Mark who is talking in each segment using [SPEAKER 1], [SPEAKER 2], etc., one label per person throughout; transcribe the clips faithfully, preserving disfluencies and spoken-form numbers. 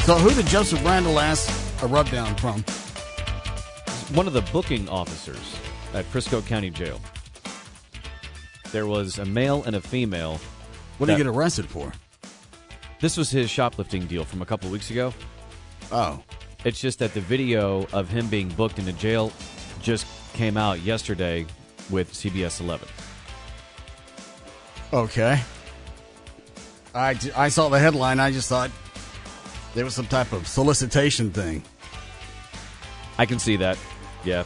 [SPEAKER 1] So who did Joseph Randall ask a rubdown from?
[SPEAKER 2] One of the booking officers at Frisco County Jail. There was a male and a female.
[SPEAKER 1] What did he get arrested for?
[SPEAKER 2] This was his shoplifting deal from a couple weeks ago.
[SPEAKER 1] Oh.
[SPEAKER 2] It's just that the video of him being booked into jail just came out yesterday with C B S eleven.
[SPEAKER 1] Okay. I, I saw the headline. I just thought there was some type of solicitation thing.
[SPEAKER 2] I can see that. Yeah.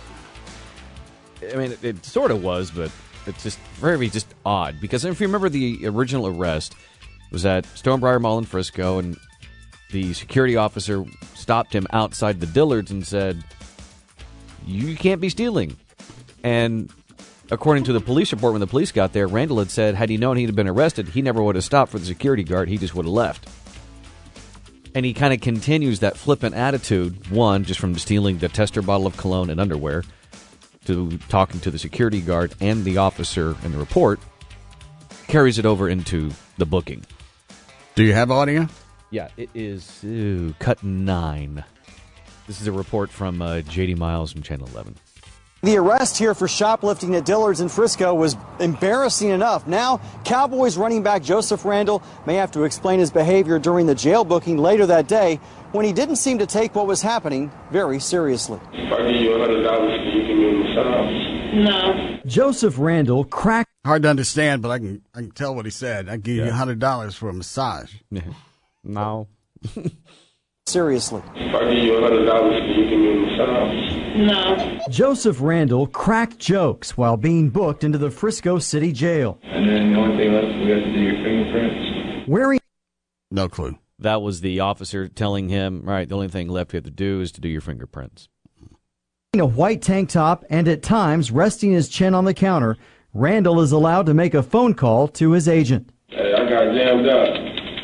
[SPEAKER 2] I mean, it, it sort of was, but it's just very just odd. Because if you remember, the original arrest was at Stonebriar Mall in Frisco, and the security officer stopped him outside the Dillards and said, "You can't be stealing." And according to the police report, when the police got there, Randall had said, had he known he'd been arrested, he never would have stopped for the security guard. He just would have left. And he kind of continues that flippant attitude, one, just from stealing the tester bottle of cologne and underwear, to talking to the security guard and the officer in the report, carries it over into the booking.
[SPEAKER 1] Do you have audio?
[SPEAKER 2] Yeah, it is ooh, cut nine. This is a report from uh, J D Miles from Channel eleven.
[SPEAKER 3] The arrest here for shoplifting at Dillard's in Frisco was embarrassing enough. Now, Cowboys running back Joseph Randall may have to explain his behavior during the jail booking later that day when he didn't seem to take what was happening very seriously.
[SPEAKER 4] If I give you one hundred dollars, can you give me a massage?
[SPEAKER 3] No. Joseph Randall cracked.
[SPEAKER 1] Hard to understand, but I can I can tell what he said. I give
[SPEAKER 2] yeah.
[SPEAKER 1] you one hundred dollars for a massage.
[SPEAKER 2] No.
[SPEAKER 3] Seriously.
[SPEAKER 4] If I give you one hundred dollars, can you give me a massage?
[SPEAKER 3] No. Joseph Randall cracked jokes while being booked into the Frisco City Jail.
[SPEAKER 4] And then the only thing left, we have to do your fingerprints.
[SPEAKER 3] Wearing.
[SPEAKER 1] No clue.
[SPEAKER 2] That was the officer telling him, right, the only thing left you have to do is to do your fingerprints.
[SPEAKER 3] A white tank top and at times resting his chin on the counter, Randall is allowed to make a phone call to his agent.
[SPEAKER 4] Hey, I got jammed up.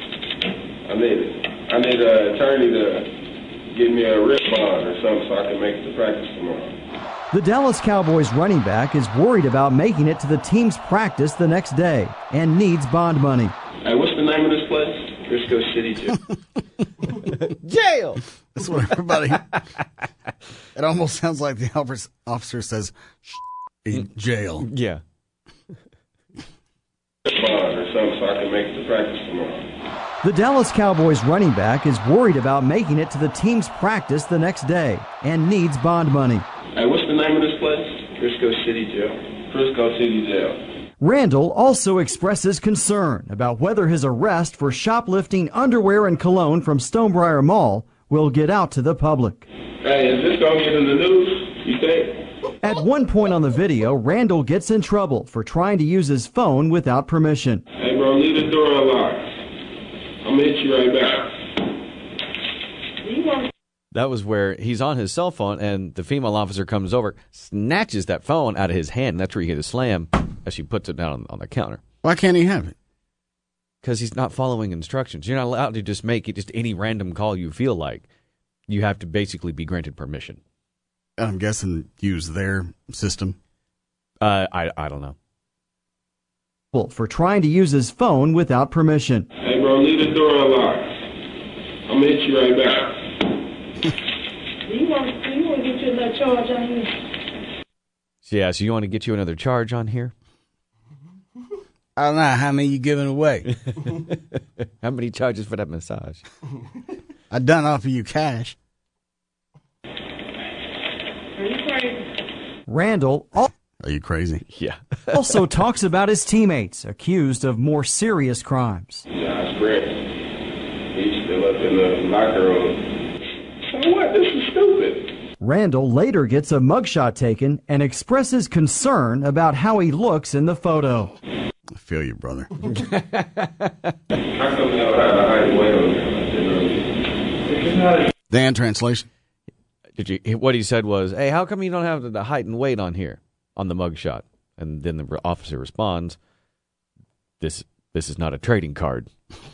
[SPEAKER 4] I need I need an attorney to give me a writ bond or something so I can make it to practice tomorrow.
[SPEAKER 3] The Dallas Cowboys running back is worried about making it to the team's practice the next day and needs bond money.
[SPEAKER 4] Hey, what's the name of this place? Frisco City Jail.
[SPEAKER 2] Jail!
[SPEAKER 1] That's what everybody... It almost sounds like the officer says, in jail.
[SPEAKER 2] Yeah.
[SPEAKER 4] Bond or something so I can make it to practice tomorrow.
[SPEAKER 3] The Dallas Cowboys running back is worried about making it to the team's practice the next day and needs bond money.
[SPEAKER 4] Hey, what's the name of this place? Frisco City Jail. Frisco City Jail.
[SPEAKER 3] Randall also expresses concern about whether his arrest for shoplifting underwear and cologne from Stonebriar Mall will get out to the public.
[SPEAKER 4] Hey, is this going to get in the news, you think?
[SPEAKER 3] At one point on the video, Randall gets in trouble for trying to use his phone without permission.
[SPEAKER 4] Hey, bro, leave the door unlocked. I'm going to hit you right back.
[SPEAKER 2] That was where he's on his cell phone, and the female officer comes over, snatches that phone out of his hand, and that's where you get a slam as she puts it down on, on the counter.
[SPEAKER 1] Why can't he have it?
[SPEAKER 2] Because he's not following instructions. You're not allowed to just make it just any random call you feel like. You have to basically be granted permission.
[SPEAKER 1] I'm guessing use their system.
[SPEAKER 2] Uh, I I don't know.
[SPEAKER 3] For trying to use his phone without permission.
[SPEAKER 4] Hey, bro, leave the door unlocked. I'm going to hit you right back.
[SPEAKER 5] You want, you want to get you another charge on here?
[SPEAKER 2] Yeah, so you want to get you another charge on here?
[SPEAKER 1] I don't know. How many you giving away?
[SPEAKER 2] How many charges for that massage?
[SPEAKER 1] I done offer you cash.
[SPEAKER 5] Are you crazy?
[SPEAKER 3] Randall... Al-
[SPEAKER 1] Are you crazy?
[SPEAKER 2] Yeah.
[SPEAKER 3] also talks about his teammates accused of more serious crimes.
[SPEAKER 4] Josh Grant. He's still up in the locker room. So what? This is stupid.
[SPEAKER 3] Randall later gets a mugshot taken and expresses concern about how he looks in the photo.
[SPEAKER 1] I feel you, brother.
[SPEAKER 4] How come y'all had a height weight on there?
[SPEAKER 1] Dan, translation.
[SPEAKER 2] Did you? What he said was, "Hey, how come you don't have the height and weight on here on the mugshot?" And then the officer responds, "This this is not a trading card."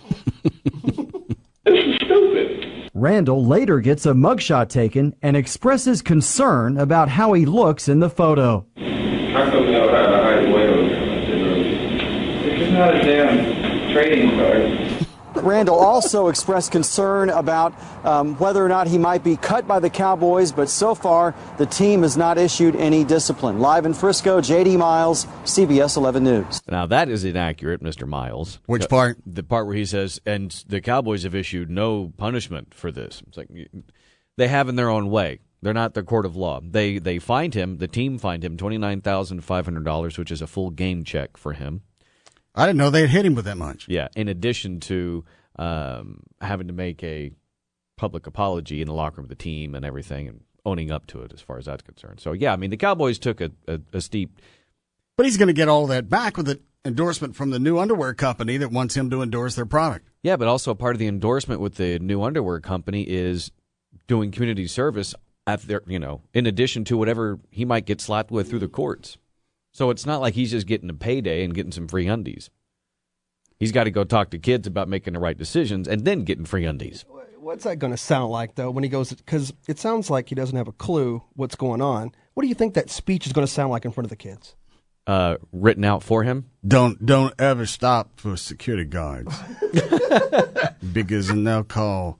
[SPEAKER 4] This is stupid.
[SPEAKER 3] Randall later gets a mugshot taken and expresses concern about how he looks in the photo.
[SPEAKER 4] How come y'all had a height weight on there? This is not a damn trading card.
[SPEAKER 3] Randle also expressed concern about um, whether or not he might be cut by the Cowboys, but so far the team has not issued any discipline. Live in Frisco, J D Miles, C B S eleven News.
[SPEAKER 2] Now, that is inaccurate, Mister Miles.
[SPEAKER 1] Which
[SPEAKER 2] Uh,
[SPEAKER 1] part?
[SPEAKER 2] The part where he says, and the Cowboys have issued no punishment for this. It's like, they have in their own way. They're not the court of law. They they fined him, the team fined him twenty-nine thousand five hundred dollars, which is a full game check for him.
[SPEAKER 1] I didn't know they had hit him with that much.
[SPEAKER 2] Yeah, in addition to um, having to make a public apology in the locker room of the team and everything and owning up to it as far as that's concerned. So, yeah, I mean, the Cowboys took a, a, a steep...
[SPEAKER 1] But he's going to get all that back with an endorsement from the new underwear company that wants him to endorse their product.
[SPEAKER 2] Yeah, but also part of the endorsement with the new underwear company is doing community service at their, you know, in addition to whatever he might get slapped with through the courts. So it's not like he's just getting a payday and getting some free undies. He's got to go talk to kids about making the right decisions and then getting free undies.
[SPEAKER 6] What's that going to sound like, though, when he goes, because it sounds like he doesn't have a clue what's going on. What do you think that speech is going to sound like in front of the kids?
[SPEAKER 2] Uh, written out for him?
[SPEAKER 1] Don't don't ever stop for security guards. Because then they'll call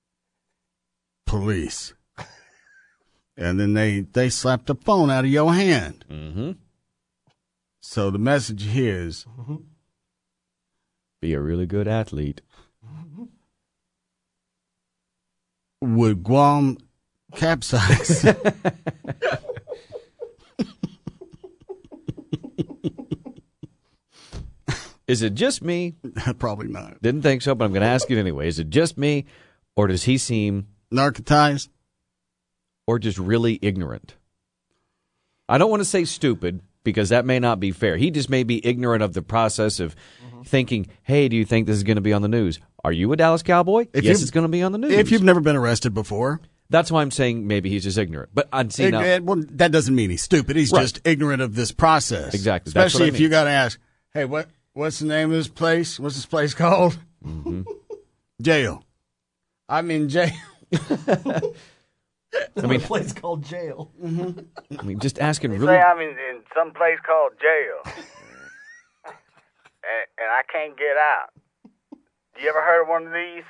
[SPEAKER 1] police. And then they, they slap the phone out of your hand.
[SPEAKER 2] Mm-hmm.
[SPEAKER 1] So the message here is,
[SPEAKER 6] Mm-hmm.
[SPEAKER 2] Be a really good athlete.
[SPEAKER 1] would Guam capsize?
[SPEAKER 2] Is it just me?
[SPEAKER 1] Probably not.
[SPEAKER 2] Didn't think so, but I'm going to ask you anyway. Is it just me, or does he seem
[SPEAKER 1] Narcotized?
[SPEAKER 2] or just really ignorant? I don't want to say stupid, because that may not be fair. He just may be ignorant of the process of mm-hmm. thinking, hey, do you think this is going to be on the news? Are you a Dallas Cowboy?
[SPEAKER 1] If
[SPEAKER 2] yes,
[SPEAKER 1] you've-
[SPEAKER 2] it's going to be on the news.
[SPEAKER 1] If you've never been arrested before,
[SPEAKER 2] That's why I'm saying maybe he's just ignorant. But I'd see
[SPEAKER 1] it-
[SPEAKER 2] now.
[SPEAKER 1] it- well, that doesn't mean he's stupid. He's
[SPEAKER 2] Right.
[SPEAKER 1] just ignorant of this process.
[SPEAKER 2] Exactly. That's
[SPEAKER 1] Especially
[SPEAKER 2] what I
[SPEAKER 1] if you
[SPEAKER 2] mean.
[SPEAKER 1] got to ask, hey, what what's the name of this place? What's this place called?
[SPEAKER 2] Mm-hmm.
[SPEAKER 1] Jail. I'm in jail.
[SPEAKER 2] I mean,
[SPEAKER 6] a place called jail.
[SPEAKER 2] I mean, just asking
[SPEAKER 7] They
[SPEAKER 2] really.
[SPEAKER 7] say I'm in, in some place called jail, and, and I can't get out. You ever heard of one of these?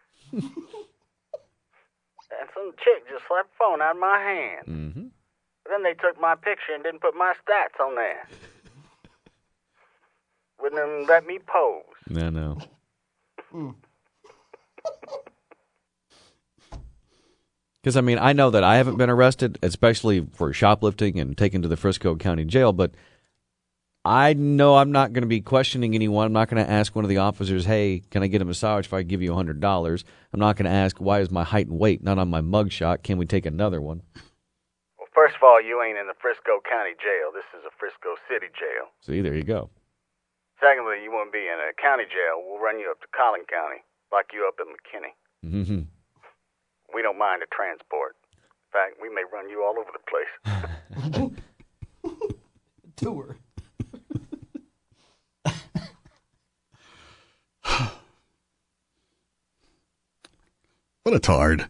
[SPEAKER 7] And some chick just slapped the phone out of my hand.
[SPEAKER 2] Mm-hmm.
[SPEAKER 7] Then they took my picture and didn't put my stats on there. Wouldn't even let me pose.
[SPEAKER 2] No, no. Because, I mean, I know that I haven't been arrested, especially for shoplifting and taken to the Frisco County Jail, but I know I'm not going to be questioning anyone. I'm not going to ask one of the officers, hey, can I get a massage if I give you one hundred dollars? I'm not going to ask, why is my height and weight not on my mugshot? Can we take another one?
[SPEAKER 7] Well, first of all, you ain't in the Frisco County Jail. This is a Frisco City Jail.
[SPEAKER 2] See, there you go.
[SPEAKER 7] Secondly, you won't be in a county jail. We'll run you up to Collin County, like you up in McKinney.
[SPEAKER 2] Mm-hmm.
[SPEAKER 7] We don't mind a transport. In fact, we may run you all over the place.
[SPEAKER 6] Tour.
[SPEAKER 1] What a tard.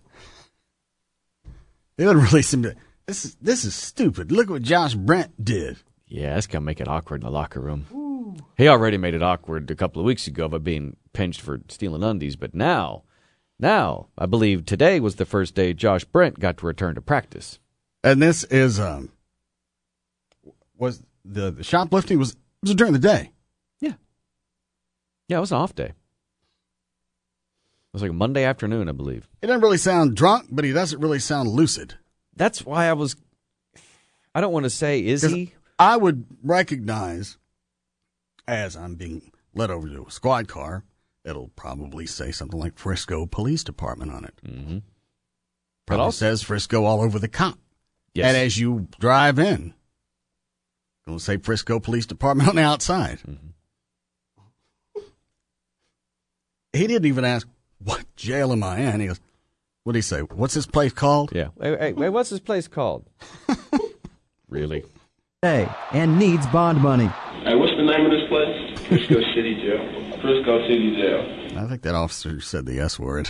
[SPEAKER 1] It doesn't really seem to. This is, this is stupid. Look what Josh Brent did.
[SPEAKER 2] Yeah, that's going to make it awkward in the locker room. Ooh. He already made it awkward a couple of weeks ago by being pinched for stealing undies, but now, now, I believe today was the first day Josh Brent got to return to practice.
[SPEAKER 1] And this is, um, was the, the shoplifting was, was during the day.
[SPEAKER 2] Yeah. Yeah, it was an off day. It was like a Monday afternoon, I believe.
[SPEAKER 1] He doesn't really sound drunk, but he doesn't really sound lucid.
[SPEAKER 2] That's why I was, I don't want to say, is he?
[SPEAKER 1] I would recognize, as I'm being led over to a squad car, it'll probably say something like Frisco Police Department on it.
[SPEAKER 2] Mm-hmm.
[SPEAKER 1] Probably
[SPEAKER 2] also,
[SPEAKER 1] says Frisco all over the cop.
[SPEAKER 2] Yes.
[SPEAKER 1] And as you drive in, it'll say Frisco Police Department on the outside.
[SPEAKER 2] Mm-hmm.
[SPEAKER 1] He didn't even ask, what jail am I in? He goes, what did he say? What's this place called?
[SPEAKER 2] Yeah. Wait, wait, wait, what's this place called? Really?
[SPEAKER 3] And needs bond money.
[SPEAKER 4] Hey, what's the name of this place? Frisco City Jail. Frisco City Jail.
[SPEAKER 1] I think that officer said the S word.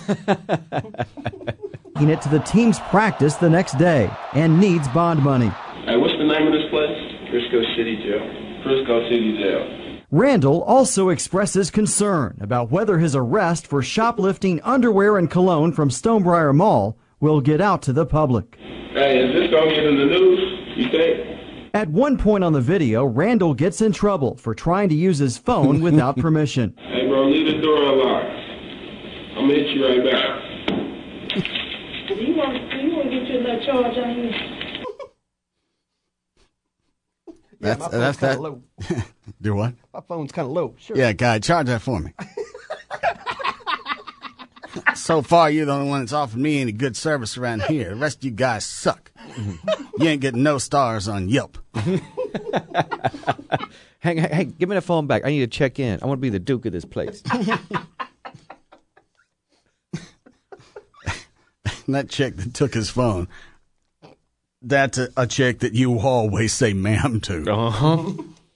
[SPEAKER 3] Taking it to the team's practice the next day and needs bond money.
[SPEAKER 4] Hey, what's the name of this place? Frisco City Jail. Frisco City Jail.
[SPEAKER 3] Randall also expresses concern about whether his arrest for shoplifting underwear and cologne from Stonebriar Mall will get out to the public.
[SPEAKER 4] Hey, is this gonna get in the news, you think?
[SPEAKER 3] At one point on the video, Randall gets in trouble for trying to use his phone without permission.
[SPEAKER 4] Hey, bro, leave the door unlocked. I'm gonna hit you right back.
[SPEAKER 5] You want, you want to get you a little charge on you?
[SPEAKER 6] Yeah,
[SPEAKER 1] That's
[SPEAKER 6] my phone's
[SPEAKER 1] that's
[SPEAKER 6] kind
[SPEAKER 1] that.
[SPEAKER 6] of low.
[SPEAKER 1] Do what?
[SPEAKER 6] My phone's kind of low. Sure.
[SPEAKER 1] Yeah, guy, charge that for me. So far, you're the only one that's offered me any good service around here. The rest of you guys suck. You ain't getting no stars on Yelp.
[SPEAKER 2] Hey, hey, hey, give me the phone back. I need to check in. I want to be the Duke of this place.
[SPEAKER 1] That chick that took his phone, that's a, a chick that you always say ma'am to.
[SPEAKER 2] Uh-huh.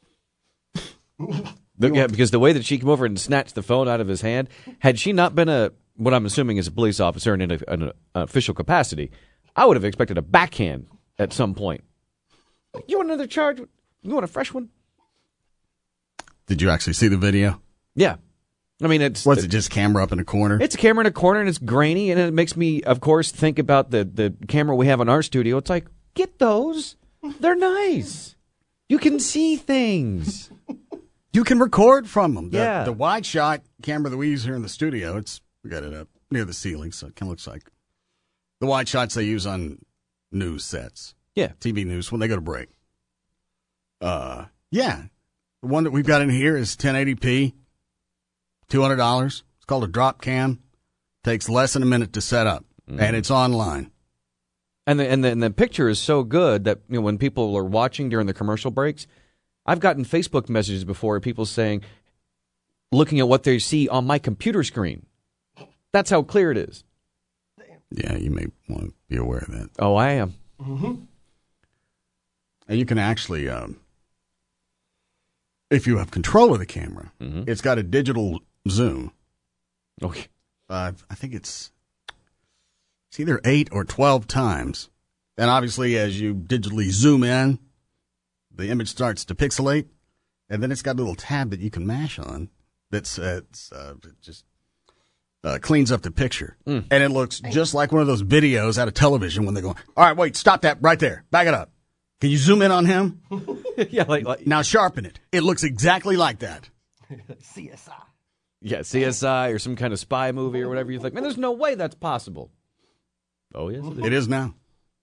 [SPEAKER 2] The- yeah, because the way that she came over and snatched the phone out of his hand, had she not been a, what I'm assuming is a police officer and in a, an official capacity, I would have expected a backhand at some point. Like, you want another charge? You want a fresh one?
[SPEAKER 1] Did you actually see the video?
[SPEAKER 2] Yeah. I mean, it's...
[SPEAKER 1] Was it just camera up in a corner?
[SPEAKER 2] It's a camera in a corner, and it's grainy, and it makes me, of course, think about the, the camera we have in our studio. It's like, get those. They're nice. You can see things.
[SPEAKER 1] You can record from them. The,
[SPEAKER 2] Yeah.
[SPEAKER 1] the wide shot camera that we use here in the studio, it's we got it up near the ceiling, so it kind of looks like the wide shots they use on news sets.
[SPEAKER 2] Yeah.
[SPEAKER 1] T V news when they go to break. Uh, yeah. The one that we've got in here is ten eighty p, two hundred dollars. It's called a drop cam. Takes less than a minute to set up, mm-hmm. and it's online.
[SPEAKER 2] And the, and the and the picture is so good that, you know, when people are watching during the commercial breaks, I've gotten Facebook messages before of people saying, looking at what they see on my computer screen. That's how clear it is.
[SPEAKER 1] Yeah, you may want to be aware of that.
[SPEAKER 2] Oh, I am.
[SPEAKER 6] Mm-hmm.
[SPEAKER 1] And you can actually, um, if you have control of the camera,
[SPEAKER 2] mm-hmm.
[SPEAKER 1] it's got a digital zoom.
[SPEAKER 2] Okay.
[SPEAKER 1] Uh, I think it's it's either eight or twelve times. And obviously, as you digitally zoom in, the image starts to pixelate, and then it's got a little tab that you can mash on that's uh, it's, uh, it just uh, cleans up the picture.
[SPEAKER 2] Mm.
[SPEAKER 1] And it looks just like one of those videos out of television when they go, all right, wait, stop that right there. Back it up. Can you zoom in on him?
[SPEAKER 2] yeah, like, like
[SPEAKER 1] Now sharpen it. It looks exactly like that.
[SPEAKER 6] C S I.
[SPEAKER 2] yeah, C S I or some kind of spy movie or whatever. You think, man, there's no way that's possible. Oh, yes, it is.
[SPEAKER 1] It is now.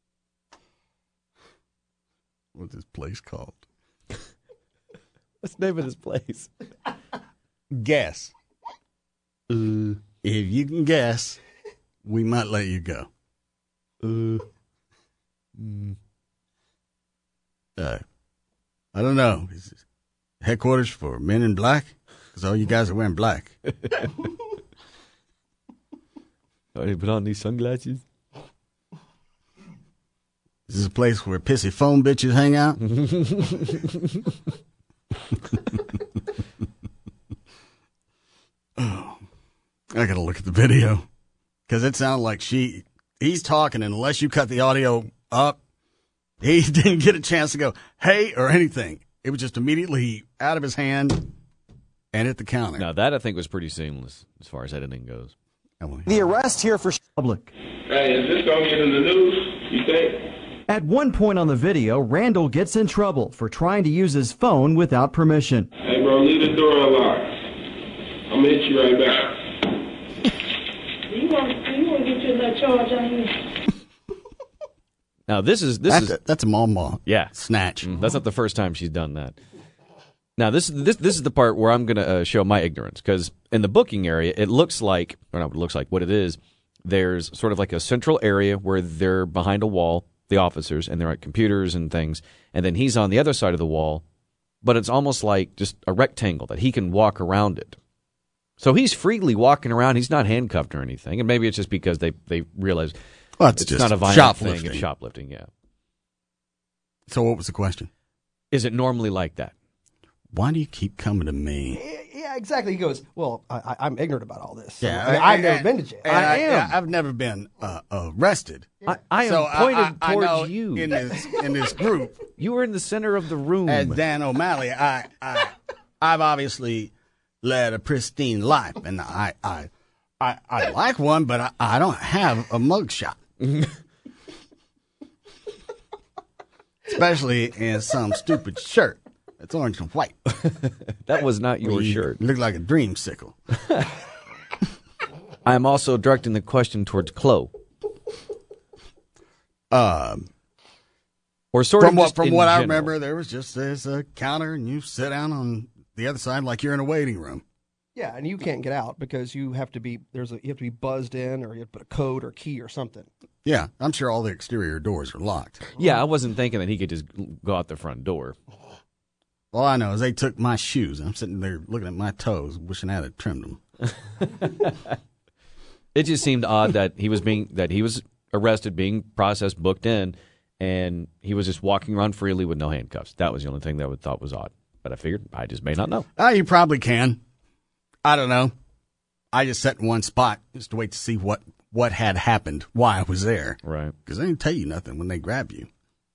[SPEAKER 1] What's this place called?
[SPEAKER 2] What's the name of this place?
[SPEAKER 1] Guess. Uh, if you can guess, we might let you go.
[SPEAKER 2] Uh, mm.
[SPEAKER 1] Uh, I don't know. Is it headquarters for Men in Black? Because all you guys are wearing black.
[SPEAKER 2] Oh, they put on these sunglasses?
[SPEAKER 1] Is this a place where pissy phone bitches hang out? Oh, I gotta look at the video. Because it sounded like she, he's talking, and unless you cut the audio up, he didn't get a chance to go, hey, or anything. It was just immediately out of his hand and at the counter.
[SPEAKER 2] Now, that I think was pretty seamless as far as editing goes.
[SPEAKER 3] The arrest here for public.
[SPEAKER 4] Hey, is this gonna get in the news, you think?
[SPEAKER 3] At one point on the video, Randall gets in trouble for trying to use his phone without permission.
[SPEAKER 4] Hey, bro, leave the door unlocked. I'm gonna hit you right back.
[SPEAKER 5] You want, you want to get you a little charge on you?
[SPEAKER 2] Now, this is this
[SPEAKER 1] that's,
[SPEAKER 2] is
[SPEAKER 1] a, that's a mall
[SPEAKER 2] yeah
[SPEAKER 1] snatch.
[SPEAKER 2] Mm, that's not the first time she's done that. Now, this this this is the part where I'm going to uh, show my ignorance, because in the booking area, it looks like, or not, it looks like what it is. There's sort of like a central area where they're behind a wall, the officers, and they're at computers and things, and then he's on the other side of the wall, but it's almost like just a rectangle that he can walk around it. So he's freely walking around. He's not handcuffed or anything, and maybe it's just because they they realize
[SPEAKER 1] Well, it's,
[SPEAKER 2] it's
[SPEAKER 1] just
[SPEAKER 2] not a violent
[SPEAKER 1] shoplifting.
[SPEAKER 2] thing. It's shoplifting, yeah.
[SPEAKER 1] So what was the question?
[SPEAKER 2] Is it normally like that?
[SPEAKER 1] Why do you keep coming to me?
[SPEAKER 6] Yeah, exactly. He goes, well, I, I, I'm ignorant about all this. So,
[SPEAKER 1] Yeah,
[SPEAKER 6] I mean, I've never been to jail.
[SPEAKER 1] And
[SPEAKER 2] I am.
[SPEAKER 1] I've never been uh, arrested.
[SPEAKER 2] I, I am
[SPEAKER 1] so
[SPEAKER 2] pointed
[SPEAKER 1] I, I,
[SPEAKER 2] towards
[SPEAKER 1] I know
[SPEAKER 2] you.
[SPEAKER 1] in this in this group.
[SPEAKER 2] You were in the center of the room.
[SPEAKER 1] As Dan O'Malley, I I I've obviously led a pristine life, and I, I, I, I like one, but I, I don't have a mugshot. Especially in some stupid shirt. It's orange and white.
[SPEAKER 2] That was not your
[SPEAKER 1] You
[SPEAKER 2] shirt.
[SPEAKER 1] look like a dreamsicle.
[SPEAKER 2] I am also directing the question towards Chloe.
[SPEAKER 1] Um,
[SPEAKER 2] or sort
[SPEAKER 1] from
[SPEAKER 2] of
[SPEAKER 1] what
[SPEAKER 2] just
[SPEAKER 1] from
[SPEAKER 2] in
[SPEAKER 1] what I
[SPEAKER 2] general.
[SPEAKER 1] remember, there was just there's a counter, and you sit down on the other side like you're in a waiting room.
[SPEAKER 6] Yeah, and you can't get out because you have to be there's a you have to be buzzed in, or you have to put a code or key or something.
[SPEAKER 1] Yeah, I'm sure all the exterior doors are locked.
[SPEAKER 2] Yeah, I wasn't thinking that he could just go out the front door.
[SPEAKER 1] All I know is they took my shoes. I'm sitting there looking at my toes, wishing I had trimmed them.
[SPEAKER 2] It just seemed odd that he was being that he was arrested, being processed, booked in, and he was just walking around freely with no handcuffs. That was the only thing that I would thought was odd. But I figured I just may not know.
[SPEAKER 1] Oh, you probably can. I don't know. I just sat in one spot just to wait to see what, what had happened, why I was there.
[SPEAKER 2] Right.
[SPEAKER 1] Because they didn't tell you nothing when they grab you.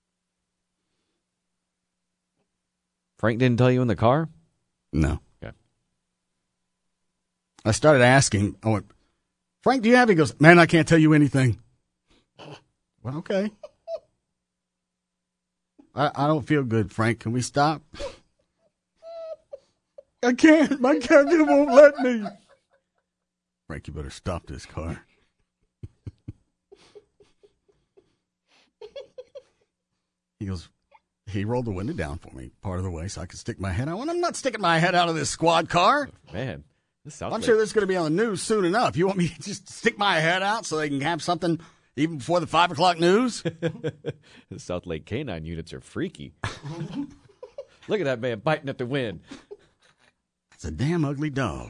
[SPEAKER 2] Frank didn't tell you in the car?
[SPEAKER 1] No.
[SPEAKER 2] Okay.
[SPEAKER 1] I started asking, I went, Frank, do you have? He goes, man, I can't tell you anything. Well, okay. I, I don't feel good, Frank. Can we stop? I can't. My captain won't let me. Frank, you better stop this car. He goes, he rolled the window down for me part of the way so I could stick my head out. And I'm not sticking my head out of this squad car.
[SPEAKER 2] Man, this sounds
[SPEAKER 1] I'm
[SPEAKER 2] like...
[SPEAKER 1] sure this is going to be on the news soon enough. You want me to just stick my head out so they can have something even before the five o'clock news?
[SPEAKER 2] The South Lake canine units are freaky. Look at that man biting at the wind.
[SPEAKER 1] It's a damn ugly dog.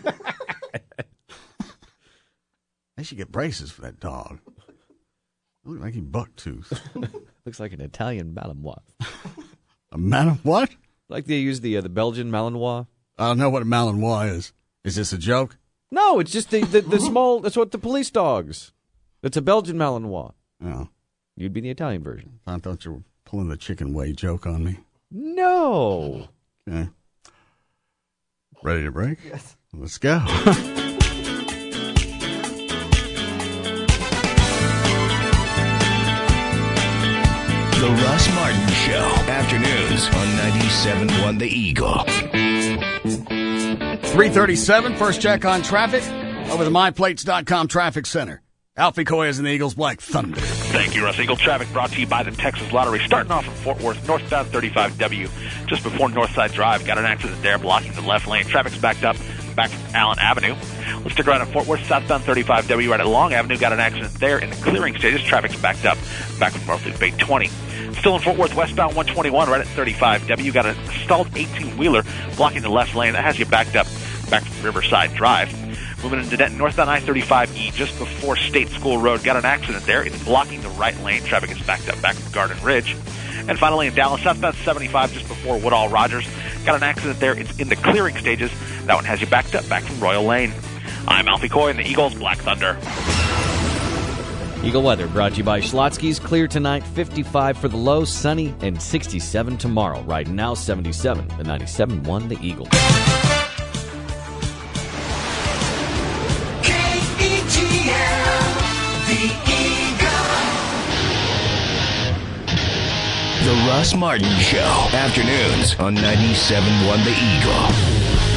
[SPEAKER 1] They should get braces for that dog. Look like he buck tooth.
[SPEAKER 2] Looks like an Italian Malinois.
[SPEAKER 1] A Malinois? What?
[SPEAKER 2] Like they use the uh, the Belgian Malinois.
[SPEAKER 1] I don't know what a Malinois is. Is this a joke?
[SPEAKER 2] No, it's just the, the, the small, that's what the police dogs. It's a Belgian Malinois.
[SPEAKER 1] Oh.
[SPEAKER 2] You'd be the Italian version.
[SPEAKER 1] I thought you were pulling the chicken way joke on me.
[SPEAKER 2] No.
[SPEAKER 1] Okay. Ready to break?
[SPEAKER 6] Yes.
[SPEAKER 1] Let's go.
[SPEAKER 8] The Russ Martin Show. Afternoons on ninety-seven point one The Eagle.
[SPEAKER 1] three thirty-seven, first check on traffic over the my plates dot com traffic center. Alfie Coy is in the Eagles Black Thunder.
[SPEAKER 9] Thank you, Russ. Eagle traffic brought to you by the Texas Lottery. Starting off in Fort Worth, northbound thirty-five W, just before Northside Drive. Got an accident there blocking the left lane. Traffic's backed up back from Allen Avenue. Let's stick around in Fort Worth, southbound thirty-five W, right at Long Avenue. Got an accident there in the clearing stages. Traffic's backed up back from North Loop Bay twenty. Still in Fort Worth, westbound one twenty-one, right at thirty-five W. Got a stalled eighteen-wheeler blocking the left lane. That has you backed up back from Riverside Drive. Moving into Denton, northbound I thirty-five E, just before State School Road. Got an accident there. It's blocking the right lane. Traffic is backed up back from Garden Ridge. And finally in Dallas, southbound seventy-five, just before Woodall Rogers. Got an accident there. It's in the clearing stages. That one has you backed up back from Royal Lane. I'm Alfie Coy in the Eagles Black Thunder.
[SPEAKER 2] Eagle weather brought to you by Schlotsky's. Clear tonight, fifty-five for the low, sunny, and sixty-seven tomorrow. Right now, seventy-seven. The ninety-seven point one The Eagle.
[SPEAKER 8] K E G L, The Eagle. The Russ Martin Show. Afternoons on ninety-seven point one The Eagle.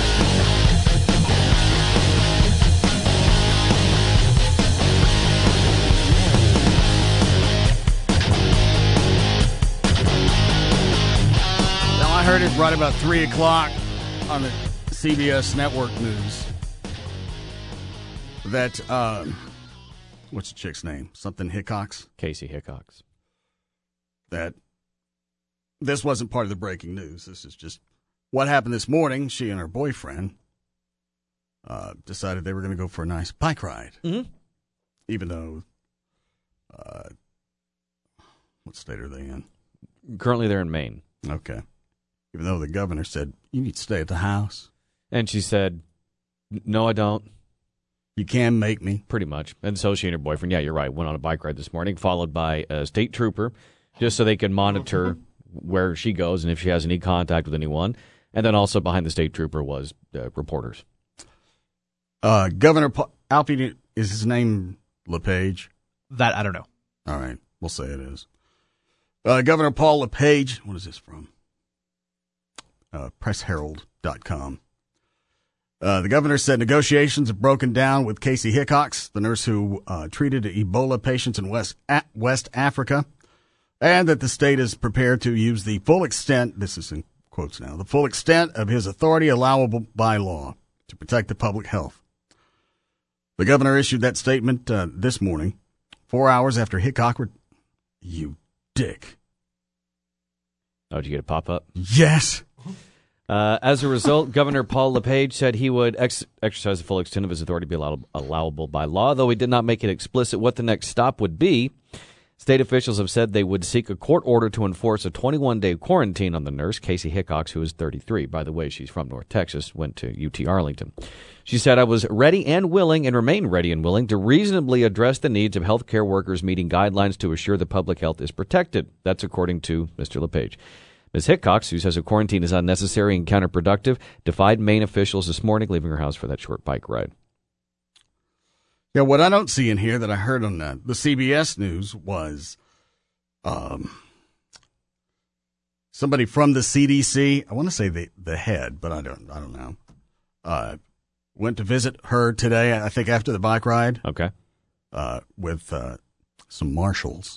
[SPEAKER 1] I heard it right about three o'clock on the C B S network news that, um, what's the chick's name? Something Hickox?
[SPEAKER 2] Casey Hickox.
[SPEAKER 1] That this wasn't part of the breaking news. This is just what happened this morning. She and her boyfriend uh, decided they were going to go for a nice bike ride.
[SPEAKER 2] Mm-hmm.
[SPEAKER 1] Even though, uh, what state are they in?
[SPEAKER 2] Currently, they're in Maine.
[SPEAKER 1] Okay. Even though the governor said, you need to stay at the house.
[SPEAKER 2] And she said, no, I don't.
[SPEAKER 1] You can make me.
[SPEAKER 2] Pretty much. And so she and her boyfriend, yeah, you're right, went on a bike ride this morning, followed by a state trooper, just so they can monitor where she goes and if she has any contact with anyone. And then also behind the state trooper was uh, reporters.
[SPEAKER 1] Uh, Governor pa- Alfie, is his name LePage?
[SPEAKER 10] That I don't know.
[SPEAKER 1] All right, we'll say it is. Uh, Governor Paul LePage, what is this from? Uh, press herald dot com. Uh, the governor said negotiations have broken down with Casey Hickox, the nurse who uh, treated Ebola patients in West a- West Africa, and that the state is prepared to use the full extent, this is in quotes now, the full extent of his authority allowable by law to protect the public health. The governor issued that statement uh, this morning, four hours after Hickox, re- you dick.
[SPEAKER 2] Oh, did you get a pop-up?
[SPEAKER 1] Yes.
[SPEAKER 2] Uh, as a result, Governor Paul LePage said he would ex- exercise the full extent of his authority to be allowed- allowable by law, though he did not make it explicit what the next stop would be. State officials have said they would seek a court order to enforce a twenty-one day quarantine on the nurse, Casey Hickox, who is thirty-three. By the way, she's from North Texas, went to U T Arlington. She said, I was ready and willing and remain ready and willing to reasonably address the needs of healthcare workers meeting guidelines to assure the public health is protected. That's according to Mister LePage. Miz Hickox, who says a quarantine is unnecessary and counterproductive, defied Maine officials this morning, leaving her house for that short bike ride.
[SPEAKER 1] Yeah, what I don't see in here that I heard on the, the C B S News was um, somebody from the C D C. I want to say the the head, but I don't. I don't know. Uh, went to visit her today. I think after the bike ride.
[SPEAKER 2] Okay.
[SPEAKER 1] Uh, with uh, some marshals.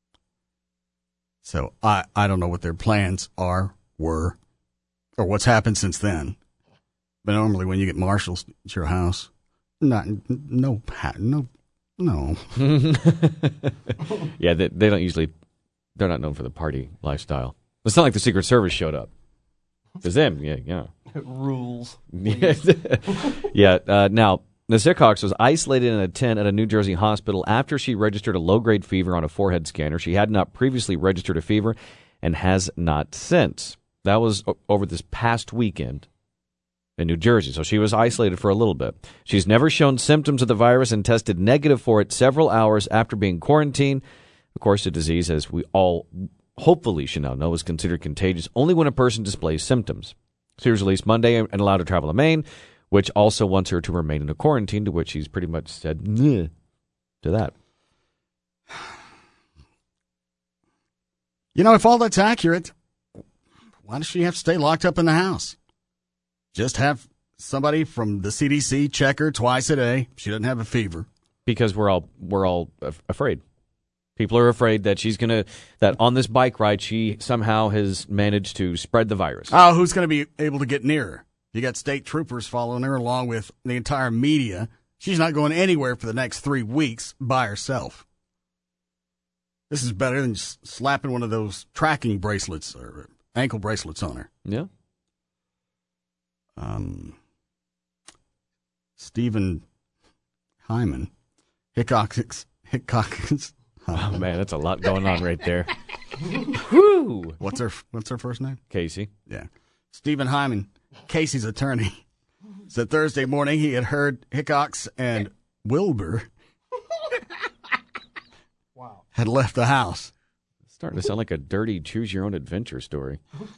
[SPEAKER 1] So I I don't know what their plans are, were, or what's happened since then. But normally when you get marshals at your house. Not, no, no, no.
[SPEAKER 2] Yeah, they, they don't usually, they're not known for the party lifestyle. It's not like the Secret Service showed up. It's them, yeah, yeah.
[SPEAKER 6] Rules.
[SPEAKER 2] yeah, uh, now, Miz Hickox was isolated in a tent at a New Jersey hospital after she registered a low-grade fever on a forehead scanner. She had not previously registered a fever and has not since. That was o- over this past weekend. In New Jersey, so she was isolated for a little bit. She's never shown symptoms of the virus and tested negative for it several hours after being quarantined. Of course, the disease, as we all hopefully should now know, is considered contagious only when a person displays symptoms. She was released Monday and allowed to travel to Maine, which also wants her to remain in a quarantine, to which she's pretty much said "Nyeh" to that.
[SPEAKER 1] You know, if all that's accurate, why does she have to stay locked up in the house? Just have somebody from the C D C check her twice a day. She doesn't have a fever.
[SPEAKER 2] Because we're all we're all af- afraid. People are afraid that she's gonna that on this bike ride she somehow has managed to spread the virus.
[SPEAKER 1] Oh, who's going to be able to get near her? You got state troopers following her along with the entire media. She's not going anywhere for the next three weeks by herself. This is better than just slapping one of those tracking bracelets or ankle bracelets on her.
[SPEAKER 2] Yeah.
[SPEAKER 1] Um, Stephen Hyman, Hickox, Hickox.
[SPEAKER 2] Oh man, that's a lot going on right there. Whoo!
[SPEAKER 1] What's her What's her first name?
[SPEAKER 2] Casey.
[SPEAKER 1] Yeah, Stephen Hyman, Casey's attorney, said Thursday morning he had heard Hickox and Wilbur
[SPEAKER 6] wow.
[SPEAKER 1] had left the house.
[SPEAKER 2] It's starting to sound like a dirty choose your own adventure story.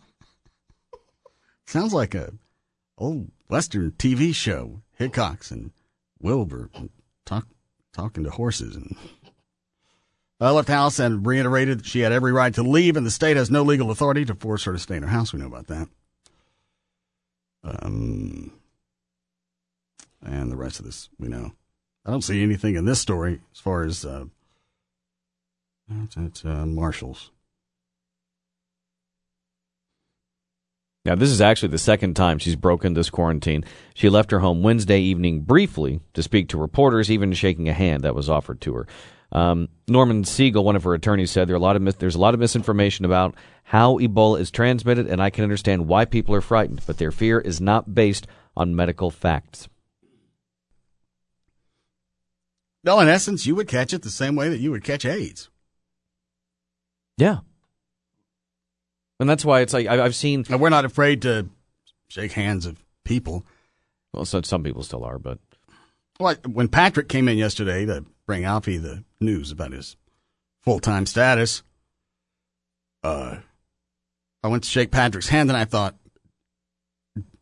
[SPEAKER 1] Sounds like a old Western T V show. Hickox and Wilbur talk, talking to horses. And I left the house and reiterated that she had every right to leave, and the state has no legal authority to force her to stay in her house. We know about that. Um, and the rest of this we know. I don't see anything in this story as far as uh, it's, it's, uh, marshals.
[SPEAKER 2] Now, this is actually the second time she's broken this quarantine. She left her home Wednesday evening briefly to speak to reporters, even shaking a hand that was offered to her. Um, Norman Siegel, one of her attorneys, said there are a lot of mis- there's a lot of misinformation about how Ebola is transmitted, and I can understand why people are frightened, but their fear is not based on medical facts.
[SPEAKER 1] No, in essence, you would catch it the same way that you would catch AIDS.
[SPEAKER 2] Yeah. And that's why it's like I've seen.
[SPEAKER 1] And we're not afraid to shake hands of people.
[SPEAKER 2] Well, so some people still are, but
[SPEAKER 1] well, when Patrick came in yesterday to bring Alfie the news about his full-time status, uh, I went to shake Patrick's hand, and I thought,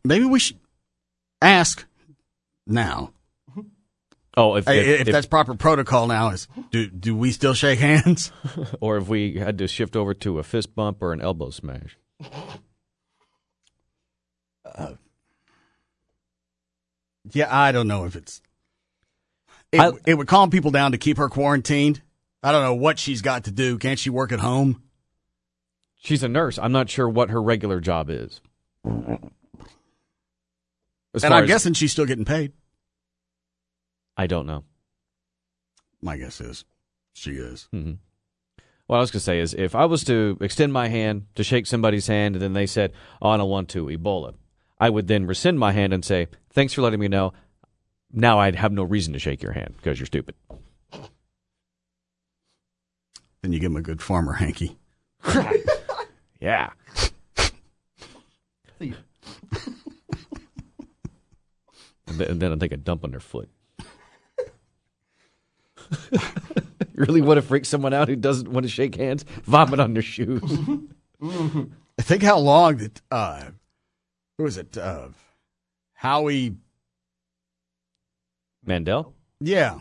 [SPEAKER 1] maybe we should ask now.
[SPEAKER 2] Oh, if,
[SPEAKER 1] if,
[SPEAKER 2] if,
[SPEAKER 1] if
[SPEAKER 2] if
[SPEAKER 1] that's proper protocol now, is do do we still shake hands?
[SPEAKER 2] or if we had to shift over to a fist bump or an elbow smash.
[SPEAKER 1] Uh, yeah, I don't know if it's. It,
[SPEAKER 2] I,
[SPEAKER 1] it would calm people down to keep her quarantined. I don't know what she's got to do. Can't she work at home?
[SPEAKER 2] She's a nurse. I'm not sure what her regular job is. As
[SPEAKER 1] and I'm
[SPEAKER 2] as,
[SPEAKER 1] guessing she's still getting paid.
[SPEAKER 2] I don't know.
[SPEAKER 1] My guess is she is.
[SPEAKER 2] Mm-hmm. What I was going to say is if I was to extend my hand to shake somebody's hand and then they said, oh, I don't want to, Ebola, I would then rescind my hand and say, thanks for letting me know. Now I'd have no reason to shake your hand because you're stupid.
[SPEAKER 1] Then you give him a good farmer hanky.
[SPEAKER 2] Yeah. and, then, and then I'll take a dump on their foot. You really want to freak someone out who doesn't want to shake hands? Vomit on their shoes.
[SPEAKER 1] Mm-hmm. I think how long that, uh, who was it? Uh, Howie
[SPEAKER 2] Mandel?
[SPEAKER 1] Yeah.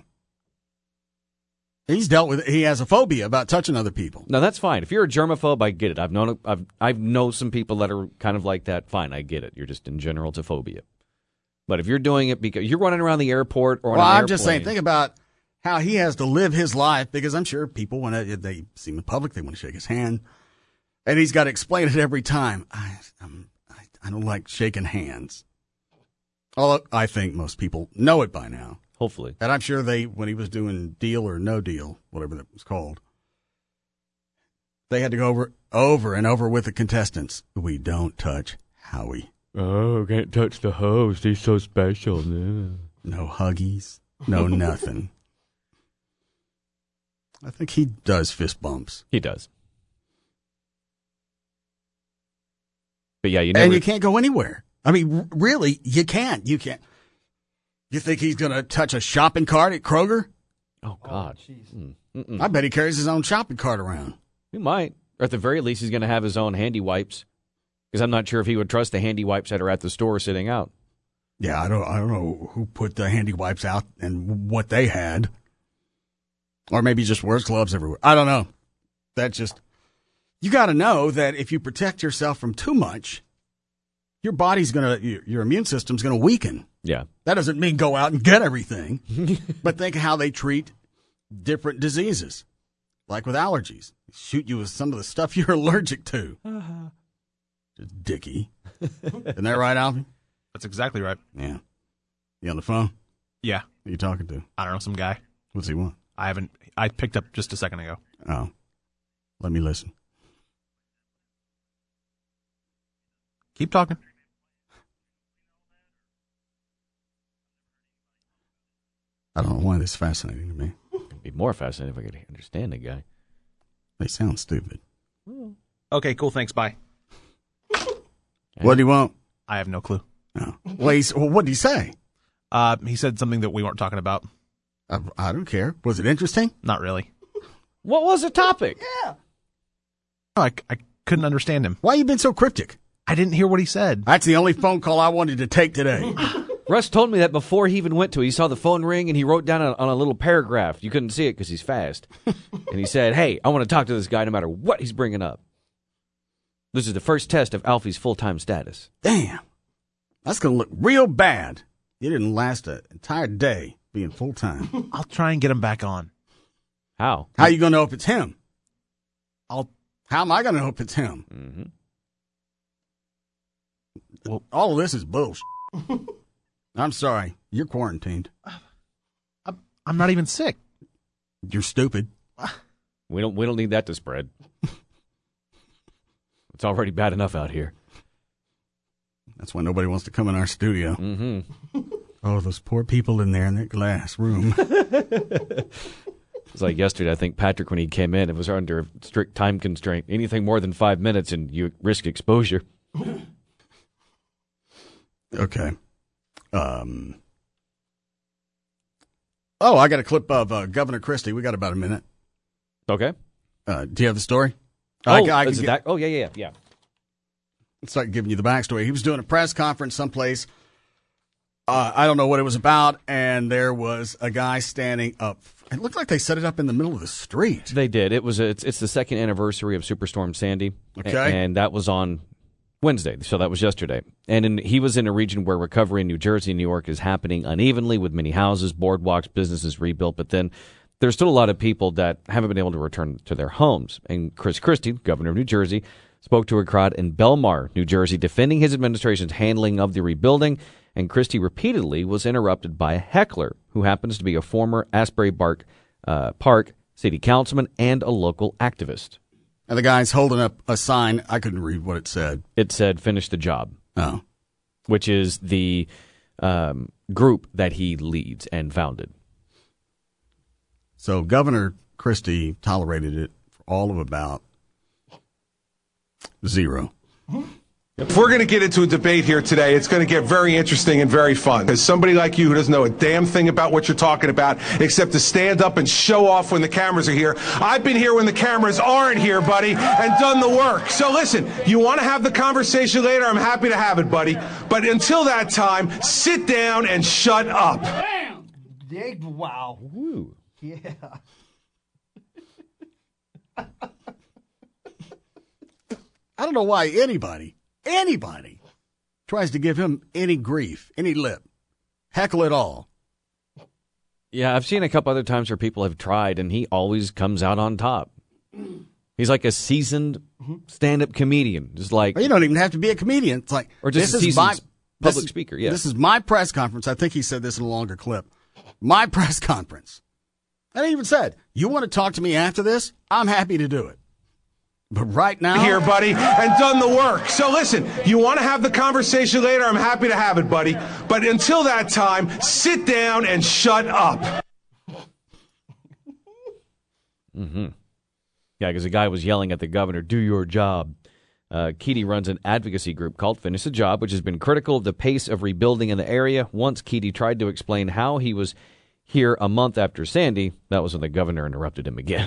[SPEAKER 1] He's dealt with it. He has a phobia about touching other people.
[SPEAKER 2] No, that's fine. If you're a germaphobe, I get it. I've known I've I've know some people that are kind of like that. Fine, I get it. You're just in general it's a phobia. But if you're doing it because you're running around the airport or on
[SPEAKER 1] well,
[SPEAKER 2] an
[SPEAKER 1] I'm
[SPEAKER 2] airplane,
[SPEAKER 1] just saying, think about how he has to live his life because I'm sure people when they see him in public, they want to shake his hand, and he's got to explain it every time. I I'm, I, I don't like shaking hands. Although I think most people know it by now.
[SPEAKER 2] Hopefully.
[SPEAKER 1] And I'm sure they, when he was doing Deal or No Deal, whatever that was called, they had to go over over and over with the contestants. We don't touch Howie.
[SPEAKER 2] Oh, can't touch the host. He's so special.
[SPEAKER 1] No huggies. No nothing. I think he does fist bumps.
[SPEAKER 2] He does. But yeah, you never...
[SPEAKER 1] And you can't go anywhere. I mean, really, you can't. You can't. You think he's going to touch a shopping cart at Kroger?
[SPEAKER 2] Oh, God.
[SPEAKER 6] Oh,
[SPEAKER 2] mm.
[SPEAKER 1] I bet he carries his own shopping cart around.
[SPEAKER 2] He might. Or at the very least, he's going to have his own handy wipes. Because I'm not sure if he would trust the handy wipes that are at the store sitting out.
[SPEAKER 1] Yeah, I don't I don't know who put the handy wipes out and what they had. Or maybe he just wears gloves everywhere. I don't know. That's just... You got to know that if you protect yourself from too much, your body's going to... Your immune system's going to weaken.
[SPEAKER 2] Yeah.
[SPEAKER 1] That doesn't mean go out and get everything. But think of how they treat different diseases. Like with allergies. Shoot you with some of the stuff you're allergic to. Uh-huh. Just dicky. Isn't that right, Alvin?
[SPEAKER 10] That's exactly right.
[SPEAKER 1] Yeah. You on the phone?
[SPEAKER 10] Yeah.
[SPEAKER 1] Who are you talking to?
[SPEAKER 10] I don't know, some guy.
[SPEAKER 1] What's he want?
[SPEAKER 10] I haven't, I picked up just a second ago.
[SPEAKER 1] Oh. Let me listen.
[SPEAKER 10] Keep talking.
[SPEAKER 1] I don't know why this is fascinating to me.
[SPEAKER 2] It'd be more fascinating if I could understand the guy.
[SPEAKER 1] They sound stupid.
[SPEAKER 10] Okay, cool, thanks, bye.
[SPEAKER 1] What do you want?
[SPEAKER 10] I have no clue.
[SPEAKER 1] Oh. Well, he's, well, what did he say?
[SPEAKER 10] Uh, he said something that we weren't talking about.
[SPEAKER 1] I, I don't care. Was it interesting?
[SPEAKER 10] Not really.
[SPEAKER 2] What was the topic?
[SPEAKER 6] Yeah.
[SPEAKER 10] No, I, I couldn't understand him.
[SPEAKER 1] Why you been so cryptic?
[SPEAKER 10] I didn't hear what he said.
[SPEAKER 1] That's the only phone call I wanted to take today.
[SPEAKER 2] Russ told me that before he even went to it. He saw the phone ring and he wrote down a, on a little paragraph. You couldn't see it because he's fast. And he said, hey, I want to talk to this guy no matter what he's bringing up. This is the first test of Alfie's full-time status.
[SPEAKER 1] Damn. That's going to look real bad. You didn't last an entire day being full-time.
[SPEAKER 10] I'll try and get him back on.
[SPEAKER 2] How?
[SPEAKER 1] How you going to know if it's him?
[SPEAKER 10] I'll.
[SPEAKER 1] How am I going to know if it's him?
[SPEAKER 2] Mm-hmm.
[SPEAKER 1] Well, all of this is bullshit. I'm sorry. You're quarantined.
[SPEAKER 10] I'm, I'm not even sick.
[SPEAKER 1] You're stupid.
[SPEAKER 2] We don't. We don't need that to spread. It's already bad enough out here.
[SPEAKER 1] That's why nobody wants to come in our studio.
[SPEAKER 2] Mm-hmm.
[SPEAKER 1] Oh, those poor people in there in that glass room.
[SPEAKER 2] It's like yesterday. I think Patrick, when he came in, it was under a strict time constraint. Anything more than five minutes, and you risk exposure.
[SPEAKER 1] Okay. Um. Oh, I got a clip of uh, Governor Christie. We got about a minute.
[SPEAKER 2] Okay.
[SPEAKER 1] Uh, do you have the story?
[SPEAKER 2] Oh,
[SPEAKER 1] I, I
[SPEAKER 2] is it
[SPEAKER 1] get,
[SPEAKER 2] that? Oh, yeah, yeah, yeah.
[SPEAKER 1] Let's start giving you the backstory. He was doing a press conference someplace. Uh, I don't know what it was about, and there was a guy standing up. It looked like they set it up in the middle of the street.
[SPEAKER 2] They did. It was a, it's, it's the second anniversary of Superstorm Sandy.
[SPEAKER 1] Okay.
[SPEAKER 2] And, and that was on Wednesday, so that was yesterday. And in, he was in a region where recovery in New Jersey and New York is happening unevenly with many houses, boardwalks, businesses rebuilt. But then there's still a lot of people that haven't been able to return to their homes. And Chris Christie, governor of New Jersey, spoke to a crowd in Belmar, New Jersey, defending his administration's handling of the rebuilding. And Christie repeatedly was interrupted by a heckler who happens to be a former Asbury Park, uh, Park city councilman and a local activist.
[SPEAKER 1] And the guy's holding up a sign. I couldn't read what it said.
[SPEAKER 2] It said, "Finish the job."
[SPEAKER 1] Oh.
[SPEAKER 2] Which is the um, group that he leads and founded.
[SPEAKER 1] So Governor Christie tolerated it for all of about zero.
[SPEAKER 11] If we're going to get into a debate here today, it's going to get very interesting and very fun. Because somebody like you who doesn't know a damn thing about what you're talking about, except to stand up and show off when the cameras are here. I've been here when the cameras aren't here, buddy, and done the work. So listen, you want to have the conversation later? I'm happy to have it, buddy. But until that time, sit down and shut up.
[SPEAKER 6] Bam! Wow.
[SPEAKER 2] Woo.
[SPEAKER 6] Yeah.
[SPEAKER 1] I don't know why anybody, anybody tries to give him any grief, any lip, heckle at all.
[SPEAKER 2] Yeah, I've seen a couple other times where people have tried, and he always comes out on top. He's like a seasoned stand-up comedian, just like
[SPEAKER 1] Or you don't even have to be a comedian. It's like,
[SPEAKER 2] or just
[SPEAKER 1] this
[SPEAKER 2] a
[SPEAKER 1] is my
[SPEAKER 2] seasoned public
[SPEAKER 1] this,
[SPEAKER 2] speaker. Yeah,
[SPEAKER 1] this is my press conference. I think he said this in a longer clip. My press conference. And he even said, "You want to talk to me after this? I'm happy to do it. But right now,
[SPEAKER 11] here, buddy, and done the work. So listen, you want to have the conversation later? I'm happy to have it, buddy. But until that time, sit down and shut up."
[SPEAKER 2] Mm-hmm. Yeah, because the guy was yelling at the governor, "Do your job." Uh, Keaty runs an advocacy group called Finish the Job, which has been critical of the pace of rebuilding in the area. Once Keaty tried to explain how he was here a month after Sandy, that was when the governor interrupted him again.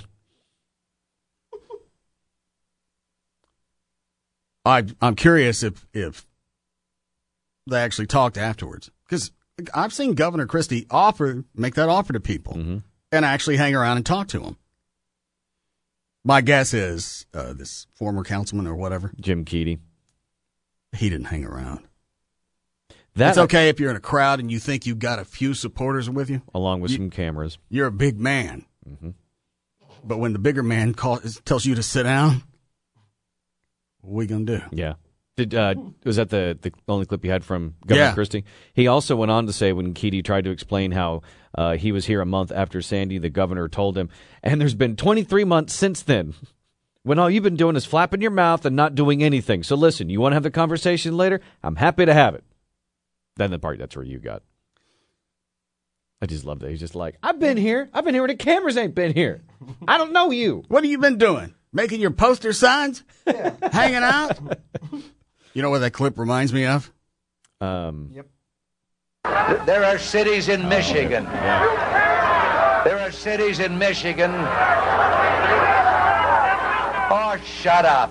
[SPEAKER 1] I, I'm curious if, if they actually talked afterwards. Because I've seen Governor Christie offer, make that offer to people
[SPEAKER 2] Mm-hmm.
[SPEAKER 1] and actually hang around and talk to them. My guess is uh, this former councilman or whatever,
[SPEAKER 2] Jim Keaty,
[SPEAKER 1] he didn't hang around.
[SPEAKER 2] That,
[SPEAKER 1] it's okay if you're in a crowd and you think you've got a few supporters with you.
[SPEAKER 2] along with
[SPEAKER 1] You-
[SPEAKER 2] some cameras.
[SPEAKER 1] You're a big man.
[SPEAKER 2] Mm-hmm.
[SPEAKER 1] But when the bigger man calls, tells you to sit down, what are we going to do?
[SPEAKER 2] Yeah. Did uh, was that the, the only clip you had from Governor
[SPEAKER 1] Yeah.
[SPEAKER 2] Christie? He also went on to say when Keaty tried to explain how uh, he was here a month after Sandy, the governor told him, "And there's been twenty-three months since then, when all you've been doing is flapping your mouth and not doing anything. So listen, you want to have the conversation later? I'm happy to have it." Then the part, that's where you got. I just love that. He's just like, "I've been here. I've been here when the cameras ain't been here. I don't know you.
[SPEAKER 1] What have you been doing? Making your poster signs? Yeah. Hanging out?" You know what that clip reminds me of?
[SPEAKER 2] Um,
[SPEAKER 6] Yep.
[SPEAKER 12] There are cities in Michigan.
[SPEAKER 2] Yeah.
[SPEAKER 12] There are cities in Michigan. Oh, shut up.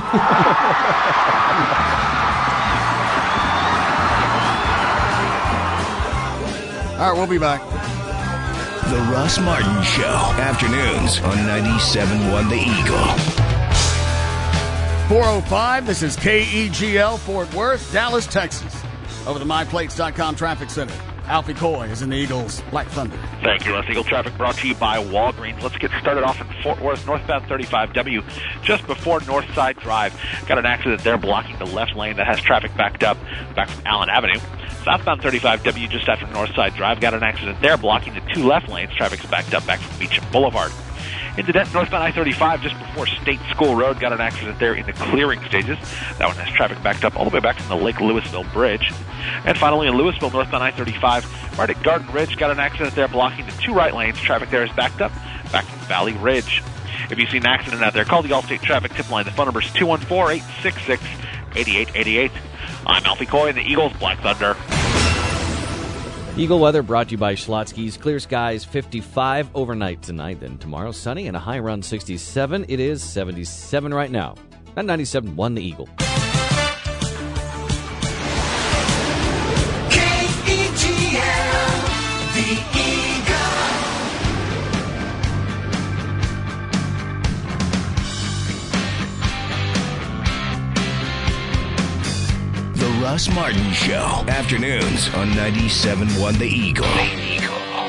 [SPEAKER 1] All right, we'll be back.
[SPEAKER 8] The Russ Martin Show. Afternoons on ninety-seven point one The Eagle.
[SPEAKER 1] four oh five, this is K E G L, Fort Worth, Dallas, Texas. Over the my plates dot com traffic center. Alfie Coy is in the Eagles Black Thunder.
[SPEAKER 9] Thank you, Les. Eagle traffic brought to you by Walgreens. Let's get started off in Fort Worth, northbound thirty-five W, just before Northside Drive. Got an accident there blocking the left lane that has traffic backed up back from Allen Avenue. Southbound thirty-five W, just after Northside Drive. Got an accident there blocking the two left lanes. Traffic's backed up back from Beecham Boulevard. Into Denton, northbound I thirty-five, just before State School Road. Got an accident there in the clearing stages. That one has traffic backed up all the way back from the Lake Louisville Bridge. And finally, in Louisville, northbound I thirty-five, right at Garden Ridge. Got an accident there blocking the two right lanes. Traffic there is backed up back from Valley Ridge. If you see an accident out there, call the Allstate Traffic Tip Line. The phone number is two one four, eight six six, eight eight eight eight. I'm Alfie Coy in the Eagles Black Thunder.
[SPEAKER 2] Eagle weather brought to you by Schlotzsky's. Clear skies, fifty-five overnight tonight. Then tomorrow, sunny and a high around sixty-seven. It is seventy-seven right now. At ninety-seven point one The Eagle.
[SPEAKER 8] Russ Martin Show. Afternoons on ninety-seven point one The Eagle. The Eagle.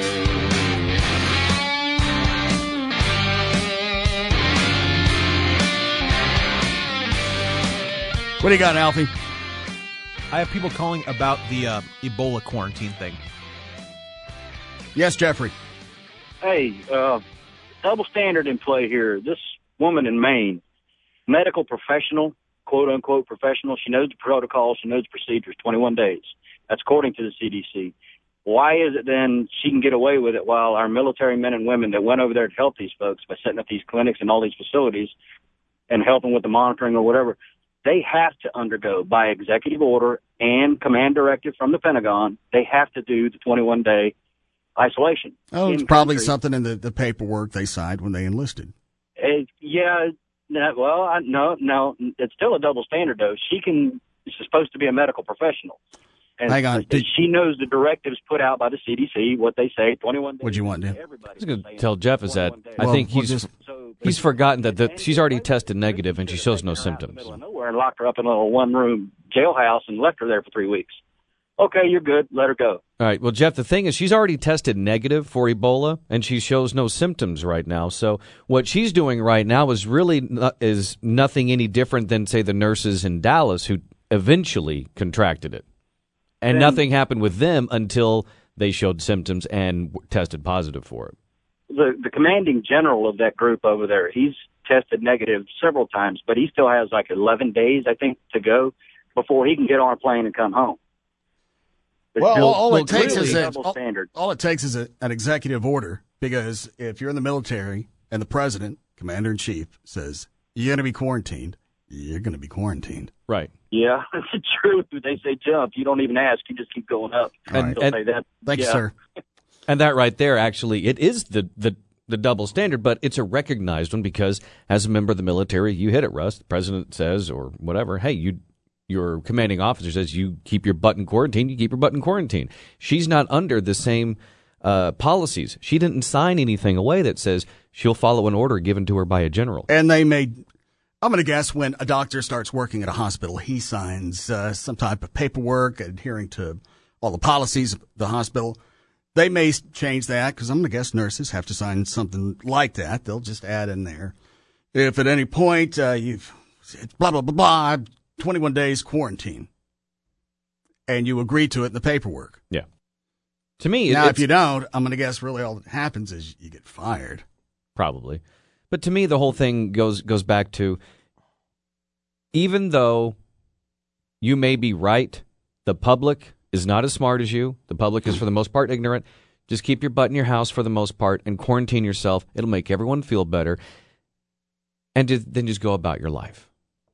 [SPEAKER 1] What do you got, Alfie?
[SPEAKER 10] I have people calling about the uh, Ebola quarantine thing.
[SPEAKER 1] Yes, Jeffrey.
[SPEAKER 13] Hey, uh, double standard in play here. This woman in Maine, medical professional, quote unquote professional. She knows the protocol. She knows the procedures. twenty-one days. That's according to the C D C. Why is it then she can get away with it while our military men and women that went over there to help these folks by setting up these clinics and all these facilities and helping with the monitoring or whatever, they have to undergo by executive order and command directive from the Pentagon, they have to do the twenty-one day isolation.
[SPEAKER 1] Oh, it's
[SPEAKER 13] in
[SPEAKER 1] probably
[SPEAKER 13] country.
[SPEAKER 1] something in the, the paperwork they signed when they enlisted.
[SPEAKER 13] Uh, yeah, no, well, I, no, no, it's still a double standard, though. She can, she's supposed to be a medical professional. And
[SPEAKER 1] Hang on. Did,
[SPEAKER 13] she knows the directives put out by the C D C, what they say, twenty-one days.
[SPEAKER 1] What'd you want, Dan?
[SPEAKER 2] I was going to tell Jeff is that I
[SPEAKER 1] Well,
[SPEAKER 2] think
[SPEAKER 1] we'll
[SPEAKER 2] he's
[SPEAKER 1] just-
[SPEAKER 2] he's forgotten that the, she's already tested negative and she shows no symptoms.
[SPEAKER 13] Nowhere and locked her up in a little one-room jailhouse and left her there for three weeks. Okay, you're good. Let her go.
[SPEAKER 2] All right. Well, Jeff, the thing is she's already tested negative for Ebola and she shows no symptoms right now. So what she's doing right now is really not, is nothing any different than, say, the nurses in Dallas who eventually contracted it. And
[SPEAKER 13] Then-
[SPEAKER 2] nothing happened with them until they showed symptoms and w- tested positive for it.
[SPEAKER 13] The the commanding general of that group over there, he's tested negative several times, but he still has like eleven days, I think, to go before he can get on a plane and come home. But
[SPEAKER 1] Well,
[SPEAKER 13] still-
[SPEAKER 1] all, all it
[SPEAKER 13] still
[SPEAKER 1] takes
[SPEAKER 13] really
[SPEAKER 1] is a,
[SPEAKER 13] double
[SPEAKER 1] all,
[SPEAKER 13] standard.
[SPEAKER 1] all it takes is a, an executive order, because if you're in the military and the president, commander in chief, says you're going to be quarantined, you're going to be quarantined.
[SPEAKER 2] Right.
[SPEAKER 13] Yeah, it's true. They say jump. You don't even ask. You just keep going up.
[SPEAKER 2] And-
[SPEAKER 13] They'll
[SPEAKER 2] and-
[SPEAKER 13] say that.
[SPEAKER 1] Thank you,
[SPEAKER 13] Yeah.
[SPEAKER 1] sir.
[SPEAKER 2] And that right there, actually, it is the, the, the double standard, but it's a recognized one because as a member of the military, you hit it, Russ. The president says, or whatever, hey, you, your commanding officer says you keep your butt in quarantine, you keep your butt in quarantine. She's not under the same uh, policies. She didn't sign anything away that says she'll follow an order given to her by a general.
[SPEAKER 1] And they made, I'm going to guess when a doctor starts working at a hospital, he signs uh, some type of paperwork adhering to all the policies of the hospital. They may change that because I'm going to guess nurses have to sign something like that. They'll just add in there. If at any point uh, you've blah, blah, blah, blah, twenty-one days quarantine, and you agree to it in the paperwork.
[SPEAKER 2] Yeah. To me,
[SPEAKER 1] now,
[SPEAKER 2] it's,
[SPEAKER 1] if you don't, I'm going to guess really all that happens is you get fired.
[SPEAKER 2] Probably. But to me, the whole thing goes goes back to, even though you may be right, the public is not as smart as you. The public is, for the most part, ignorant. Just keep your butt in your house for the most part and quarantine yourself. It'll make everyone feel better. And just, then just go about your life.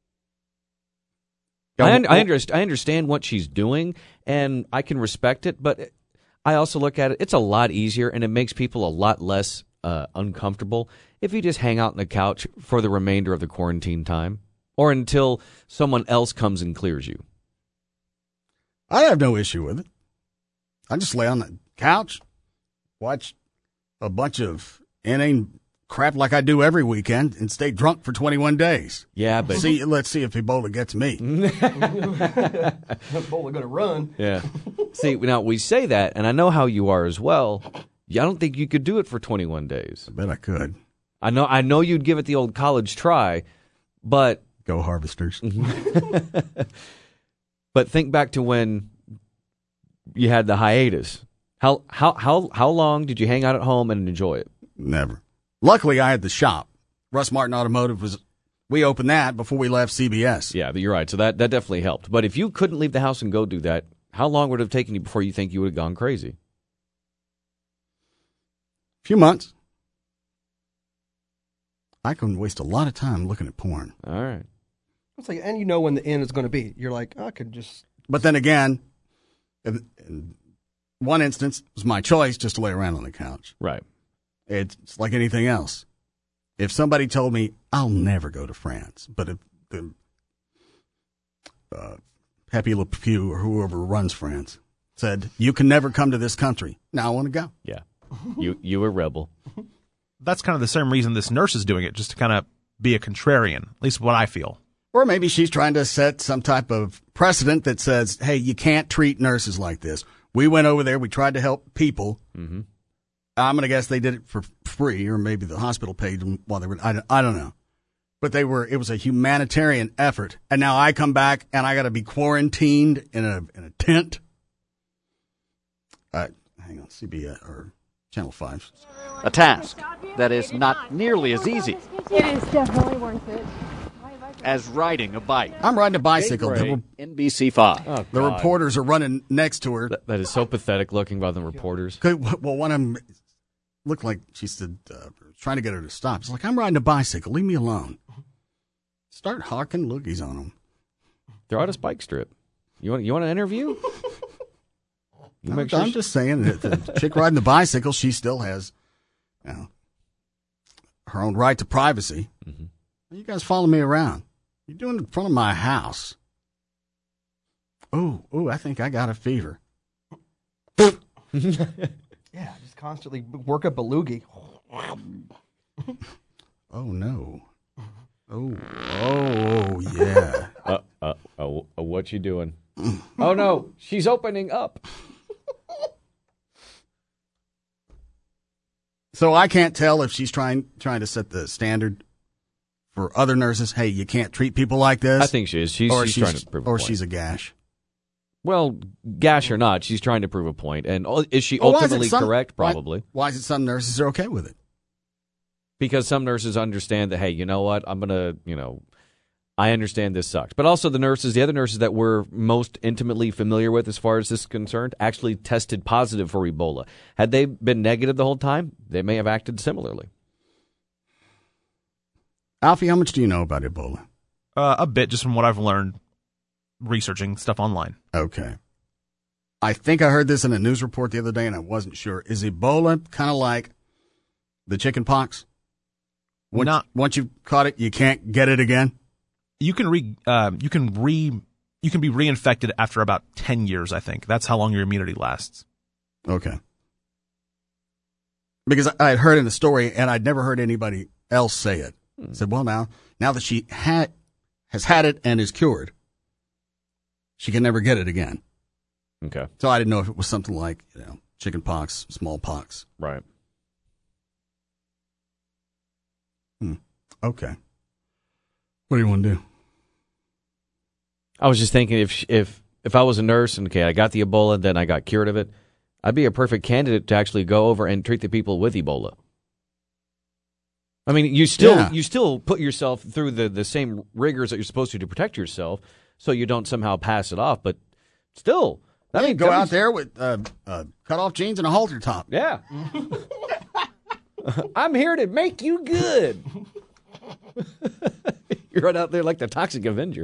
[SPEAKER 2] I, un- I, underst- I understand what she's doing, and I can respect it, but I also look at it, it's a lot easier, and it makes people a lot less uh, uncomfortable if you just hang out on the couch for the remainder of the quarantine time or until someone else comes and clears you.
[SPEAKER 1] I have no issue with it. I just lay on the couch, watch a bunch of inane crap like I do every weekend, and stay drunk for twenty-one days.
[SPEAKER 2] Yeah, but
[SPEAKER 1] see, let's see if Ebola gets me.
[SPEAKER 6] Ebola going to run.
[SPEAKER 2] Yeah. See, now we say that, and I know how you are as well. I don't think you could do it for twenty-one days.
[SPEAKER 1] I bet I could.
[SPEAKER 2] I know. I know you'd give it the old college try, but
[SPEAKER 1] go Harvesters.
[SPEAKER 2] But think back to when you had the hiatus. How how how how long did you hang out at home and enjoy it?
[SPEAKER 1] Never. Luckily, I had the shop. Russ Martin Automotive was. We opened that before we left C B S.
[SPEAKER 2] Yeah, but you're right. So that that definitely helped. But if you couldn't leave the house and go do that, how long would it have taken you before you think you would have gone crazy?
[SPEAKER 1] A few months. I can waste a lot of time looking at porn.
[SPEAKER 2] All right.
[SPEAKER 6] It's like, and you know when the end is going to be. You're like, I could just.
[SPEAKER 1] But then again, in, in one instance, it was my choice just to lay around on the couch.
[SPEAKER 2] Right.
[SPEAKER 1] It's like anything else. If somebody told me, I'll never go to France, but if the uh, Pepe Le Pew or whoever runs France said, you can never come to this country, now I want to go.
[SPEAKER 2] Yeah. You you a rebel.
[SPEAKER 10] That's kind of the same reason this nurse is doing it, just to kind of be a contrarian, at least what I feel.
[SPEAKER 1] Or maybe she's trying to set some type of precedent that says, hey, you can't treat nurses like this. We went over there. We tried to help people.
[SPEAKER 2] Mm-hmm.
[SPEAKER 1] I'm going to guess they did it for free, or maybe the hospital paid them while they were, I don't, I don't know. But they were, it was a humanitarian effort. And now I come back and I got to be quarantined in a, in a tent. Uh, hang on, C B S or Channel five.
[SPEAKER 14] A task that is not nearly as easy
[SPEAKER 15] It is definitely worth it.
[SPEAKER 14] as riding a bike.
[SPEAKER 1] I'm riding a bicycle.
[SPEAKER 14] Jay
[SPEAKER 1] The,
[SPEAKER 14] Gray,
[SPEAKER 1] re-
[SPEAKER 14] N B C five.
[SPEAKER 2] Oh,
[SPEAKER 1] the
[SPEAKER 2] God.
[SPEAKER 1] reporters are running next to her.
[SPEAKER 2] That, that is so pathetic looking by the reporters.
[SPEAKER 1] Well, one of them looked like she said, uh, trying to get her to stop. It's like, I'm riding a bicycle. Leave me alone. Start hawking loogies on them.
[SPEAKER 2] They're on a spike strip. You want you want an interview? You
[SPEAKER 1] I'm,
[SPEAKER 2] make sure
[SPEAKER 1] I'm
[SPEAKER 2] she-
[SPEAKER 1] just saying that the chick riding the bicycle, she still has, you know, her own right to privacy.
[SPEAKER 2] Mm-hmm.
[SPEAKER 1] You guys follow me around. You're doing it in front of my house. Oh, oh, I think I got a fever.
[SPEAKER 6] Yeah, just constantly work up a loogie.
[SPEAKER 1] Oh, no. Oh, oh, yeah.
[SPEAKER 2] uh, uh, uh, uh, what you doing? Oh, no, she's opening up.
[SPEAKER 1] So I can't tell if she's trying trying to set the standard for other nurses. Hey, you can't treat people like this.
[SPEAKER 2] I think she is. She's,
[SPEAKER 1] or
[SPEAKER 2] she's,
[SPEAKER 1] she's
[SPEAKER 2] trying to prove a
[SPEAKER 1] or
[SPEAKER 2] point.
[SPEAKER 1] she's a gash.
[SPEAKER 2] Well, gash or not, she's trying to prove a point. And oh, is she
[SPEAKER 1] Well, why is it
[SPEAKER 2] ultimately
[SPEAKER 1] some-
[SPEAKER 2] correct?
[SPEAKER 1] why-
[SPEAKER 2] Probably.
[SPEAKER 1] Why is it some nurses are okay with it?
[SPEAKER 2] Because some nurses understand that, hey, you know what? I'm going to, you know, I understand this sucks. But also the nurses, the other nurses that we're most intimately familiar with as far as this is concerned, actually tested positive for Ebola. Had they been negative the whole time, they may have acted similarly.
[SPEAKER 1] Alfie, how much do you know about Ebola?
[SPEAKER 10] Uh, a bit, just from what I've learned researching stuff online.
[SPEAKER 1] Okay. I think I heard this in a news report the other day, and I wasn't sure. Is Ebola kind of like the chicken pox? Once,
[SPEAKER 10] Not-
[SPEAKER 1] once you've caught it, you can't get it again?
[SPEAKER 10] You can re, uh, you can re, you can be reinfected after about ten years. I think that's how long your immunity lasts.
[SPEAKER 1] Okay. Because I had heard in the story, and I'd never heard anybody else say it. I said, well, now, now that she had, has had it and is cured, she can never get it again.
[SPEAKER 2] Okay.
[SPEAKER 1] So I didn't know if it was something like, you know, chicken pox, smallpox.
[SPEAKER 2] Right.
[SPEAKER 1] Hmm. Okay. What do you want to do?
[SPEAKER 2] I was just thinking if if if I was a nurse and, okay, I got the Ebola, then I got cured of it, I'd be a perfect candidate to actually go over and treat the people with Ebola. I mean, you still
[SPEAKER 1] Yeah.
[SPEAKER 2] you still put yourself through the, the same rigors that you're supposed to to protect yourself, so you don't somehow pass it off. But still,
[SPEAKER 1] I
[SPEAKER 2] that
[SPEAKER 1] mean, go out there with uh, uh, cut off jeans and a halter top.
[SPEAKER 2] Yeah, I'm here to make you good. You run out there like the Toxic Avenger.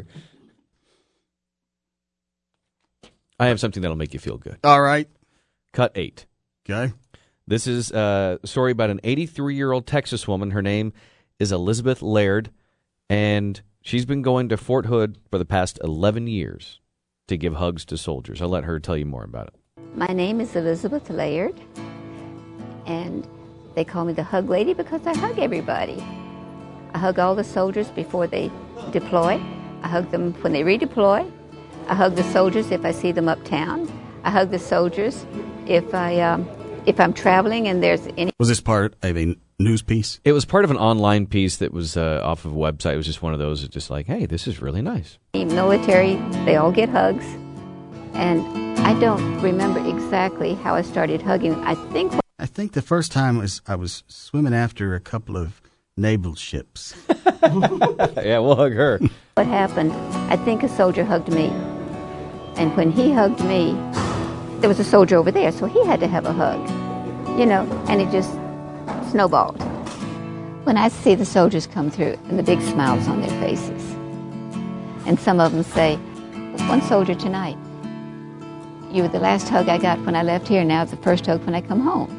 [SPEAKER 2] I have something that'll make you feel good.
[SPEAKER 1] All right.
[SPEAKER 2] Cut eight.
[SPEAKER 1] Okay.
[SPEAKER 2] This is a story about an eighty-three-year-old Texas woman. Her name is Elizabeth Laird, and she's been going to Fort Hood for the past eleven years to give hugs to soldiers. I'll let her tell you more about it.
[SPEAKER 16] My name is Elizabeth Laird, and they call me the Hug Lady because I hug everybody. I hug all the soldiers before they deploy. I hug them when they redeploy. I hug the soldiers if I see them uptown. I hug the soldiers if I um, if I'm traveling and there's any.
[SPEAKER 1] Was this part of a news piece?
[SPEAKER 2] It was part of an online piece that was uh, off of a website. It was just one of those, just like, hey, this is really nice.
[SPEAKER 16] Military, they all get hugs. And I don't remember exactly how I started hugging. I think.
[SPEAKER 1] I think the first time was I was swimming after a couple of naval ships.
[SPEAKER 2] Yeah, we'll hug her.
[SPEAKER 16] What happened, I think a soldier hugged me. And when he hugged me, there was a soldier over there, so he had to have a hug. You know, and it just snowballed. When I see the soldiers come through and the big smiles on their faces, and some of them say, one soldier tonight, you were the last hug I got when I left here, now it's the first hug when I come home.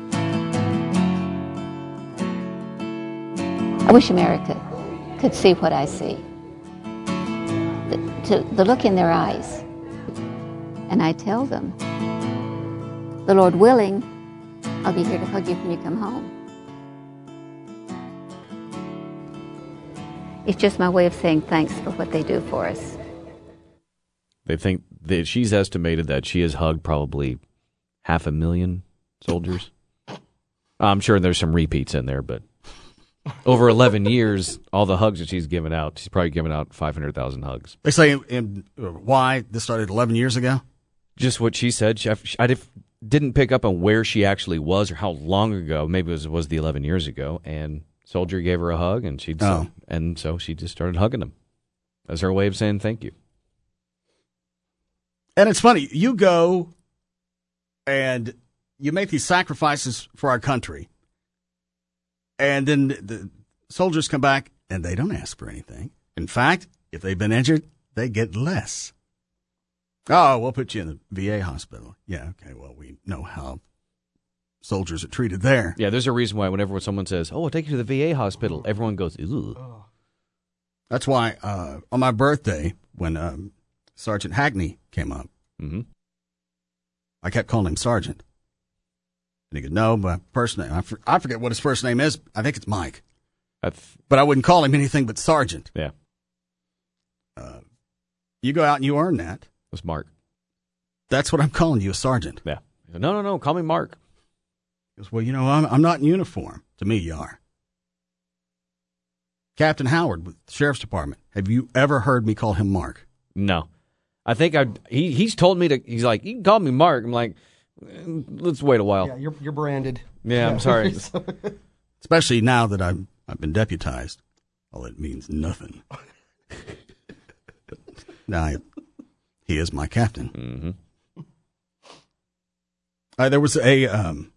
[SPEAKER 16] I wish America could see what I see. The, to, the look in their eyes. And I tell them, the Lord willing, I'll be here to hug you when you come home. It's just my way of saying thanks for what they do for us.
[SPEAKER 2] They think that she's estimated that she has hugged probably half a million soldiers. I'm sure there's some repeats in there, but over eleven years, all the hugs that she's given out, she's probably given out five hundred thousand hugs.
[SPEAKER 1] They say in, uh, why this started eleven years ago?
[SPEAKER 2] Just what she said. She, I dif- didn't pick up on where she actually was or how long ago. Maybe it was, was the eleven years ago. And Soldier gave her a hug, and she
[SPEAKER 1] Oh.
[SPEAKER 2] and so she just started hugging him as her way of saying thank you.
[SPEAKER 1] And it's funny, you go and you make these sacrifices for our country, and then the soldiers come back and they don't ask for anything. In fact, if they've been injured, they get less. Oh, we'll put you in the V A hospital. Yeah, okay, well, we know how soldiers are treated there.
[SPEAKER 2] Yeah, there's a reason why whenever someone says, oh, I'll take you to the V A hospital, everyone goes, ooh.
[SPEAKER 1] That's why uh, on my birthday, when um, Sergeant Hackney came up,
[SPEAKER 2] mm-hmm.
[SPEAKER 1] I kept calling him Sergeant. And he goes, no, my first name, I, for, I forget what his first name is. I think it's Mike.
[SPEAKER 2] That's...
[SPEAKER 1] But I wouldn't call him anything but Sergeant.
[SPEAKER 2] Yeah.
[SPEAKER 1] Uh, you go out and you earn that.
[SPEAKER 2] That's Mark.
[SPEAKER 1] That's what I'm calling you, a Sergeant.
[SPEAKER 2] Yeah. No, no, no, call me Mark.
[SPEAKER 1] He goes, well, you know, I'm, I'm not in uniform. To me, you are. Captain Howard with the Sheriff's Department. Have you ever heard me call him Mark?
[SPEAKER 2] No. I think I he he's told me to, he's like, you can call me Mark. I'm like, let's wait a while.
[SPEAKER 6] Yeah, you're you're branded.
[SPEAKER 2] Yeah, I'm sorry.
[SPEAKER 1] Especially now that I've, I've been deputized. Well, it means nothing. Now, I, he is my captain.
[SPEAKER 2] Mm-hmm.
[SPEAKER 1] Uh, there was a, um,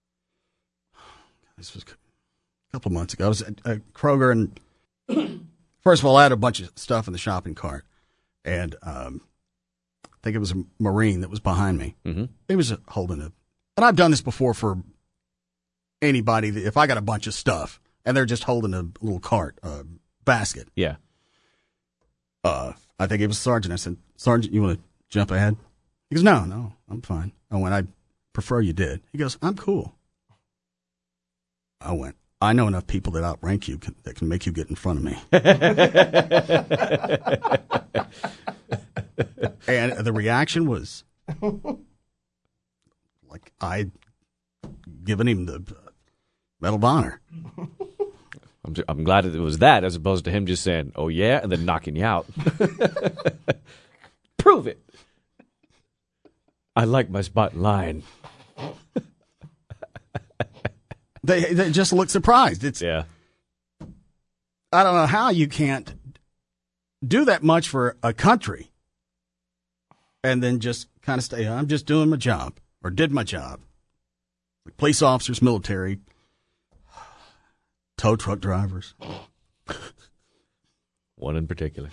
[SPEAKER 1] this was a couple of months ago. I was at, at Kroger, and first of all, I had a bunch of stuff in the shopping cart. And um, I think it was a Marine that was behind me.
[SPEAKER 2] Mm-hmm.
[SPEAKER 1] He was holding a, and I've done this before for anybody. That if I got a bunch of stuff and they're just holding a little cart, a basket.
[SPEAKER 2] Yeah.
[SPEAKER 1] Uh, I think it was Sergeant. I said, Sergeant, you want to jump ahead? He goes, no, no, I'm fine. I went, I prefer you did. He goes, I'm cool. I went, I know enough people that outrank you can, that can make you get in front of me. And the reaction was like I'd given him the Medal of Honor.
[SPEAKER 2] I'm, I'm glad that it was that as opposed to him just saying, oh, yeah, and then knocking you out. Prove it. I like my spot line.
[SPEAKER 1] They, they just look surprised. It's
[SPEAKER 2] yeah.
[SPEAKER 1] I don't know how you can't do that much for a country and then just kind of stay, I'm just doing my job or did my job. Like police officers, military, tow truck drivers.
[SPEAKER 2] One in particular.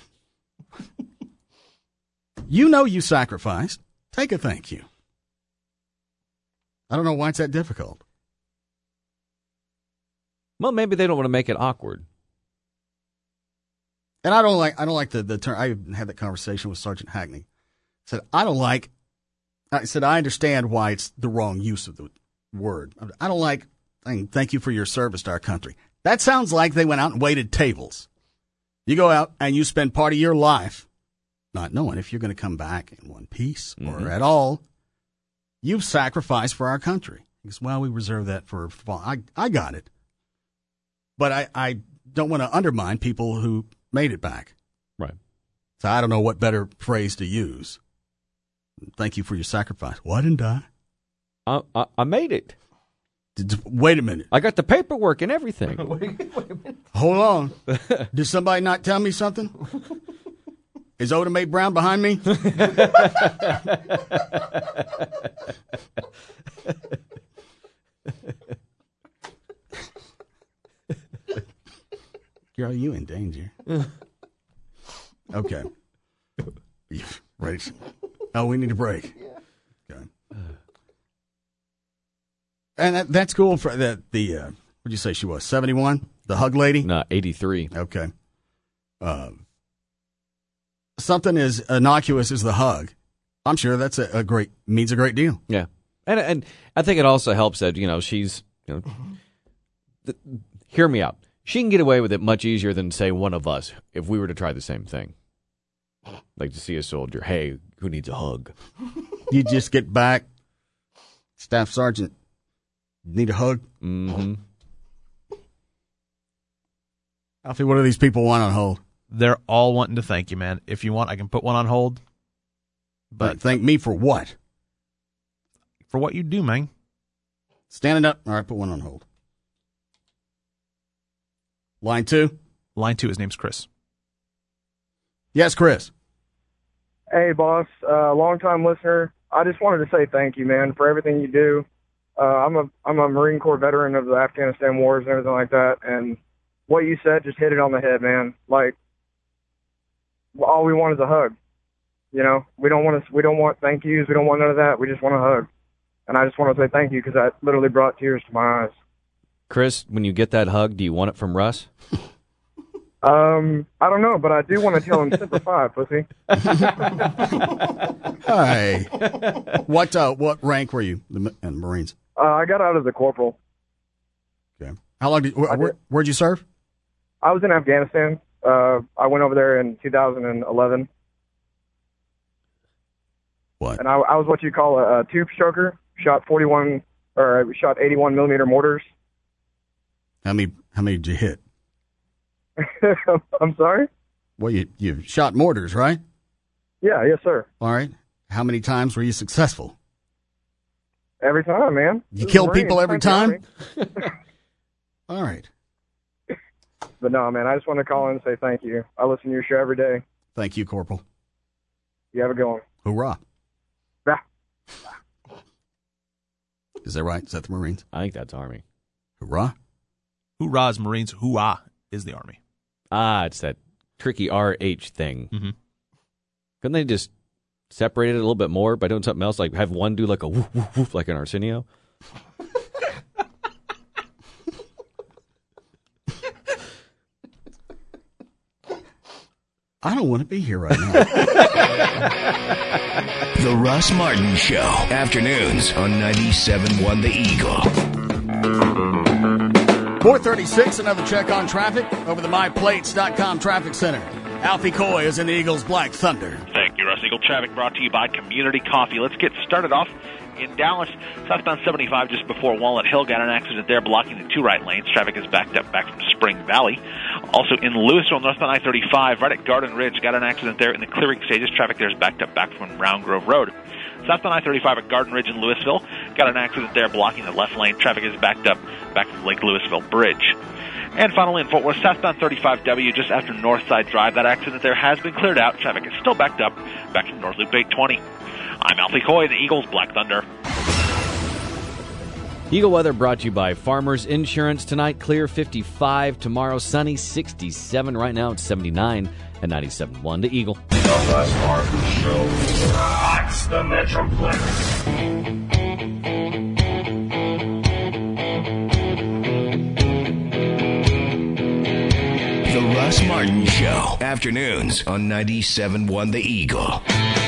[SPEAKER 1] You know you sacrificed. Take a thank you. I don't know why it's that difficult.
[SPEAKER 2] Well, maybe they don't want to make it awkward.
[SPEAKER 1] And I don't like I don't like the, the term. I had that conversation with Sergeant Hackney. I said, I don't like, I said, I understand why it's the wrong use of the word. I don't like, thank you for your service to our country. That sounds like they went out and waited tables. You go out and you spend part of your life not knowing if you're going to come back in one piece
[SPEAKER 2] Mm-hmm.
[SPEAKER 1] or at all. You've sacrificed for our country. He goes, well, we reserve that for, I, I got it. But I, I don't want to undermine people who made it back.
[SPEAKER 2] Right.
[SPEAKER 1] So I don't know what better phrase to use. Thank you for your sacrifice. Well, I didn't die.
[SPEAKER 2] I, I, I made it.
[SPEAKER 1] Did, wait a minute.
[SPEAKER 2] I got the paperwork and everything.
[SPEAKER 1] Hold on. Did somebody not tell me something? Is Oda Mae Brown behind me? Girl, you in danger. Okay. You ready? Oh, we need a break. Okay. And that, that's cool for the, the uh, what'd you say she was, seventy-one? The hug lady?
[SPEAKER 2] No, eighty-three.
[SPEAKER 1] Okay. Um, something as innocuous as the hug, I'm sure that's a, a great, means a great deal.
[SPEAKER 2] Yeah. And and I think it also helps that, you know, she's, you know, th- hear me out. She can get away with it much easier than, say, one of us if we were to try the same thing. Like to see a soldier. Hey, who needs a hug?
[SPEAKER 1] You just get back. Staff Sergeant, need a hug?
[SPEAKER 2] Mm-hmm.
[SPEAKER 1] Alfie, what do these people want on hold?
[SPEAKER 10] They're all wanting to thank you, man. If you want, I can put one on hold.
[SPEAKER 1] But thank me for what?
[SPEAKER 10] For what you do, man.
[SPEAKER 1] Standing up. All right, put one on hold. Line two?
[SPEAKER 10] Line two, his name's Chris.
[SPEAKER 1] Yes, Chris.
[SPEAKER 17] Hey, boss. Uh, long-time listener. I just wanted to say thank you, man, for everything you do. Uh, I'm a I'm a Marine Corps veteran of the Afghanistan wars and everything like that, and what you said just hit it on the head, man. Like, all we want is a hug. You know, we don't want to. We don't want thank yous. We don't want none of that. We just want a hug. And I just want to say thank you because that literally brought tears to my eyes.
[SPEAKER 2] Chris, when you get that hug, do you want it from Russ?
[SPEAKER 17] Um, I don't know, but I do want to tell him Semper Fi, pussy.
[SPEAKER 1] Hi. What uh, what rank were you in the Marines?
[SPEAKER 17] Uh, I got out as a corporal.
[SPEAKER 1] Okay. How long did, wh- where, where'd you serve?
[SPEAKER 17] I was in Afghanistan. Uh, I went over there in two thousand eleven.
[SPEAKER 1] What?
[SPEAKER 17] And I, I was what you call a, a tube stroker. Shot forty-one, or I shot eighty-one millimeter mortars.
[SPEAKER 1] How many? How many did you hit?
[SPEAKER 17] I'm sorry?
[SPEAKER 1] Well, you you shot mortars, right?
[SPEAKER 17] Yeah, yes, sir.
[SPEAKER 1] All right. How many times were you successful?
[SPEAKER 17] Every time, man.
[SPEAKER 1] You killed people every time? All right.
[SPEAKER 17] But no, man, I just want to call in and say thank you. I listen to your show every day.
[SPEAKER 1] Thank you, Corporal.
[SPEAKER 17] You have a good one.
[SPEAKER 1] Hoorah.
[SPEAKER 17] Yeah.
[SPEAKER 1] Is that right? Is that the Marines?
[SPEAKER 2] I think that's Army.
[SPEAKER 1] Hoorah?
[SPEAKER 10] Hoorah is Marines. Hooah is the Army.
[SPEAKER 2] Ah, it's that tricky R H thing.
[SPEAKER 10] Mm-hmm.
[SPEAKER 2] Couldn't they just separate it a little bit more by doing something else? Like have one do like a woof, woof, woof, like an Arsenio?
[SPEAKER 1] I don't want to be here right now.
[SPEAKER 8] The Russ Martin Show. Afternoons on ninety-seven point one The Eagle.
[SPEAKER 1] four thirty-six, another check on traffic over the my plates dot com traffic center. Alfie Coy is in the Eagles Black Thunder.
[SPEAKER 9] Thank you, Russ. Eagle traffic brought to you by Community Coffee. Let's get started off in Dallas. Southbound seventy-five just before Walnut Hill. Got an accident there blocking the two right lanes. Traffic is backed up back from Spring Valley. Also in Louisville, northbound I thirty-five, right at Garden Ridge. Got an accident there in the clearing stages. Traffic there is backed up back from Round Grove Road. Southbound I thirty-five at Garden Ridge in Louisville. Got an accident there blocking the left lane. Traffic is backed up back from Lake Louisville Bridge. And finally in Fort Worth, southbound thirty-five W just after Northside Drive. That accident there has been cleared out. Traffic is still backed up back from North Loop eight twenty. I'm Alfie Coy, the Eagles Black Thunder.
[SPEAKER 2] Eagle weather brought to you by Farmers Insurance. Tonight, clear fifty-five. Tomorrow, sunny sixty-seven. Right now, it's seventy-nine at ninety-seven point one. The Eagle.
[SPEAKER 8] The Russ Martin Show rocks the Metroplex. The Russ Martin Show. Afternoons on ninety-seven point one The Eagle.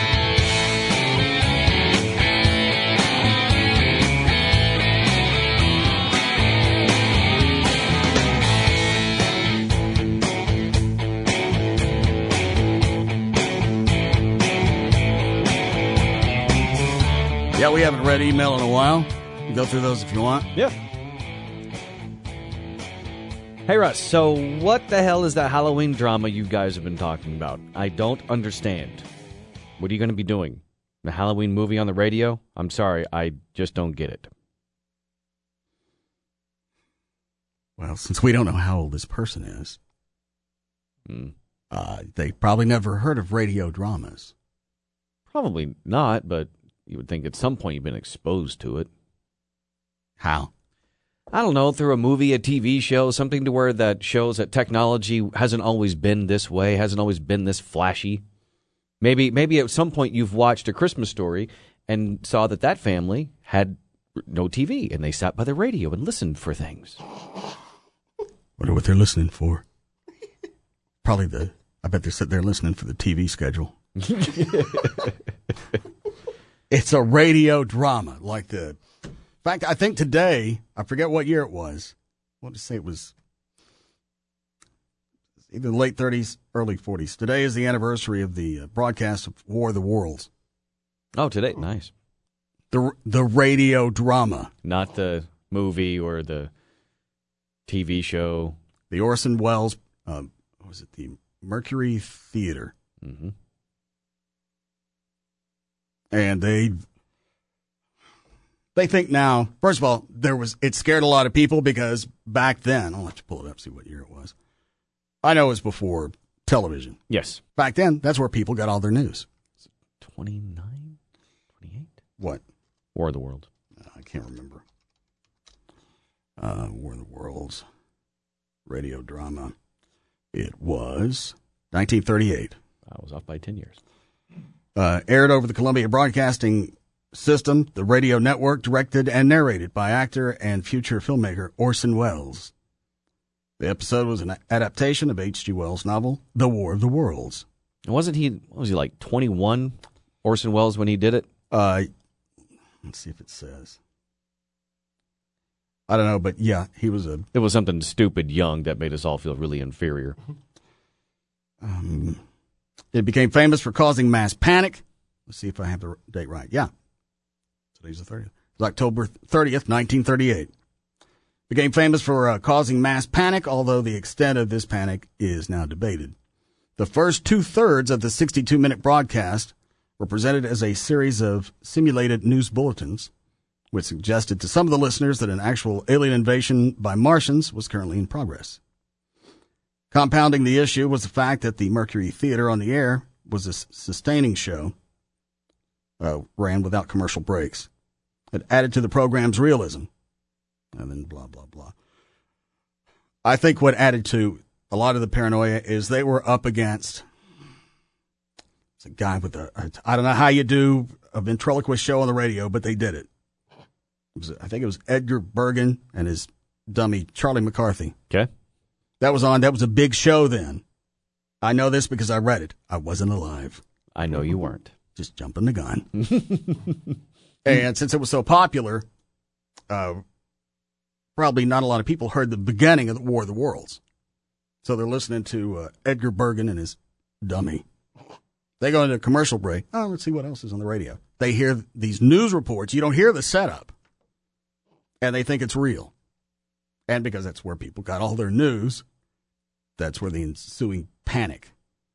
[SPEAKER 1] Yeah, we haven't read email in a while. You can go through those if you want.
[SPEAKER 2] Yeah. Hey, Russ, so what the hell is that Halloween drama you guys have been talking about? I don't understand. What are you going to be doing? The Halloween movie on the radio? I'm sorry, I just don't get it.
[SPEAKER 1] Well, since we don't know how old this person is,
[SPEAKER 2] mm.
[SPEAKER 1] uh, they probably never heard of radio dramas.
[SPEAKER 2] Probably not, but you would think at some point you've been exposed to it.
[SPEAKER 1] How?
[SPEAKER 2] I don't know, through a movie, a T V show, something to where that shows that technology hasn't always been this way, hasn't always been this flashy. Maybe maybe at some point you've watched A Christmas Story and saw that that family had no T V, and they sat by the radio and listened for things.
[SPEAKER 1] Wonder what they're listening for. Probably the, I bet they're sitting there listening for the T V schedule. It's a radio drama, like the, in fact, I think today, I forget what year it was. I want to say it was either the late thirties, early forties. Today is the anniversary of the uh, broadcast of War of the Worlds.
[SPEAKER 2] Oh, today, nice.
[SPEAKER 1] The the radio drama,
[SPEAKER 2] not the movie or the T V show.
[SPEAKER 1] The Orson Welles, uh, what was it? The Mercury Theater,
[SPEAKER 2] mm-hmm.
[SPEAKER 1] and they they think now. First of all, there was it scared a lot of people because back then, I'll have to pull it up see what year it was. I know it was before television.
[SPEAKER 2] Yes,
[SPEAKER 1] back then, that's where people got all their news.
[SPEAKER 2] Twenty-nine, twenty-eight.
[SPEAKER 1] What?
[SPEAKER 2] War of the Worlds.
[SPEAKER 1] I can't remember. Uh, War of the Worlds. Radio drama. It was nineteen thirty-eight.
[SPEAKER 2] I was off by ten years.
[SPEAKER 1] Uh, aired over the Columbia Broadcasting System, the radio network, directed and narrated by actor and future filmmaker Orson Welles. The episode was an adaptation of H G Wells' novel, The War of the Worlds.
[SPEAKER 2] And wasn't he, what was he, like twenty-one, Orson Welles, when he did it?
[SPEAKER 1] Uh, let's see if it says. I don't know, but yeah, he was a...
[SPEAKER 2] It was something stupid young that made us all feel really inferior.
[SPEAKER 1] Um, it became famous for causing mass panic. Let's see if I have the date right. Yeah. Today's the thirtieth. It was October thirtieth, nineteen thirty-eight. Became famous for uh, causing mass panic, although the extent of this panic is now debated. The first two-thirds of the sixty-two minute broadcast were presented as a series of simulated news bulletins, which suggested to some of the listeners that an actual alien invasion by Martians was currently in progress. Compounding the issue was the fact that the Mercury Theater on the air was a sustaining show, uh, ran without commercial breaks. It added to the program's realism. And then blah, blah, blah. I think what added to a lot of the paranoia is they were up against it's a guy with a, I don't know how you do a ventriloquist show on the radio, but they did it. It was, I think it was Edgar Bergen and his dummy, Charlie McCarthy.
[SPEAKER 2] Okay.
[SPEAKER 1] That was on. That was a big show then. I know this because I read it. I wasn't alive.
[SPEAKER 2] I know you weren't.
[SPEAKER 1] Just jumping the gun. And since it was so popular, uh, probably not a lot of people heard the beginning of the War of the Worlds. So they're listening to uh, Edgar Bergen and his dummy. They go into a commercial break. Oh, let's see what else is on the radio. They hear these news reports. You don't hear the setup. And they think it's real. And because that's where people got all their news, that's where the ensuing panic.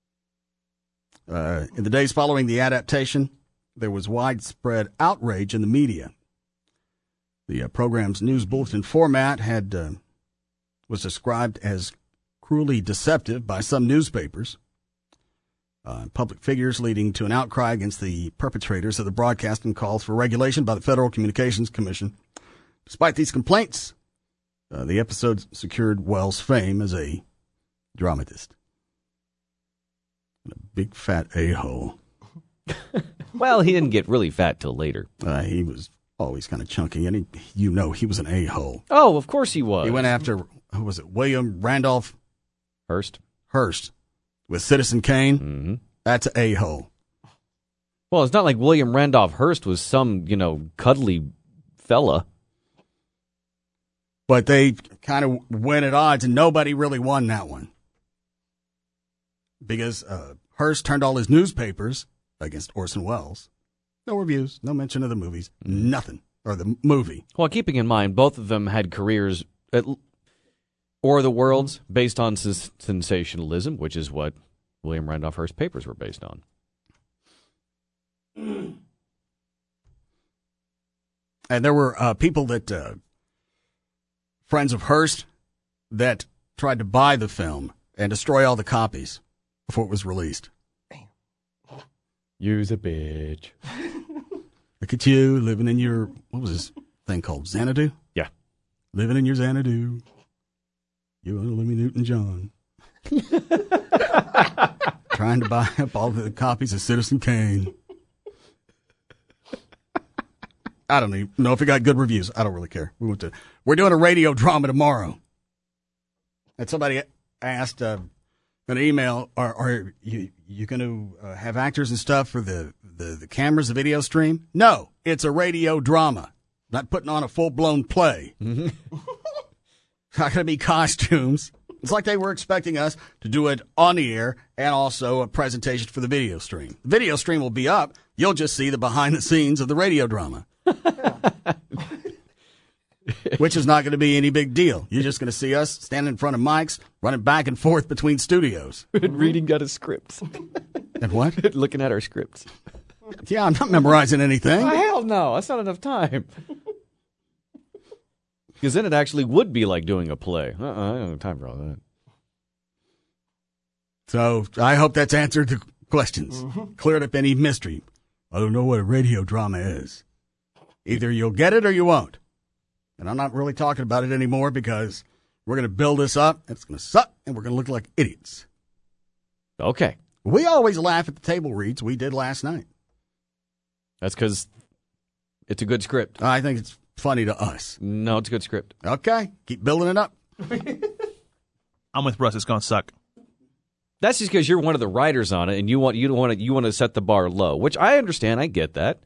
[SPEAKER 1] Uh, in the days following the adaptation, there was widespread outrage in the media. The uh, program's news bulletin format had uh, was described as cruelly deceptive by some newspapers. Uh, public figures, leading to an outcry against the perpetrators of the broadcast and calls for regulation by the Federal Communications Commission. Despite these complaints, uh, the episode secured Wells' fame as a dramatist. And a big fat a-hole.
[SPEAKER 2] Well, he didn't get really fat till later.
[SPEAKER 1] Uh, he was always kind of chunky, and he, you know he was an a-hole.
[SPEAKER 2] Oh, of course he was.
[SPEAKER 1] He went after, who was it, William Randolph
[SPEAKER 2] Hearst?
[SPEAKER 1] Hearst. With Citizen Kane,
[SPEAKER 2] mm-hmm.
[SPEAKER 1] That's an a-hole.
[SPEAKER 2] Well, it's not like William Randolph Hearst was some, you know, cuddly fella.
[SPEAKER 1] But they kind of went at odds, and nobody really won that one. Because uh, Hearst turned all his newspapers against Orson Welles. No reviews, no mention of the movies, nothing. Or the movie.
[SPEAKER 2] Well, keeping in mind, both of them had careers at War of the Worlds based on s- sensationalism, which is what William Randolph Hearst's papers were based on.
[SPEAKER 1] And there were uh, people that, uh, friends of Hearst, that tried to buy the film and destroy all the copies before it was released.
[SPEAKER 2] You's a bitch.
[SPEAKER 1] Look at you living in your, what was this thing called, Xanadu?
[SPEAKER 2] Yeah.
[SPEAKER 1] Living in your Xanadu. You and Olivia Newton-John. Trying to buy up all the copies of Citizen Kane. I don't even know if it got good reviews. I don't really care. We went to, we're doing a radio drama tomorrow. And somebody asked uh, an email, are, are you you going to uh, have actors and stuff for the, the, the cameras, the video stream? No, it's a radio drama. Not putting on a full-blown play. Not going to be costumes. It's like they were expecting us to do it on the air and also a presentation for the video stream. The video stream will be up. You'll just see the behind the scenes of the radio drama. Which is not going to be any big deal. You're just going to see us standing in front of mics, running back and forth between studios.
[SPEAKER 2] Reading out of scripts.
[SPEAKER 1] And what?
[SPEAKER 2] Looking at our scripts.
[SPEAKER 1] Yeah, I'm not memorizing anything.
[SPEAKER 2] Oh, hell no. That's not enough time. Because then it actually would be like doing a play. Uh-uh, I don't have time for all that.
[SPEAKER 1] So I hope that's answered the questions. Mm-hmm. Cleared up any mystery. I don't know what a radio drama is. Either you'll get it or you won't. And I'm not really talking about it anymore because we're going to build this up, and it's going to suck, and we're going to look like idiots.
[SPEAKER 2] Okay.
[SPEAKER 1] We always laugh at the table reads. We did last night.
[SPEAKER 2] That's because it's a good script.
[SPEAKER 1] I think it's funny to us.
[SPEAKER 2] No, it's a good script.
[SPEAKER 1] Okay. Keep building it up.
[SPEAKER 10] I'm with Russ. It's going to suck.
[SPEAKER 2] That's just because you're one of the writers on it, and you want you want to you want to set the bar low, which I understand. I get that.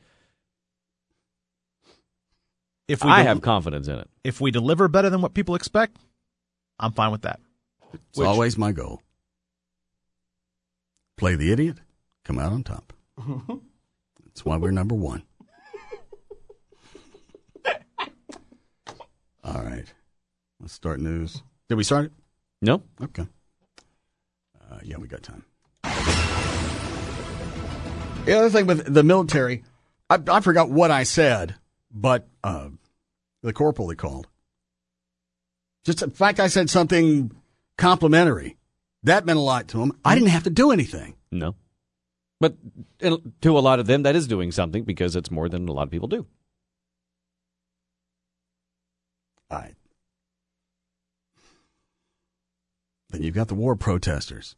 [SPEAKER 10] If we
[SPEAKER 2] I
[SPEAKER 10] del-
[SPEAKER 2] have confidence in it.
[SPEAKER 10] If we deliver better than what people expect, I'm fine with that.
[SPEAKER 1] It's Which, always my goal. Play the idiot, come out on top. That's why we're number one. All right. Let's start news. Did we start it?
[SPEAKER 2] No.
[SPEAKER 1] Okay. Uh, yeah, we got time. The other thing with the military, I, I forgot what I said, but uh, the corporal they called. Just in fact, I said something complimentary. That meant a lot to him. I didn't have to do anything.
[SPEAKER 2] No. But to a lot of them, that is doing something because it's more than a lot of people do.
[SPEAKER 1] All right. Then you've got the war protesters.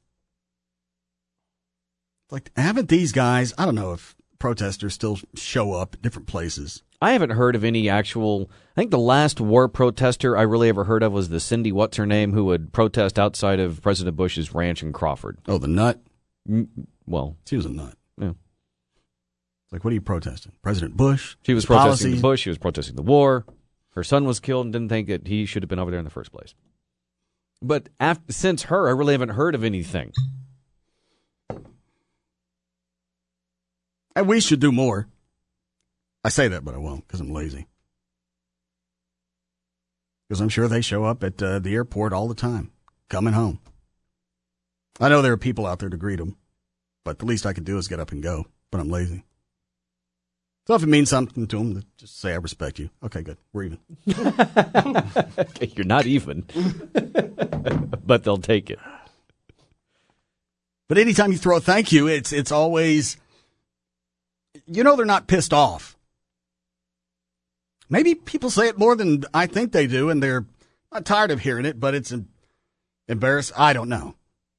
[SPEAKER 1] Like, haven't these guys, I don't know if protesters still show up at different places.
[SPEAKER 2] I haven't heard of any actual, I think the last war protester I really ever heard of was the Cindy what's-her-name who would protest outside of President Bush's ranch in Crawford.
[SPEAKER 1] Oh, the nut?
[SPEAKER 2] Mm, well.
[SPEAKER 1] She was a nut.
[SPEAKER 2] Yeah.
[SPEAKER 1] It's like, what are you protesting? President Bush?
[SPEAKER 2] She was protesting the Bush. She was protesting the war. Her son was killed and didn't think that he should have been over there in the first place. But after, since her, I really haven't heard of anything.
[SPEAKER 1] And we should do more. I say that, but I won't because I'm lazy. Because I'm sure they show up at uh, the airport all the time, coming home. I know there are people out there to greet them, but the least I can do is get up and go, but I'm lazy. So if it means something to them, just say I respect you. Okay, good. We're even.
[SPEAKER 2] You're not even, but they'll take it.
[SPEAKER 1] But anytime you throw a thank you, it's it's always, you know, they're not pissed off. Maybe people say it more than I think they do, and they're not tired of hearing it, but it's embarrassing. I don't know.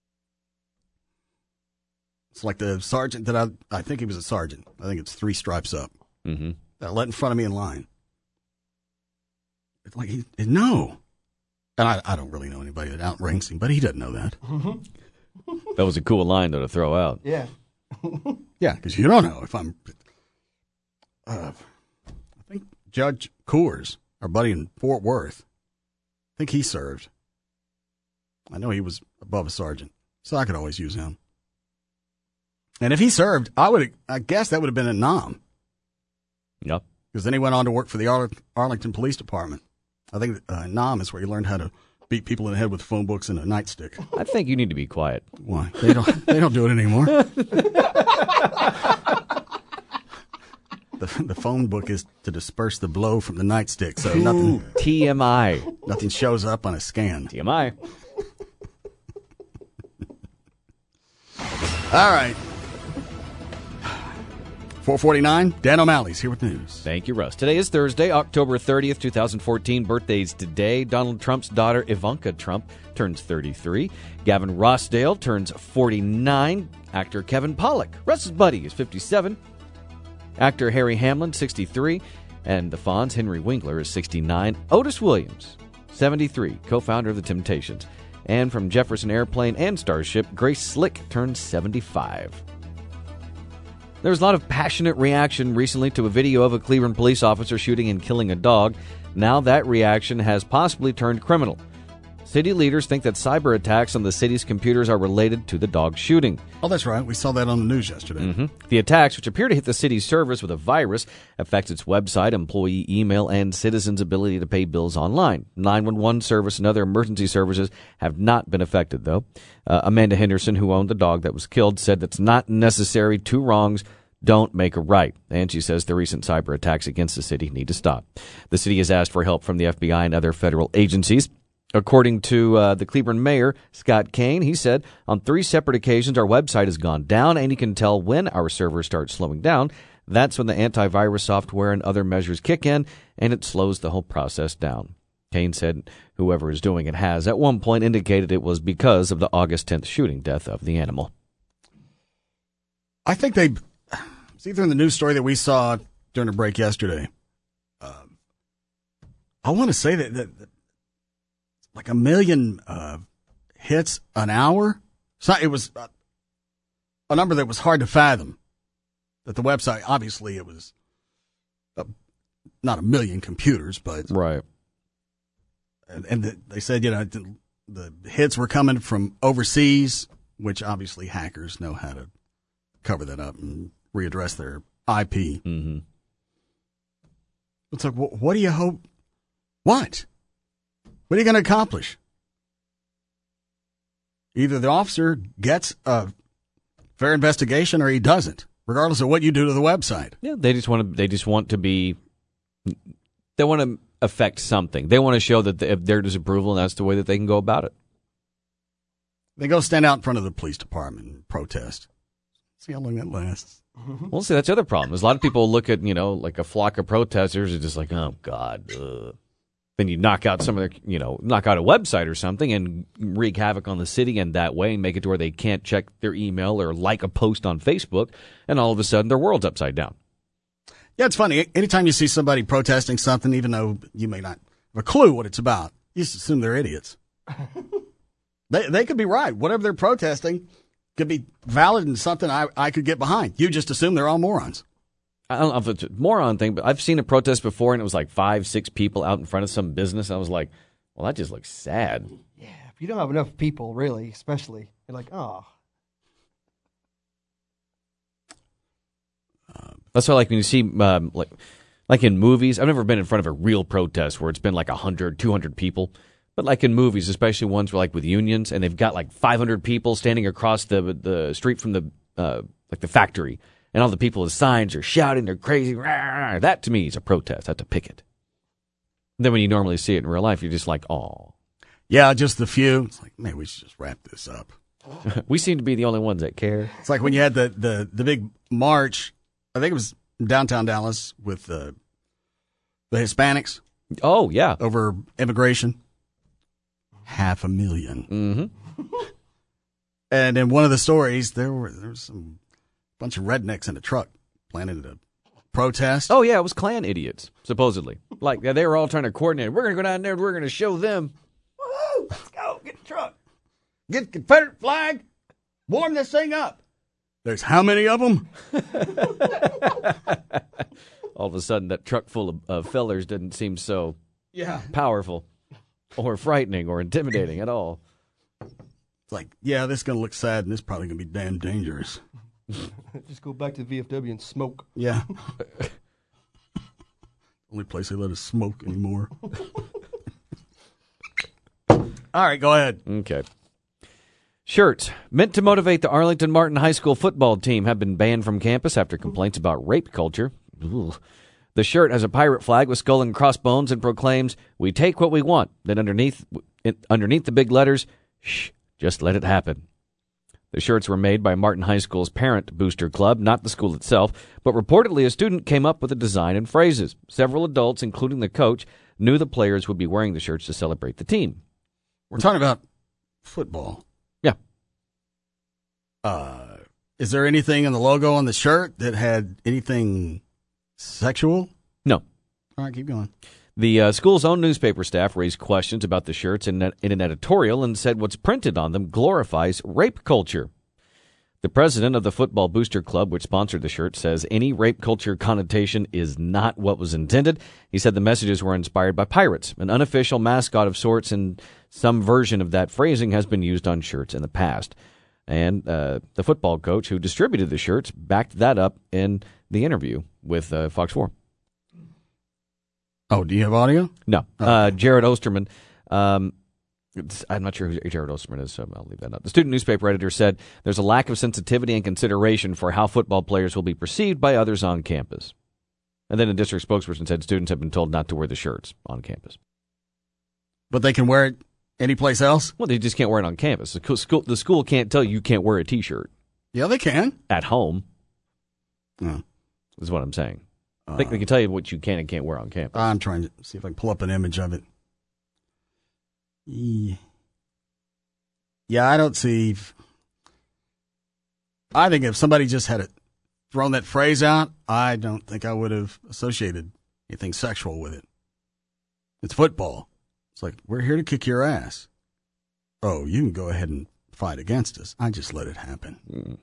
[SPEAKER 1] It's like the sergeant that I, I think he was a sergeant. I think it's three stripes up.
[SPEAKER 2] Mm-hmm.
[SPEAKER 1] That let in front of me in line. It's like, he, no. And I, I don't really know anybody that outranks him, but he doesn't know that.
[SPEAKER 6] Mm-hmm.
[SPEAKER 2] That was a cool line, though, to throw out.
[SPEAKER 6] Yeah.
[SPEAKER 1] Yeah, because you don't know if I'm. Uh, I think Judge Coors, our buddy in Fort Worth, I think he served. I know he was above a sergeant, so I could always use him. And if he served, I would. I guess that would have been a nom.
[SPEAKER 2] Yep.
[SPEAKER 1] Because then he went on to work for the Ar- Arlington Police Department. I think uh, nom is where he learned how to beat people in the head with phone books and a nightstick.
[SPEAKER 2] I think you need to be quiet.
[SPEAKER 1] Why? They don't. They don't do it anymore. The, the phone book is to disperse the blow from the nightstick, so
[SPEAKER 2] Ooh,
[SPEAKER 1] nothing.
[SPEAKER 2] T M I.
[SPEAKER 1] Nothing shows up on a scan.
[SPEAKER 2] T M I.
[SPEAKER 1] All right. four forty-nine, Dan O'Malley's here with news.
[SPEAKER 2] Thank you, Russ. Today is Thursday, October thirtieth, twenty fourteen. Birthdays today. Donald Trump's daughter, Ivanka Trump, turns thirty-three. Gavin Rossdale turns forty-nine. Actor Kevin Pollak, Russ's buddy, is fifty-seven. Actor Harry Hamlin, sixty-three. And the Fonz, Henry Winkler, is sixty-nine. Otis Williams, seventy-three, co-founder of The Temptations. And from Jefferson Airplane and Starship, Grace Slick turns seventy-five. There was a lot of passionate reaction recently to a video of a Cleveland police officer shooting and killing a dog. Now that reaction has possibly turned criminal. City leaders think that cyber attacks on the city's computers are related to the dog shooting.
[SPEAKER 1] Oh, that's right. We saw that on the news yesterday.
[SPEAKER 2] Mm-hmm. The attacks, which appear to hit the city's service with a virus, affects its website, employee email, and citizens' ability to pay bills online. nine one one service and other emergency services have not been affected, though. Uh, Amanda Henderson, who owned the dog that was killed, said that's not necessary. Two wrongs don't make a right. And she says the recent cyber attacks against the city need to stop. The city has asked for help from the F B I and other federal agencies. According to uh, the Cleveland mayor, Scott Kane, he said, on three separate occasions our website has gone down, and he can tell when our servers start slowing down. That's when the antivirus software and other measures kick in, and it slows the whole process down. Kane said whoever is doing it has at one point indicated it was because of the August tenth shooting death of the animal.
[SPEAKER 1] I think they, it's either in the news story that we saw during a break yesterday. Uh, I want to say that, that, that like a million uh, hits an hour. So it was uh, a number that was hard to fathom. That the website, obviously, it was uh, not a million computers, but
[SPEAKER 2] right.
[SPEAKER 1] And, and the, they said, you know, the, the hits were coming from overseas, which obviously hackers know how to cover that up and readdress their I P.
[SPEAKER 2] Mm-hmm.
[SPEAKER 1] It's like, what, what do you hope? What? What are you going to accomplish? Either the officer gets a fair investigation or he doesn't, regardless of what you do to the website.
[SPEAKER 2] Yeah, they just want to. They just want to be. They want to affect something. They want to show that they, their disapproval, and that's the way that they can go about it.
[SPEAKER 1] They go stand out in front of the police department and protest. See how long that lasts.
[SPEAKER 2] Well, see, that's the other problem. Is a lot of people look at, you know, like a flock of protesters and just like, oh God. Ugh. Then you knock out some of their, you know, knock out a website or something and wreak havoc on the city in that way and make it to where they can't check their email or like a post on Facebook, and all of a sudden their world's upside down.
[SPEAKER 1] Yeah, it's funny. Anytime you see somebody protesting something, even though you may not have a clue what it's about, you just assume they're idiots. they they could be right. Whatever they're protesting could be valid and something I, I could get behind. You just assume they're all morons.
[SPEAKER 2] I don't know if it's a moron thing, but I've seen a protest before, and it was like five, six people out in front of some business. I was like, well, that just looks sad.
[SPEAKER 6] Yeah, if you don't have enough people, really, especially, you're like, oh.
[SPEAKER 2] That's why, like, when you see, um, like, like in movies, I've never been in front of a real protest where it's been like one hundred, two hundred people. But like in movies, especially ones where, like with unions, and they've got like five hundred people standing across the the street from the uh, like the factory, and all the people with signs are shouting, they're crazy. Rah! That to me is a protest. That's a picket. Then when you normally see it in real life, you're just like, oh.
[SPEAKER 1] Yeah, just the few. It's like, man, we should just wrap this up.
[SPEAKER 2] We seem to be the only ones that care.
[SPEAKER 1] It's like when you had the, the, the big march, I think it was downtown Dallas with the, the Hispanics.
[SPEAKER 2] Oh, yeah.
[SPEAKER 1] Over immigration. Half a million.
[SPEAKER 2] Mm-hmm.
[SPEAKER 1] And in one of the stories, there were there was some bunch of rednecks in a truck planning to protest.
[SPEAKER 2] Oh, yeah, it was Klan idiots, supposedly. Like, they were all trying to coordinate. We're going to go down there and we're going to show them.
[SPEAKER 1] Woo! Let's go. Get the truck. Get the Confederate flag. Warm this thing up. There's how many of them?
[SPEAKER 2] All of a sudden, that truck full of uh, fellers didn't seem so
[SPEAKER 1] yeah.
[SPEAKER 2] powerful or frightening or intimidating at all.
[SPEAKER 1] It's like, yeah, this is going to look sad, and this is probably going to be damn dangerous.
[SPEAKER 6] Just go back to the V F W and smoke.
[SPEAKER 1] Yeah. Only place they let us smoke anymore. All right, go ahead.
[SPEAKER 2] Okay. Shirts meant to motivate the Arlington Martin High School football team have been banned from campus after complaints about rape culture. Ooh. The shirt has a pirate flag with skull and crossbones and proclaims, "We take what we want." Then underneath, underneath the big letters, "Shh, just let it happen." The shirts were made by Martin High School's parent booster club, not the school itself, but reportedly a student came up with the design and phrases. Several adults, including the coach, knew the players would be wearing the shirts to celebrate the team.
[SPEAKER 1] We're talking about football.
[SPEAKER 2] Yeah.
[SPEAKER 1] Uh, is there anything in the logo on the shirt that had anything sexual?
[SPEAKER 2] No.
[SPEAKER 1] All right, keep going.
[SPEAKER 2] The uh, school's own newspaper staff raised questions about the shirts in, in an editorial and said what's printed on them glorifies rape culture. The president of the Football Booster Club, which sponsored the shirt, says any rape culture connotation is not what was intended. He said the messages were inspired by pirates, an unofficial mascot of sorts, and some version of that phrasing has been used on shirts in the past. And uh, the football coach who distributed the shirts backed that up in the interview with uh, Fox four.
[SPEAKER 1] Oh, do you have audio?
[SPEAKER 2] No.
[SPEAKER 1] Oh.
[SPEAKER 2] Uh, Jared Osterman. Um, it's- I'm not sure who Jared Osterman is, so I'll leave that out. The student newspaper editor said there's a lack of sensitivity and consideration for how football players will be perceived by others on campus. And then a district spokesperson said students have been told not to wear the shirts on campus.
[SPEAKER 1] But they can wear it anyplace else?
[SPEAKER 2] Well, they just can't wear it on campus. The co- school, the school can't tell you you can't wear a T-shirt.
[SPEAKER 1] Yeah, they can.
[SPEAKER 2] At home.
[SPEAKER 1] Oh.
[SPEAKER 2] Is what I'm saying. I
[SPEAKER 1] Uh,
[SPEAKER 2] think they can tell you what you can and can't wear on campus.
[SPEAKER 1] I'm trying to see if I can pull up an image of it. Yeah, yeah I don't see. I think if somebody just had it, thrown that phrase out, I don't think I would have associated anything sexual with it. It's football. It's like, we're here to kick your ass. Oh, you can go ahead and fight against us. I just let it happen.
[SPEAKER 2] Mm.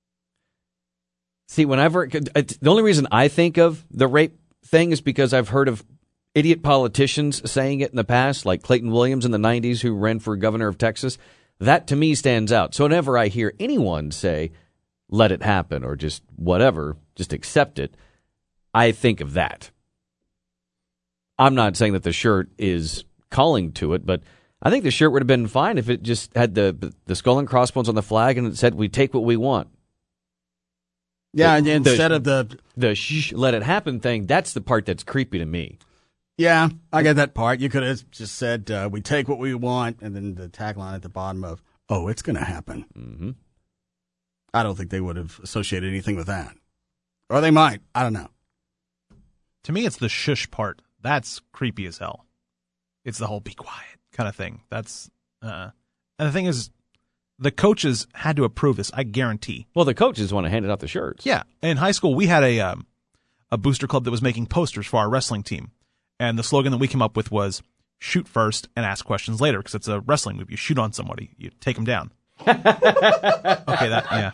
[SPEAKER 2] See, whenever the only reason I think of the rape thing is because I've heard of idiot politicians saying it in the past, like Clayton Williams in the nineties, who ran for governor of Texas. That to me stands out. So whenever I hear anyone say, "Let it happen," or just whatever, just accept it, I think of that. I'm not saying that the shirt is calling to it, but I think the shirt would have been fine if it just had the the skull and crossbones on the flag and it said, "We take what we want."
[SPEAKER 1] Yeah, and
[SPEAKER 2] The-
[SPEAKER 1] instead
[SPEAKER 2] the,
[SPEAKER 1] of the
[SPEAKER 2] the shh, let it happen thing, that's the part that's creepy to me.
[SPEAKER 1] Yeah, I get that part. You could have just said, uh, we take what we want, and then the tagline at the bottom of, oh, it's going to happen.
[SPEAKER 2] Mm-hmm.
[SPEAKER 1] I don't think they would have associated anything with that. Or they might. I don't know.
[SPEAKER 10] To me, it's the shush part. That's creepy as hell. It's the whole be quiet kind of thing. That's, uh, and the thing is, the coaches had to approve this, I guarantee.
[SPEAKER 2] Well, the coaches want to hand out the shirts.
[SPEAKER 10] Yeah. In high school, we had a um, a booster club that was making posters for our wrestling team. And the slogan that we came up with was, shoot first and ask questions later, because it's a wrestling move. You shoot on somebody, you take them down. Okay, that,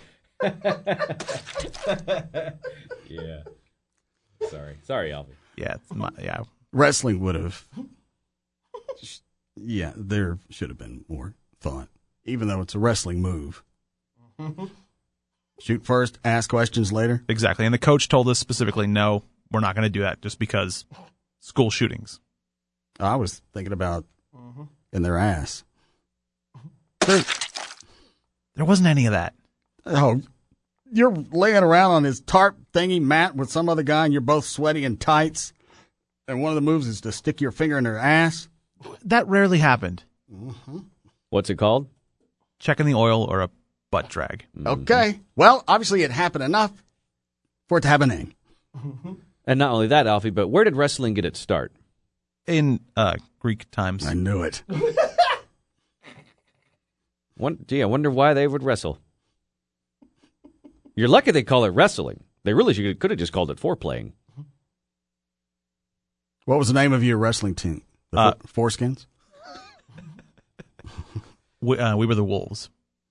[SPEAKER 2] yeah. Yeah. Sorry. Sorry, Alfie.
[SPEAKER 10] Yeah, it's my, yeah.
[SPEAKER 1] Wrestling would have, yeah, there should have been more thought, even though it's a wrestling move. Shoot first, ask questions later.
[SPEAKER 10] Exactly. And the coach told us specifically, no, we're not going to do that just because school shootings.
[SPEAKER 1] I was thinking about in their ass. There,
[SPEAKER 10] there wasn't any of that.
[SPEAKER 1] Oh, you're laying around on his tarp thingy mat with some other guy, and you're both sweaty in tights. And one of the moves is to stick your finger in their ass.
[SPEAKER 10] That rarely happened.
[SPEAKER 1] Mm-hmm.
[SPEAKER 2] What's it called?
[SPEAKER 10] Checking the oil or a butt drag.
[SPEAKER 1] Okay. Well, obviously it happened enough for it to have a name.
[SPEAKER 2] And not only that, Alfie, but where did wrestling get its start?
[SPEAKER 10] In uh, Greek times.
[SPEAKER 1] I knew it.
[SPEAKER 2] One, gee, I wonder why they would wrestle. You're lucky they call it wrestling. They really should, could have just called it foreplaying.
[SPEAKER 1] What was the name of your wrestling team? The
[SPEAKER 10] Uh,
[SPEAKER 1] Foreskins?
[SPEAKER 10] we, uh, we were the Wolves.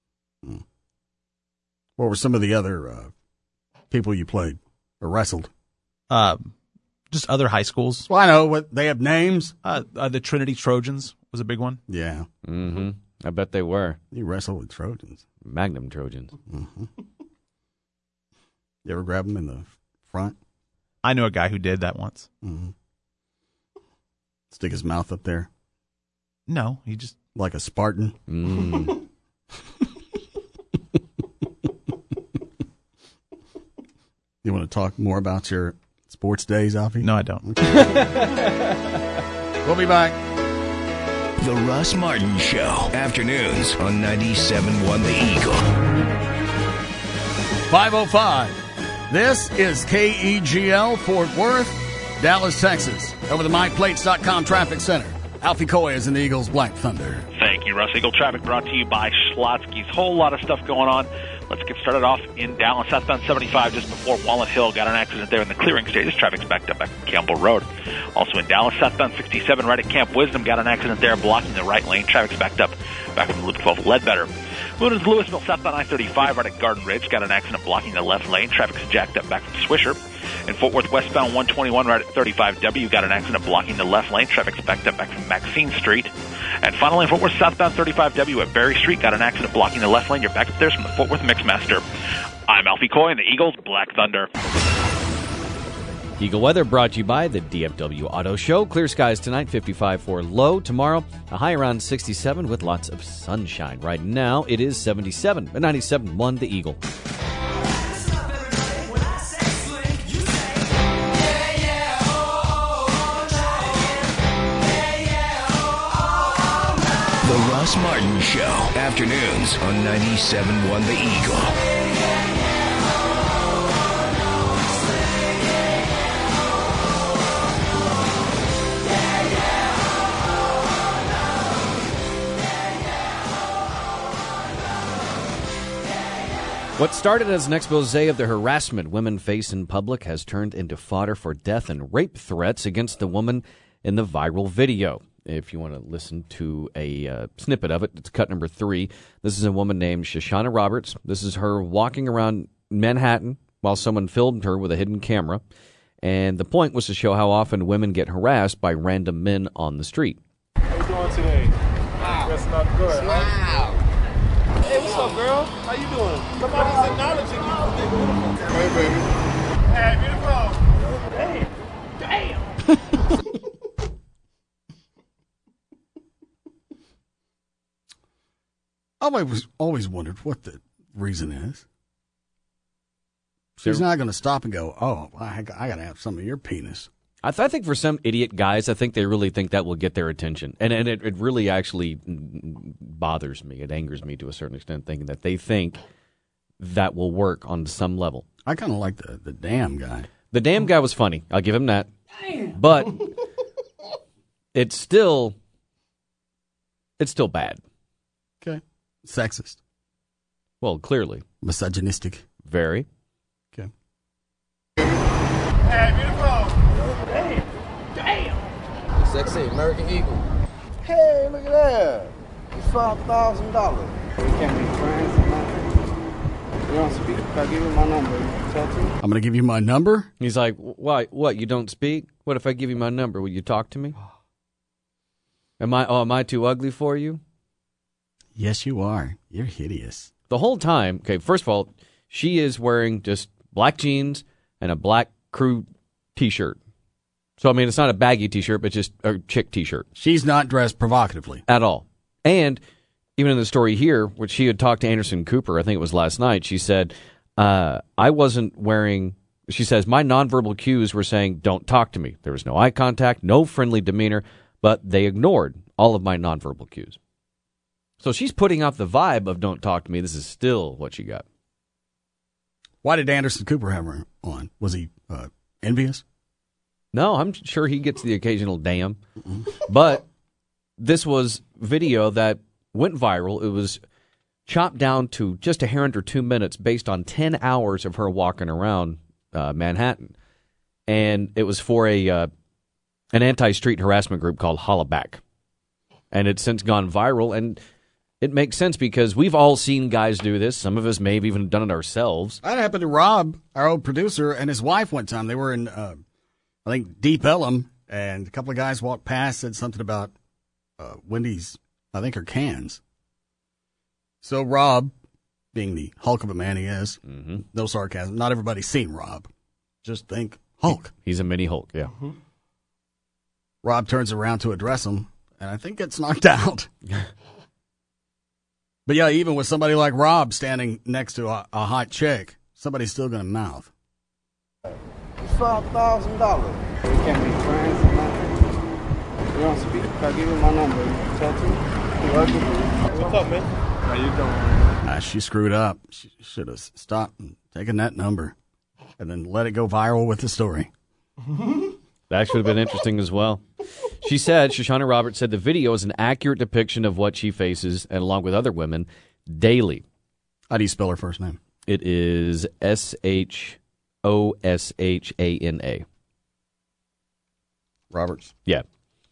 [SPEAKER 1] What were some of the other uh, people you played or wrestled?
[SPEAKER 10] Uh, just other high schools.
[SPEAKER 1] Well, I know. What, they have names?
[SPEAKER 10] Uh, uh, the Trinity Trojans was a big one.
[SPEAKER 1] Yeah.
[SPEAKER 2] Mm-hmm. I bet they were.
[SPEAKER 1] You wrestled with Trojans.
[SPEAKER 2] Magnum Trojans.
[SPEAKER 1] Mm-hmm. You ever grab them in the front?
[SPEAKER 10] I knew a guy who did that once.
[SPEAKER 1] Mm-hmm. Stick his mouth up there?
[SPEAKER 10] No, he just...
[SPEAKER 1] Like a Spartan?
[SPEAKER 2] Mm.
[SPEAKER 1] You want to talk more about your sports days, Alfie?
[SPEAKER 10] No, I don't.
[SPEAKER 1] We'll be back.
[SPEAKER 8] The Russ Martin Show. Afternoons on ninety-seven point one The Eagle.
[SPEAKER 1] five oh five. This is K E G L Fort Worth, Dallas, Texas. Over the my plates dot com Traffic Center. Alfie Coy is in the Eagles Black Thunder.
[SPEAKER 9] Thank you, Russ. Eagle Traffic brought to you by Schlotsky's. Whole lot of stuff going on. Let's get started off in Dallas. Southbound seventy-five just before Walnut Hill. Got an accident there in the clearing stages. Traffic's backed up at Campbell Road. Also in Dallas, southbound sixty-seven right at Camp Wisdom. Got an accident there blocking the right lane. Traffic's backed up back from the Loop twelve Ledbetter. Moving into Louisville, southbound I thirty-five, right at Garden Ridge. Got an accident blocking the left lane. Traffic's jacked up back from Swisher. In Fort Worth, westbound one twenty-one, right at thirty-five W. Got an accident blocking the left lane. Traffic's backed up back from Maxine Street. And finally, in Fort Worth, southbound thirty-five W at Berry Street. Got an accident blocking the left lane. You're back up there from the Fort Worth Mixmaster. I'm Alfie Coy, and the Eagles, Black Thunder.
[SPEAKER 2] Eagle weather brought to you by the D F W Auto Show. Clear skies tonight, fifty-five for low. Tomorrow, a high around sixty-seven with lots of sunshine. Right now, it is seventy-seven. At ninety-seven point one, the Eagle.
[SPEAKER 8] The Russ Martin Show. Afternoons on ninety-seven point one, the Eagle.
[SPEAKER 2] What started as an expose of the harassment women face in public has turned into fodder for death and rape threats against the woman in the viral video. If you want to listen to a uh, snippet of it, it's cut number three. This is a woman named Shoshana Roberts. This is her walking around Manhattan while someone filmed her with a hidden camera. And the point was to show how often women get harassed by random men on the street.
[SPEAKER 18] How you doing today? Wow. That's not good. Wow. Hey, what's up, girl? How you doing? Somebody's acknowledging you for being beautiful. Hey, baby. Hey, beautiful. Damn. Damn.
[SPEAKER 1] I always, always wondered what the reason is. She's not going to stop and go, oh, I, I got to have some of your penis.
[SPEAKER 2] I, th- I think for some idiot guys, I think they really think that will get their attention. And, and it, it really actually bothers me. It angers me to a certain extent, thinking that they think that will work on some level.
[SPEAKER 1] I kind of like the, the damn guy.
[SPEAKER 2] The damn guy was funny. I'll give him that.
[SPEAKER 1] Damn.
[SPEAKER 2] But it's still, it's still bad.
[SPEAKER 1] Okay. Sexist.
[SPEAKER 2] Well, clearly.
[SPEAKER 1] Misogynistic.
[SPEAKER 2] Very.
[SPEAKER 1] Okay.
[SPEAKER 18] Hey, beautiful. Damn. Damn.
[SPEAKER 19] Sexy American Eagle.
[SPEAKER 18] Hey, look at that. It's five thousand dollars.
[SPEAKER 19] We can't be friends or nothing. You don't speak. If I give you my number, you talk to me?
[SPEAKER 1] I'm going to give you my number?
[SPEAKER 2] He's like, why? What? You don't speak? What if I give you my number? Will you talk to me? Am I, oh, am I too ugly for you?
[SPEAKER 1] Yes, you are. You're hideous.
[SPEAKER 2] The whole time, okay, first of all, she is wearing just black jeans and a black crew T-shirt. So, I mean, it's not a baggy T-shirt, but just a chick T-shirt.
[SPEAKER 1] She's not dressed provocatively.
[SPEAKER 2] At all. And even in the story here, which she had talked to Anderson Cooper, I think it was last night, she said, uh, I wasn't wearing, she says, my nonverbal cues were saying, don't talk to me. There was no eye contact, no friendly demeanor, but they ignored all of my nonverbal cues. So she's putting out the vibe of don't talk to me. This is still what she got.
[SPEAKER 1] Why did Anderson Cooper have her on? Was he uh, envious?
[SPEAKER 2] No, I'm sure he gets the occasional damn. But this was video that went viral. It was chopped down to just a hair under two minutes based on ten hours of her walking around uh, Manhattan. And it was for a uh, an anti-street harassment group called Hollaback. And it's since gone viral. And it makes sense because we've all seen guys do this. Some of us may have even done it ourselves.
[SPEAKER 1] That happened to Rob, our old producer, and his wife one time. They were in, uh, I think, Deep Ellum, and a couple of guys walked past, said something about uh, Wendy's, I think, or cans. So Rob, being the Hulk of a man he is,
[SPEAKER 2] mm-hmm.
[SPEAKER 1] no sarcasm, not everybody's seen Rob. Just think Hulk.
[SPEAKER 2] He's a mini Hulk, yeah.
[SPEAKER 1] Mm-hmm. Rob turns around to address him, and I think gets knocked out. But yeah, even with somebody like Rob standing next to a, a hot chick, somebody's still going to mouth.
[SPEAKER 19] It's five thousand dollars. We can't be friends or nothing. You don't speak. If I give you my number, you talk to me? You ugly?
[SPEAKER 18] What's up, man? How you doing?
[SPEAKER 1] Ah, she screwed up. She should have stopped and taken that number and then let it go viral with the story.
[SPEAKER 2] That actually would have been interesting as well. She said, Shoshana Roberts said the video is an accurate depiction of what she faces, and along with other women, daily.
[SPEAKER 1] How do you spell her first name?
[SPEAKER 2] It is S H O S H A N A.
[SPEAKER 1] Roberts?
[SPEAKER 2] Yeah.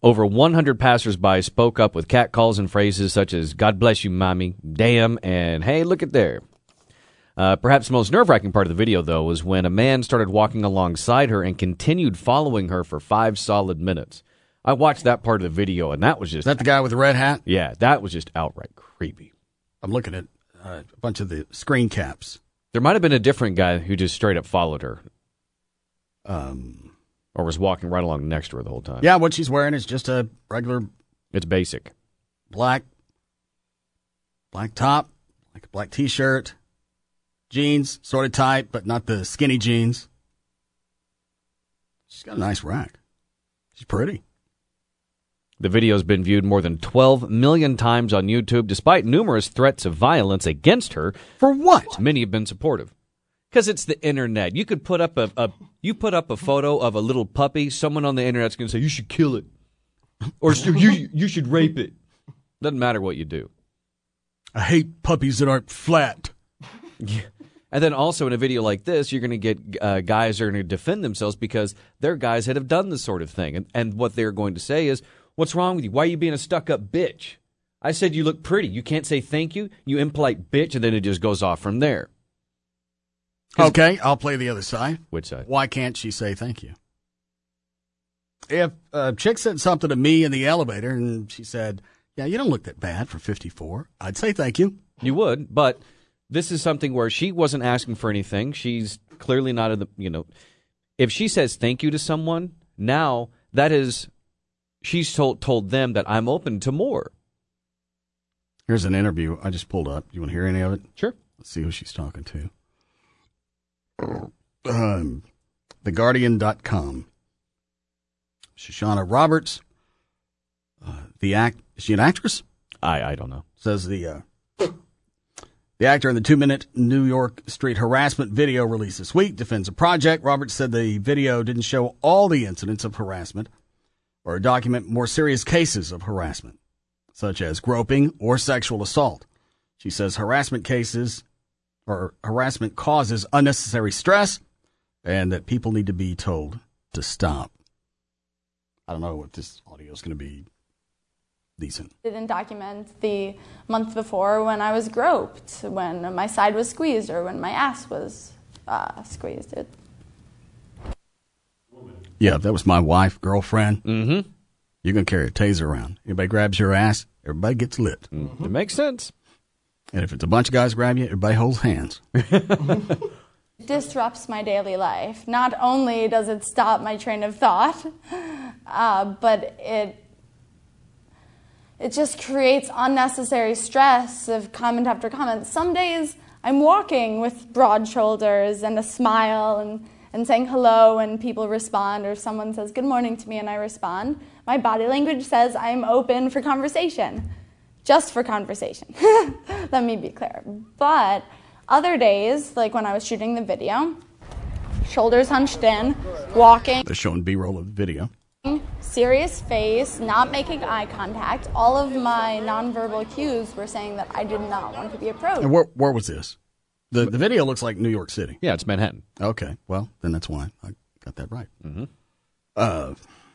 [SPEAKER 2] Over one hundred passersby spoke up with catcalls and phrases such as, God bless you, mommy, damn, and hey, look at there. Uh, perhaps the most nerve-wracking part of the video, though, was when a man started walking alongside her and continued following her for five solid minutes. I watched that part of the video, and that was just...
[SPEAKER 1] Is that the guy with the red hat?
[SPEAKER 2] Yeah, that was just outright creepy.
[SPEAKER 1] I'm looking at uh, a bunch of the screen caps.
[SPEAKER 2] There might have been a different guy who just straight up followed her.
[SPEAKER 1] Um,
[SPEAKER 2] or was walking right along next to her the whole time.
[SPEAKER 1] Yeah, what she's wearing is just a regular...
[SPEAKER 2] It's basic.
[SPEAKER 1] Black, black top, like a black T-shirt, jeans, sort of tight, but not the skinny jeans. She's got a nice rack. She's pretty.
[SPEAKER 2] The video's been viewed more than twelve million times on YouTube, despite numerous threats of violence against her.
[SPEAKER 1] For what?
[SPEAKER 2] Many have been supportive. Because it's the internet. You could put up a, a you put up a photo of a little puppy, someone on the internet's going to say, you should kill it. Or you you should rape it. Doesn't matter what you do.
[SPEAKER 1] I hate puppies that aren't flat.
[SPEAKER 2] Yeah. And then also in a video like this, you're going to get uh, guys that are going to defend themselves because they're guys that have done this sort of thing. And, and what they're going to say is, what's wrong with you? Why are you being a stuck-up bitch? I said you look pretty. You can't say thank you. You impolite bitch, and then it just goes off from there.
[SPEAKER 1] Okay, I'll play the other side.
[SPEAKER 2] Which side?
[SPEAKER 1] Why can't she say thank you? If a chick said something to me in the elevator and she said, yeah, you don't look that bad for fifty-four, I'd say thank you.
[SPEAKER 2] You would, but this is something where she wasn't asking for anything. She's clearly not in the, you know, if she says thank you to someone, now that is, she's told, told them that I'm open to more.
[SPEAKER 1] Here's an interview I just pulled up. You want to hear any of it?
[SPEAKER 2] Sure.
[SPEAKER 1] Let's see who she's talking to. Um, the Guardian dot com. Shoshana Roberts, uh, the act, is she an actress?
[SPEAKER 2] I, I don't know.
[SPEAKER 1] Says the, uh, the actor in the two-minute New York street harassment video released this week defends a project. Roberts said the video didn't show all the incidents of harassment or document more serious cases of harassment, such as groping or sexual assault. She says harassment cases or harassment causes unnecessary stress and that people need to be told to stop. I don't know what this audio is going to be decent.
[SPEAKER 20] Didn't document the month before when I was groped, when my side was squeezed, or when my ass was uh, squeezed. It...
[SPEAKER 1] Yeah, if that was my wife, girlfriend,
[SPEAKER 2] mm-hmm.
[SPEAKER 1] you're going to carry a taser around. Anybody grabs your ass, everybody gets lit.
[SPEAKER 2] Mm-hmm. It makes sense.
[SPEAKER 1] And if it's a bunch of guys grab you, everybody holds hands.
[SPEAKER 20] Disrupts my daily life. Not only does it stop my train of thought, uh, but it it just creates unnecessary stress of comment after comment. Some days I'm walking with broad shoulders and a smile and, and saying hello and people respond, or someone says good morning to me and I respond. My body language says I'm open for conversation. Just for conversation. Let me be clear. But other days, like when I was shooting the video, shoulders hunched in, walking.
[SPEAKER 1] They're showing B-roll of the video.
[SPEAKER 20] Serious face, not making eye contact. All of my nonverbal cues were saying that I did not want to be approached.
[SPEAKER 1] And where, where was this? The the video looks like New York City.
[SPEAKER 2] Yeah, it's Manhattan.
[SPEAKER 1] Okay, well, then that's why I got that right.
[SPEAKER 2] Mm-hmm.
[SPEAKER 1] Uh,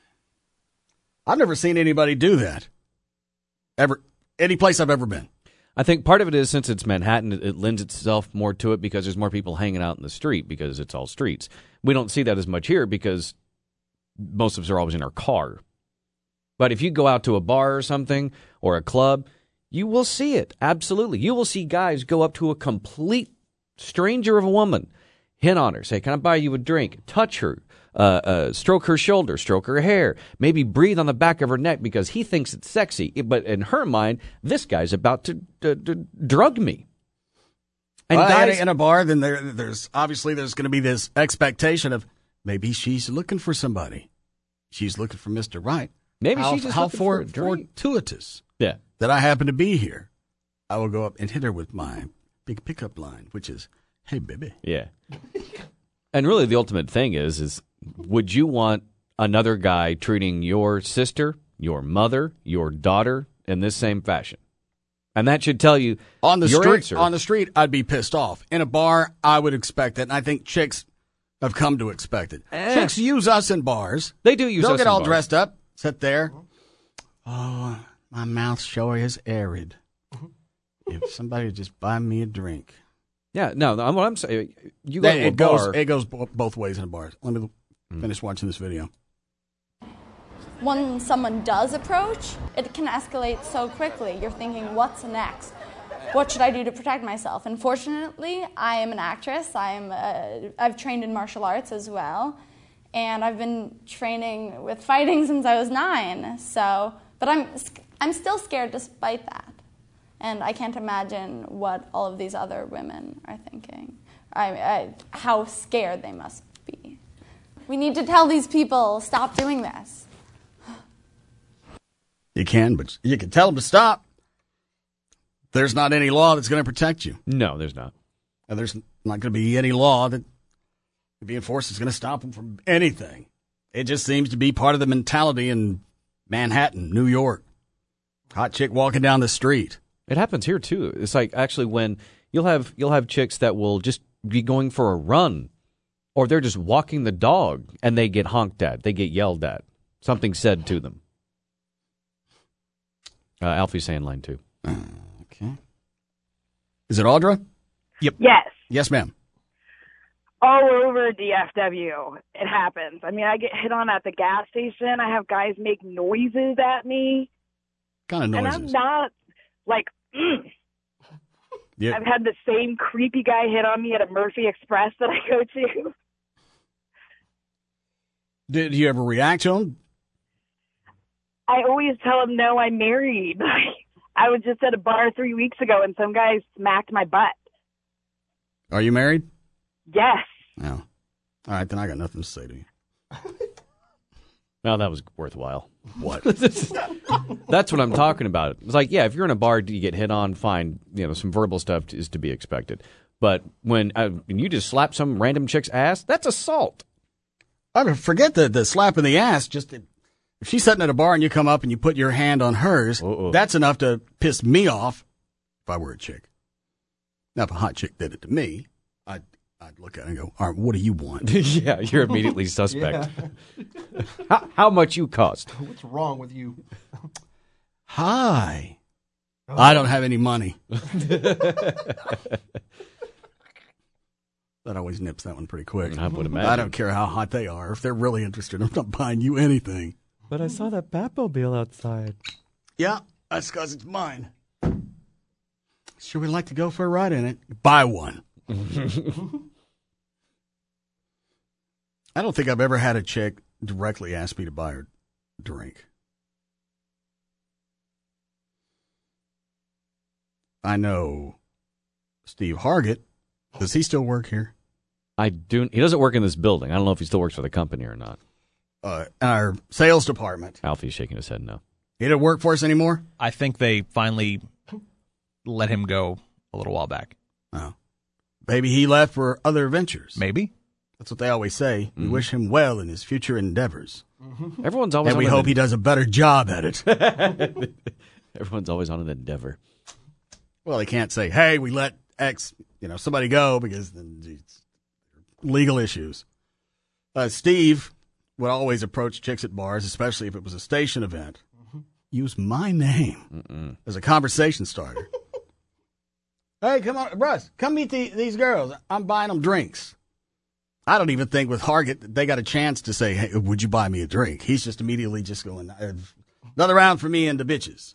[SPEAKER 1] I've never seen anybody do that. Ever, any place I've ever been.
[SPEAKER 2] I think part of it is since it's Manhattan, it, it lends itself more to it because there's more people hanging out in the street because it's all streets. We don't see that as much here because most of us are always in our car. But if you go out to a bar or something or a club, you will see it. Absolutely. You will see guys go up to a complete stranger of a woman, hit on her, say, can I buy you a drink? Touch her, uh, uh, stroke her shoulder, stroke her hair, maybe breathe on the back of her neck because he thinks it's sexy. But in her mind, this guy's about to, to, to drug me. And
[SPEAKER 1] well,
[SPEAKER 2] guys,
[SPEAKER 1] in a bar, then there, there's obviously there's going to be this expectation of maybe she's looking for somebody. She's looking for Mister Right.
[SPEAKER 2] Maybe
[SPEAKER 1] how,
[SPEAKER 2] she's just
[SPEAKER 1] how
[SPEAKER 2] looking
[SPEAKER 1] for,
[SPEAKER 2] for a drink.
[SPEAKER 1] fortuitous
[SPEAKER 2] Yeah.
[SPEAKER 1] that I happen to be here. I will go up and hit her with my big pickup line, which is, hey, baby.
[SPEAKER 2] Yeah. And really the ultimate thing is, is would you want another guy treating your sister, your mother, your daughter in this same fashion? And that should tell you
[SPEAKER 1] on the
[SPEAKER 2] your
[SPEAKER 1] street.
[SPEAKER 2] answer.
[SPEAKER 1] On the street, I'd be pissed off. In a bar, I would expect it, and I think chicks have come to expect it.
[SPEAKER 2] Eh.
[SPEAKER 1] Chicks use us in bars.
[SPEAKER 2] They do use
[SPEAKER 1] They'll
[SPEAKER 2] us
[SPEAKER 1] get
[SPEAKER 2] in
[SPEAKER 1] all
[SPEAKER 2] bars.
[SPEAKER 1] dressed up, sit there, Oh, my mouth sure is arid. If somebody would just buy me a drink.
[SPEAKER 2] Yeah, no, no, what I'm saying, you go
[SPEAKER 1] It,
[SPEAKER 2] to a
[SPEAKER 1] it goes,
[SPEAKER 2] bar.
[SPEAKER 1] it goes bo- both ways in a bar. Let me finish watching this video.
[SPEAKER 20] When someone does approach, it can escalate so quickly. You're thinking, what's next? What should I do to protect myself? And fortunately, I am an actress. I am a, I've trained in martial arts as well. And I've been training with fighting since I was nine. So, but I'm, I'm still scared despite that. And I can't imagine what all of these other women are thinking. I, I, how scared they must be. We need to tell these people, stop doing this.
[SPEAKER 1] You can, but you can tell them to stop. There's not any law that's going to protect you.
[SPEAKER 2] No, there's not.
[SPEAKER 1] And there's not going to be any law that can be enforced that's going to stop them from anything. It just seems to be part of the mentality in Manhattan, New York. Hot chick walking down the street.
[SPEAKER 2] It happens here too. It's like actually when you'll have you'll have chicks that will just be going for a run, or they're just walking the dog and they get honked at, they get yelled at, something said to them. Uh, Alfie's saying line two.
[SPEAKER 1] Uh, okay. Is it Audra?
[SPEAKER 10] Yep.
[SPEAKER 21] Yes.
[SPEAKER 1] Yes, ma'am.
[SPEAKER 21] All over D F W, it happens. I mean, I get hit on at the gas station. I have guys make noises at me.
[SPEAKER 1] What kind of noises?
[SPEAKER 21] And I'm not, like, mm.
[SPEAKER 1] Yeah.
[SPEAKER 21] I've had the same creepy guy hit on me at a Murphy Express that I go to.
[SPEAKER 1] Did you ever react to him?
[SPEAKER 21] I always tell him, no, I'm married. I was just at a bar three weeks ago, and some guy smacked my butt.
[SPEAKER 1] Are you married?
[SPEAKER 21] Yes.
[SPEAKER 1] No. All right, then I got nothing to say to you.
[SPEAKER 2] No, that was worthwhile.
[SPEAKER 1] What?
[SPEAKER 2] That's what I'm talking about. It's like, yeah, if you're in a bar, you get hit on, fine. You know, some verbal stuff is to be expected. But when, uh, when you just slap some random chick's ass, that's assault.
[SPEAKER 1] I mean, forget the, the slap in the ass. Just if she's sitting at a bar and you come up and you put your hand on hers, Uh-oh. that's enough to piss me off if I were a chick. Now, if a hot chick did it to me, I'd, I'd look at it and go, all right, what do you want?
[SPEAKER 2] Yeah, you're immediately suspect. how, how much you cost?
[SPEAKER 6] What's wrong with you?
[SPEAKER 1] Hi. Oh. I don't have any money. That always nips that one pretty quick.
[SPEAKER 2] I would imagine.
[SPEAKER 1] I don't care how hot they are. If they're really interested, I'm not buying you anything.
[SPEAKER 2] But I saw that Batmobile outside.
[SPEAKER 1] Yeah, that's because it's mine. Sure would like to go for a ride in it. Buy one. I don't think I've ever had a chick directly ask me to buy her a drink. I know Steve Hargett. Does he still work here?
[SPEAKER 2] I do. He doesn't work in this building. I don't know if he still works for the company or not.
[SPEAKER 1] Uh, our sales department.
[SPEAKER 2] Alfie's shaking his head no.
[SPEAKER 1] He doesn't work for us anymore?
[SPEAKER 10] I think they finally let him go a little while back.
[SPEAKER 1] Oh. Maybe he left for other ventures.
[SPEAKER 10] Maybe.
[SPEAKER 1] That's what they always say. We
[SPEAKER 2] Mm-hmm.
[SPEAKER 1] wish him well in his future endeavors.
[SPEAKER 2] Mm-hmm. Everyone's always
[SPEAKER 1] and
[SPEAKER 2] on
[SPEAKER 1] we
[SPEAKER 2] an
[SPEAKER 1] hope
[SPEAKER 2] en-
[SPEAKER 1] he does a better job at it.
[SPEAKER 2] Everyone's always on an endeavor.
[SPEAKER 1] Well, they can't say, hey, we let X, you know, somebody go because then it's legal issues. Uh, Steve would always approach chicks at bars, especially if it was a station event. Mm-hmm. Use my name Mm-mm. as a conversation starter. Hey, come on, Russ, come meet the, these girls. I'm buying them drinks. I don't even think with Hargett they got a chance to say, hey, would you buy me a drink? He's just immediately just going, another round for me and the bitches.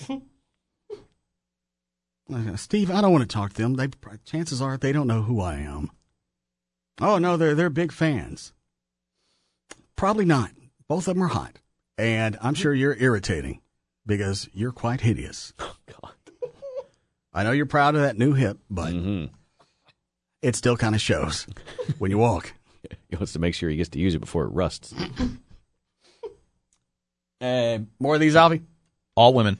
[SPEAKER 1] Steve, I don't want to talk to them. They, chances are they don't know who I am. Oh, no, they're, they're big fans. Probably not. Both of them are hot. And I'm sure you're irritating because you're quite hideous.
[SPEAKER 2] Oh, God.
[SPEAKER 1] I know you're proud of that new hip, but
[SPEAKER 2] mm-hmm.
[SPEAKER 1] it still kind of shows when you walk.
[SPEAKER 2] He wants to make sure he gets to use it before it rusts.
[SPEAKER 1] uh, more of these, Alfie?
[SPEAKER 10] All women.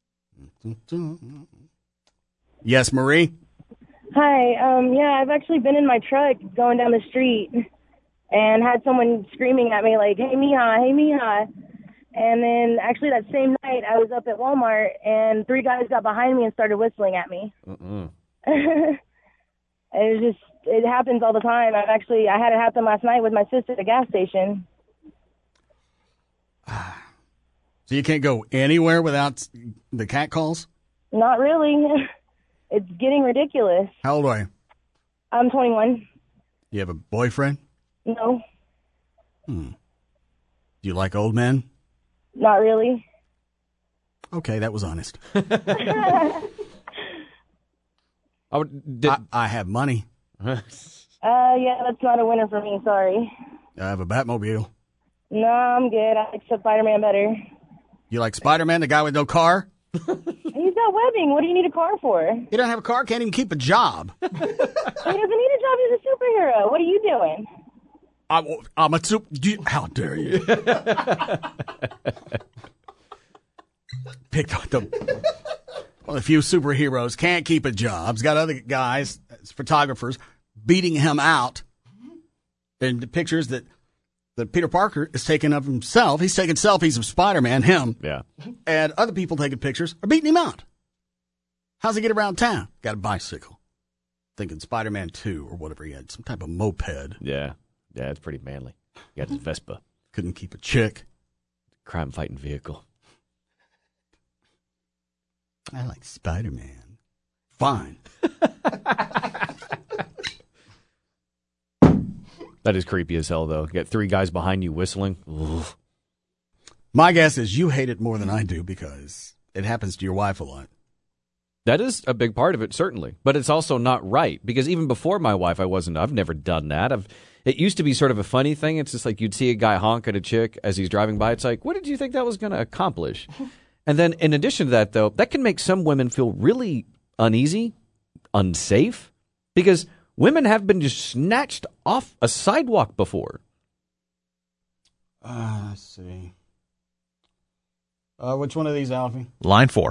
[SPEAKER 1] Yes, Marie?
[SPEAKER 22] Hi. Um, yeah, I've actually been in my truck going down the street and had someone screaming at me like, hey, Mija, hey, Mija. And then actually that same night I was up at Walmart and three guys got behind me and started whistling at me.
[SPEAKER 2] Uh-uh.
[SPEAKER 22] It was just, it happens all the time. I've actually, I had it happen last night with my sister at the gas station.
[SPEAKER 1] So you can't go anywhere without the cat calls?
[SPEAKER 22] Not really. It's getting ridiculous.
[SPEAKER 1] How old are you?
[SPEAKER 22] I'm twenty-one.
[SPEAKER 1] You have a boyfriend?
[SPEAKER 22] No,
[SPEAKER 1] Hmm. Do you like old men?
[SPEAKER 22] not really.
[SPEAKER 1] Okay, that was honest.
[SPEAKER 22] uh,
[SPEAKER 2] I, would, did,
[SPEAKER 1] I, I have money.
[SPEAKER 22] yeah, that's not a winner for me. Sorry.
[SPEAKER 1] I have a Batmobile.
[SPEAKER 22] No, I'm good. I like Spider-Man better.
[SPEAKER 1] You like Spider-Man, the guy with no car?
[SPEAKER 22] He's got webbing. What do you need a car for?
[SPEAKER 1] He doesn't have a car, can't even keep a job.
[SPEAKER 22] He doesn't need a job. He's a superhero. What are you doing?
[SPEAKER 1] I'm, I'm a super... do you- How dare you? Picked up the... One of the few superheroes, can't keep a job. He's got other guys, photographers, beating him out. And the pictures that, that Peter Parker is taking of himself. He's taking selfies of Spider-Man, him.
[SPEAKER 2] Yeah.
[SPEAKER 1] And other people taking pictures are beating him out. How's he get around town? Got a bicycle. Thinking Spider-Man two or whatever he had. Some type of moped.
[SPEAKER 2] Yeah. Yeah, it's pretty manly. He got his Vespa.
[SPEAKER 1] Couldn't keep a chick.
[SPEAKER 2] Crime-fighting vehicle.
[SPEAKER 1] I like Spider-Man. Fine.
[SPEAKER 2] That is creepy as hell, though. You got three guys behind you whistling. Oof.
[SPEAKER 1] My guess is you hate it more than I do because it happens to your wife a lot.
[SPEAKER 2] That is a big part of it, certainly. But it's also not right, because even before my wife, I wasn't, I've never done that. I've, it used to be sort of a funny thing. It's just like you'd see a guy honk at a chick as he's driving by. It's like, what did you think that was going to accomplish? And then in addition to that, though, that can make some women feel really uneasy, unsafe, because women have been just snatched off a sidewalk before.
[SPEAKER 1] Uh, let's see. Uh, which one of these, Alfie?
[SPEAKER 10] Line four.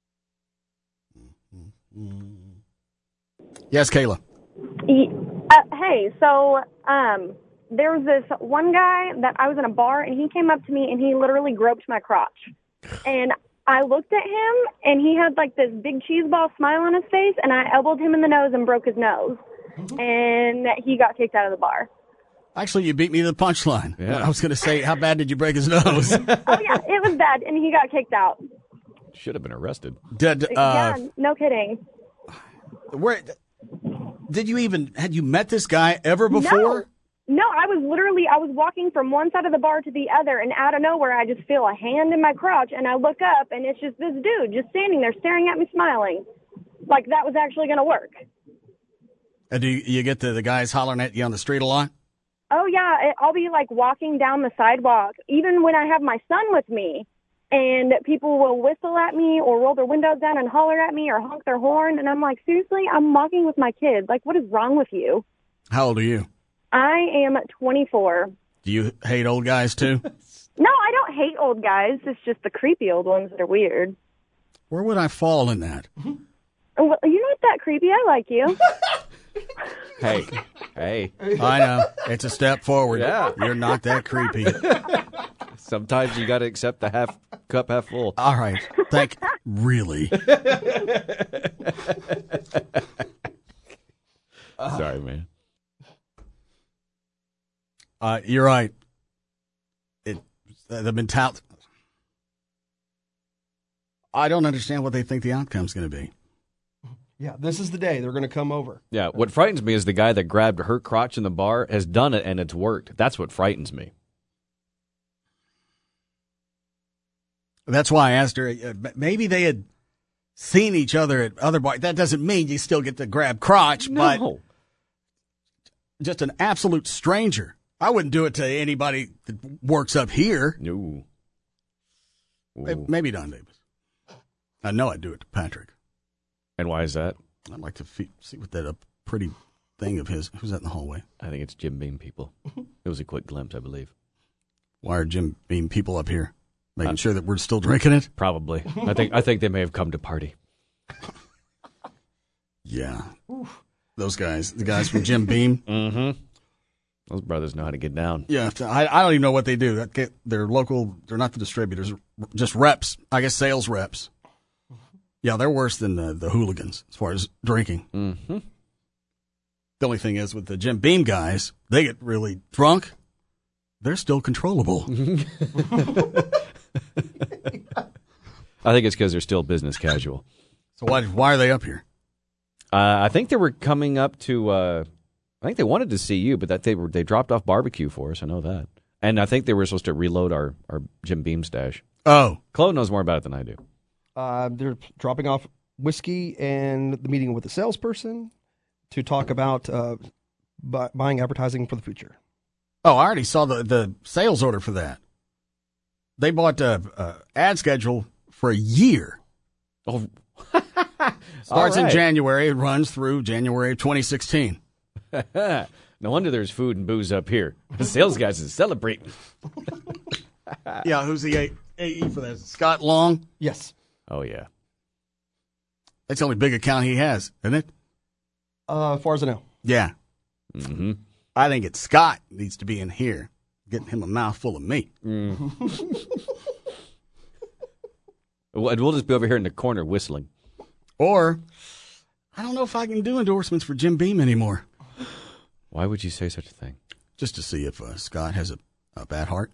[SPEAKER 1] Yes, Kayla.
[SPEAKER 3] Uh, hey, so um, there was this one guy that I was in a bar, and he came up to me, and he literally groped my crotch. And I looked at him, and he had, like, this big cheese ball smile on his face, and I elbowed him in the nose and broke his nose. And he got kicked out of the bar.
[SPEAKER 1] Actually, you beat me to the punchline.
[SPEAKER 2] Yeah.
[SPEAKER 1] I was going to say, how bad did you break his nose?
[SPEAKER 3] Oh, yeah, it was bad, and he got kicked out.
[SPEAKER 2] Should have been arrested.
[SPEAKER 1] Did, uh,
[SPEAKER 3] yeah, no kidding.
[SPEAKER 1] where, did you even, had you met this guy ever before?
[SPEAKER 3] No. No, I was literally, I was walking from one side of the bar to the other, and out of nowhere, I just feel a hand in my crotch, and I look up, and it's just this dude just standing there staring at me smiling. Like that was actually going to work.
[SPEAKER 1] And do you, you get the, the guys hollering at you on the street a lot?
[SPEAKER 3] Oh, yeah, I'll be, like, walking down the sidewalk, even when I have my son with me, and people will whistle at me or roll their windows down and holler at me or honk their horn, and I'm like, seriously, I'm walking with my kids. Like, what is wrong with you?
[SPEAKER 1] How old are you?
[SPEAKER 3] I am twenty-four.
[SPEAKER 1] Do you hate old guys, too?
[SPEAKER 3] No, I don't hate old guys. It's just the creepy old ones that are weird.
[SPEAKER 1] Where would I fall in that?
[SPEAKER 3] Well, you're not that creepy. I like you.
[SPEAKER 2] Hey, hey.
[SPEAKER 1] I know. It's a step forward.
[SPEAKER 2] Yeah.
[SPEAKER 1] You're not that creepy.
[SPEAKER 2] Sometimes you got to accept the half cup, half full.
[SPEAKER 1] All right. Thank Really?
[SPEAKER 2] Sorry, man.
[SPEAKER 1] Uh, you're right. It uh, the mentality. I don't understand what they think the outcome's going to be.
[SPEAKER 6] Yeah, this is the day they're going to come over.
[SPEAKER 2] Yeah, what frightens me is the guy that grabbed her crotch in the bar has done it and it's worked. That's what frightens me.
[SPEAKER 1] That's why I asked her. Uh, maybe they had seen each other at other bars. That doesn't mean you still get to grab crotch,
[SPEAKER 2] No.
[SPEAKER 1] but just an absolute stranger. I wouldn't do it to anybody that works up here.
[SPEAKER 2] No.
[SPEAKER 1] Maybe, maybe Don Davis. I know I'd do it to Patrick.
[SPEAKER 2] And why is that?
[SPEAKER 1] I'd like to fe- see what that uh, pretty thing of his. Who's that in the hallway?
[SPEAKER 2] I think it's Jim Beam people. It was a quick glimpse, I believe.
[SPEAKER 1] Why are Jim Beam people up here? Making
[SPEAKER 2] Uh,
[SPEAKER 1] sure that we're still drinking it?
[SPEAKER 2] Probably. I think I think they may have come to party.
[SPEAKER 1] Yeah. Those guys. The guys from Jim Beam.
[SPEAKER 2] Mm-hmm. Those brothers know how to get down.
[SPEAKER 1] Yeah. I, I don't even know what they do. They're local. They're not the distributors. Just reps. I guess sales reps. Yeah, they're worse than the, the hooligans as far as drinking.
[SPEAKER 2] Mm-hmm.
[SPEAKER 1] The only thing is with the Jim Beam guys, they get really drunk. They're still controllable.
[SPEAKER 2] I think it's because they're still business casual.
[SPEAKER 1] So why why are they up here?
[SPEAKER 2] Uh, I think they were coming up to. Uh, I think they wanted to see you, but that they were they dropped off barbecue for us. I know that, and I think they were supposed to reload our, our Jim Beam stash.
[SPEAKER 1] Oh,
[SPEAKER 2] Chloe knows more about it than I do.
[SPEAKER 6] Uh, they're dropping off whiskey and the meeting with the salesperson to talk about uh, bu- buying advertising for the future.
[SPEAKER 1] Oh, I already saw the, the sales order for that. They bought a, a ad schedule for a year.
[SPEAKER 2] Oh,
[SPEAKER 1] starts
[SPEAKER 2] right.
[SPEAKER 1] in January. It runs through January of twenty sixteen.
[SPEAKER 2] No wonder there's food and booze up here. The sales guys is celebrating.
[SPEAKER 1] Yeah, who's the A- AE for that? Scott Long?
[SPEAKER 6] Yes.
[SPEAKER 2] Oh, yeah.
[SPEAKER 1] That's the only big account he has, isn't it?
[SPEAKER 6] Uh, as far as I know.
[SPEAKER 1] Yeah.
[SPEAKER 2] Mm-hmm.
[SPEAKER 1] I think it's Scott needs to be in here, getting him a mouthful of meat.
[SPEAKER 2] Mm. We'll just be over here in the corner whistling.
[SPEAKER 1] Or, I don't know if I can do endorsements for Jim Beam anymore.
[SPEAKER 2] Why would you say such a thing?
[SPEAKER 1] Just to see if uh, Scott has a, a bad heart.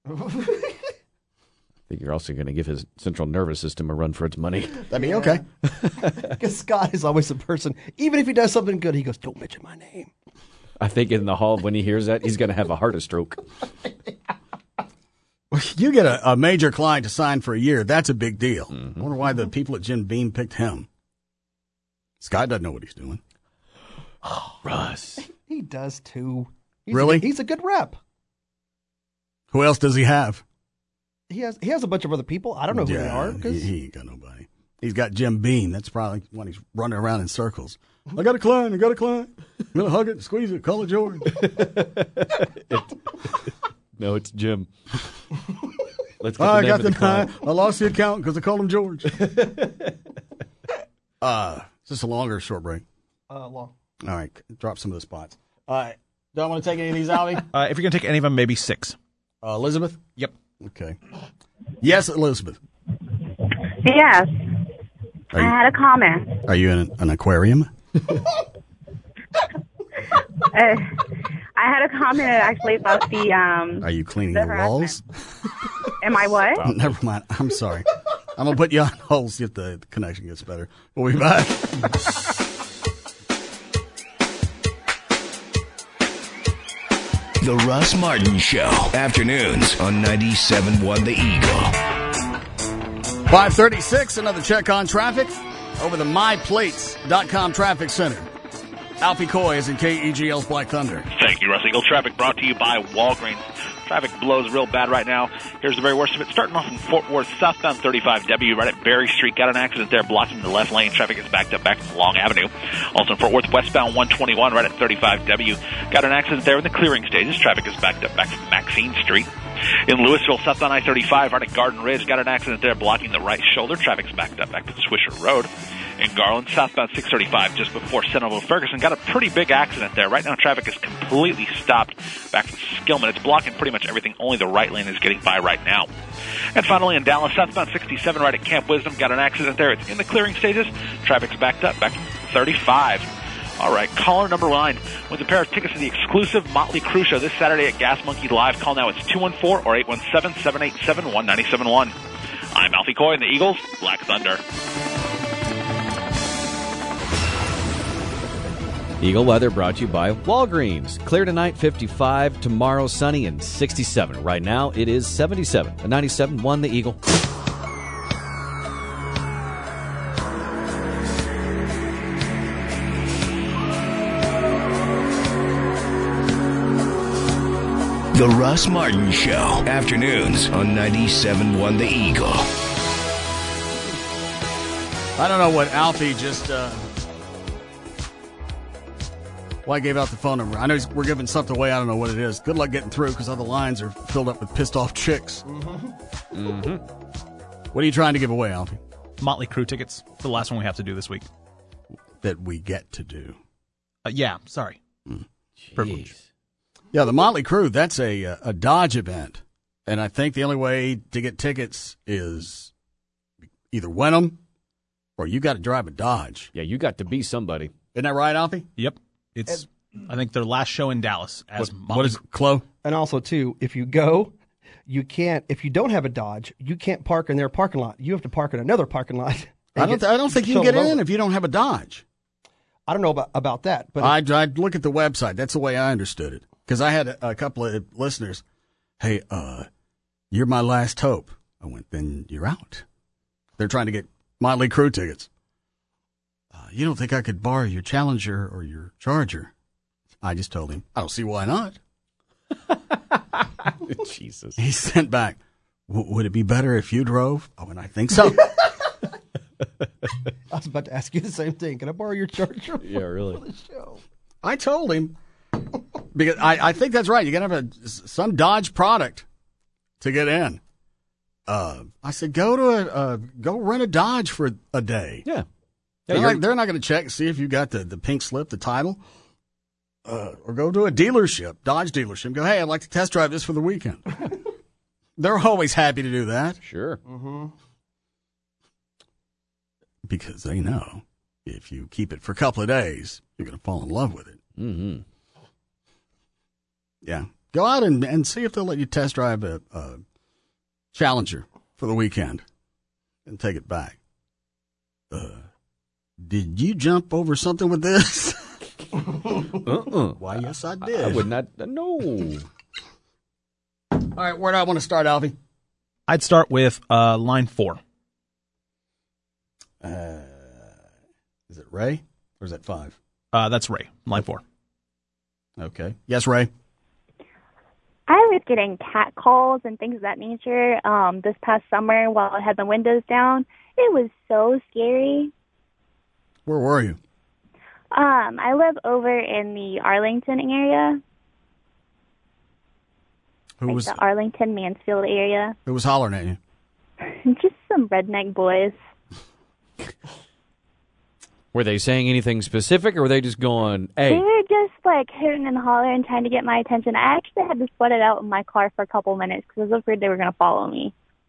[SPEAKER 2] I think you're also going to give his central nervous system a run for its money.
[SPEAKER 1] That'd be okay.
[SPEAKER 6] Because Scott is always the person, even if he does something good, he goes, don't mention my name.
[SPEAKER 2] I think in the hall, when he hears that, he's going to have a heart stroke.
[SPEAKER 1] You get a, a major client to sign for a year. That's a big deal.
[SPEAKER 2] Mm-hmm.
[SPEAKER 1] I wonder why the people at Jim Beam picked him. Scott doesn't know what he's doing.
[SPEAKER 2] Oh, Russ.
[SPEAKER 6] He does, too. He's
[SPEAKER 1] Really?
[SPEAKER 6] A, he's a good rep.
[SPEAKER 1] Who else does he have?
[SPEAKER 6] He has he has a bunch of other people. I don't know who
[SPEAKER 1] yeah,
[SPEAKER 6] they are. 'Cause
[SPEAKER 1] He, he ain't got nobody. He's got Jim Beam. That's probably when he's running around in circles. I got a client. I got a client. I'm going to hug it, squeeze it, call it George.
[SPEAKER 2] it, no, it's Jim. Let's get
[SPEAKER 1] Oh,
[SPEAKER 2] the
[SPEAKER 1] I
[SPEAKER 2] name
[SPEAKER 1] got
[SPEAKER 2] of
[SPEAKER 1] the,
[SPEAKER 2] the client.
[SPEAKER 1] I lost the account because I called him George. uh, is this a longer or short break?
[SPEAKER 6] Uh, long.
[SPEAKER 1] All right, drop some of the spots. All right, don't want to take any of these, Alvy?
[SPEAKER 10] Uh, if you're going to take any of them, maybe six.
[SPEAKER 1] Uh, Elizabeth?
[SPEAKER 10] Yep.
[SPEAKER 1] Okay. Yes, Elizabeth.
[SPEAKER 4] Yes.
[SPEAKER 1] Are
[SPEAKER 4] I
[SPEAKER 1] you,
[SPEAKER 4] had a comment.
[SPEAKER 1] are you in an, an aquarium?
[SPEAKER 4] Uh, I had a comment actually about the. Um,
[SPEAKER 1] Are you cleaning
[SPEAKER 4] the
[SPEAKER 1] the
[SPEAKER 4] harassment.
[SPEAKER 1] walls?
[SPEAKER 4] Am I what?
[SPEAKER 1] Never mind. I'm sorry. I'm going to put you on hold, see if the connection gets better. We'll be back.
[SPEAKER 8] The Russ Martin Show. Afternoons on ninety-seven point one The Eagle.
[SPEAKER 1] five thirty-six, another check on traffic over the my plates dot com traffic center. Alfie Coy is in K E G L's Black Thunder.
[SPEAKER 9] Thank you, Russ Eagle. Traffic brought to you by Walgreens. Traffic blows real bad right now. Here's the very worst of it. Starting off in Fort Worth, southbound thirty-five W, right at Berry Street. Got an accident there blocking the left lane. Traffic is backed up back from Long Avenue. Also in Fort Worth, westbound one twenty-one, right at thirty-five W. Got an accident there in the clearing stages. Traffic is backed up back from Maxine Street. In Louisville, southbound I thirty-five, right at Garden Ridge. Got an accident there blocking the right shoulder. Traffic's backed up back to Swisher Road. In Garland, southbound six thirty-five, just before Centerville Ferguson. Got a pretty big accident there. Right now, traffic is completely stopped back from Skillman. It's blocking pretty much everything. Only the right lane is getting by right now. And finally, in Dallas, southbound sixty-seven, right at Camp Wisdom. Got an accident there. It's in the clearing stages. Traffic's backed up back from thirty-five. All right, caller number nine with a pair of tickets to the exclusive Motley Crue show this Saturday at Gas Monkey Live. Call now. It's two one four or eight one seven, seven eight seven, one nine seven one. I'm Alfie Coy in the Eagles, Black Thunder.
[SPEAKER 2] Eagle weather brought to you by Walgreens. Clear tonight, fifty-five. Tomorrow, sunny and sixty-seven. Right now, it is seventy-seven. A ninety-seven one The Eagle.
[SPEAKER 8] The Russ Martin Show. Afternoons on ninety-seven point one The Eagle.
[SPEAKER 1] I don't know what Alfie just... Uh, Well, I gave out the phone number. I know we're giving something away. I don't know what it is. Good luck getting through because other lines are filled up with pissed off chicks.
[SPEAKER 10] Mm-hmm.
[SPEAKER 2] Mm-hmm.
[SPEAKER 1] What are you trying to give away, Alfie?
[SPEAKER 10] Motley Crue tickets. The last one we have to do this week.
[SPEAKER 1] That we get to do.
[SPEAKER 10] Uh, yeah, sorry.
[SPEAKER 1] Mm.
[SPEAKER 10] Privilege.
[SPEAKER 1] Yeah, the Motley Crue, that's a, a Dodge event. And I think the only way to get tickets is either win them or you got to drive a Dodge.
[SPEAKER 2] Yeah, you got to be somebody.
[SPEAKER 1] Isn't that right, Alfie?
[SPEAKER 10] Yep. It's, I think, their last show in Dallas. As
[SPEAKER 1] what, what is it, Chloe?
[SPEAKER 6] And also, too, if you go, you can't, if you don't have a Dodge, you can't park in their parking lot. You have to park in another parking lot.
[SPEAKER 1] I don't. Th- I don't think you can get in if you don't have a Dodge.
[SPEAKER 6] I don't know about, about that, but
[SPEAKER 1] I'd, I'd look at the website. That's the way I understood it. Because I had a, a couple of listeners. Hey, uh, you're my last hope. I went, then you're out. They're trying to get Motley Crue tickets. Uh, you don't think I could borrow your Challenger or your Charger? I just told him, I don't see why not.
[SPEAKER 2] Jesus.
[SPEAKER 1] He sent back, would it be better if you drove? Oh, and I think so.
[SPEAKER 6] I was about to ask you the same thing. Can I borrow your Charger?
[SPEAKER 2] Yeah, really.
[SPEAKER 6] For the show?
[SPEAKER 1] I told him, because I, I think that's right. You got to have a, some Dodge product to get in. Uh, I said, go to a, uh, go rent a Dodge for a day.
[SPEAKER 2] Yeah. Yeah,
[SPEAKER 1] they're,
[SPEAKER 2] you're-
[SPEAKER 1] not, they're not going to check and see if you got the, the pink slip, the title. Uh, or go to a dealership, Dodge dealership, and go, hey, I'd like to test drive this for the weekend. They're always happy to do that.
[SPEAKER 2] Sure.
[SPEAKER 6] Mm-hmm.
[SPEAKER 1] Because they know if you keep it for a couple of days, you're going to fall in love with it.
[SPEAKER 2] Mm-hmm.
[SPEAKER 1] Yeah. Go out and, and see if they'll let you test drive a, a Challenger for the weekend and take it back. Uh, did you jump over something with this?
[SPEAKER 2] uh-uh.
[SPEAKER 1] Why, yes, I did.
[SPEAKER 2] I would not. No.
[SPEAKER 1] All right, where do I want to start, Alfie?
[SPEAKER 10] I'd start with uh, line four.
[SPEAKER 1] Uh, is it Ray or is that five?
[SPEAKER 10] Uh, that's Ray, line four.
[SPEAKER 1] Okay. Yes, Ray.
[SPEAKER 4] I was getting cat calls and things of that nature um, this past summer while I had the windows down. It was so scary.
[SPEAKER 1] Where were you?
[SPEAKER 4] Um, I live over in the Arlington area,
[SPEAKER 1] Who
[SPEAKER 4] like
[SPEAKER 1] was
[SPEAKER 4] the Arlington Mansfield area.
[SPEAKER 1] who was hollering at you?
[SPEAKER 4] Just some redneck boys.
[SPEAKER 2] Were they saying anything specific, or were they just going, hey?
[SPEAKER 4] They were just like hooting and hollering, trying to get my attention. I actually had to sweat it out in my car for a couple minutes because I was afraid they were going to follow me.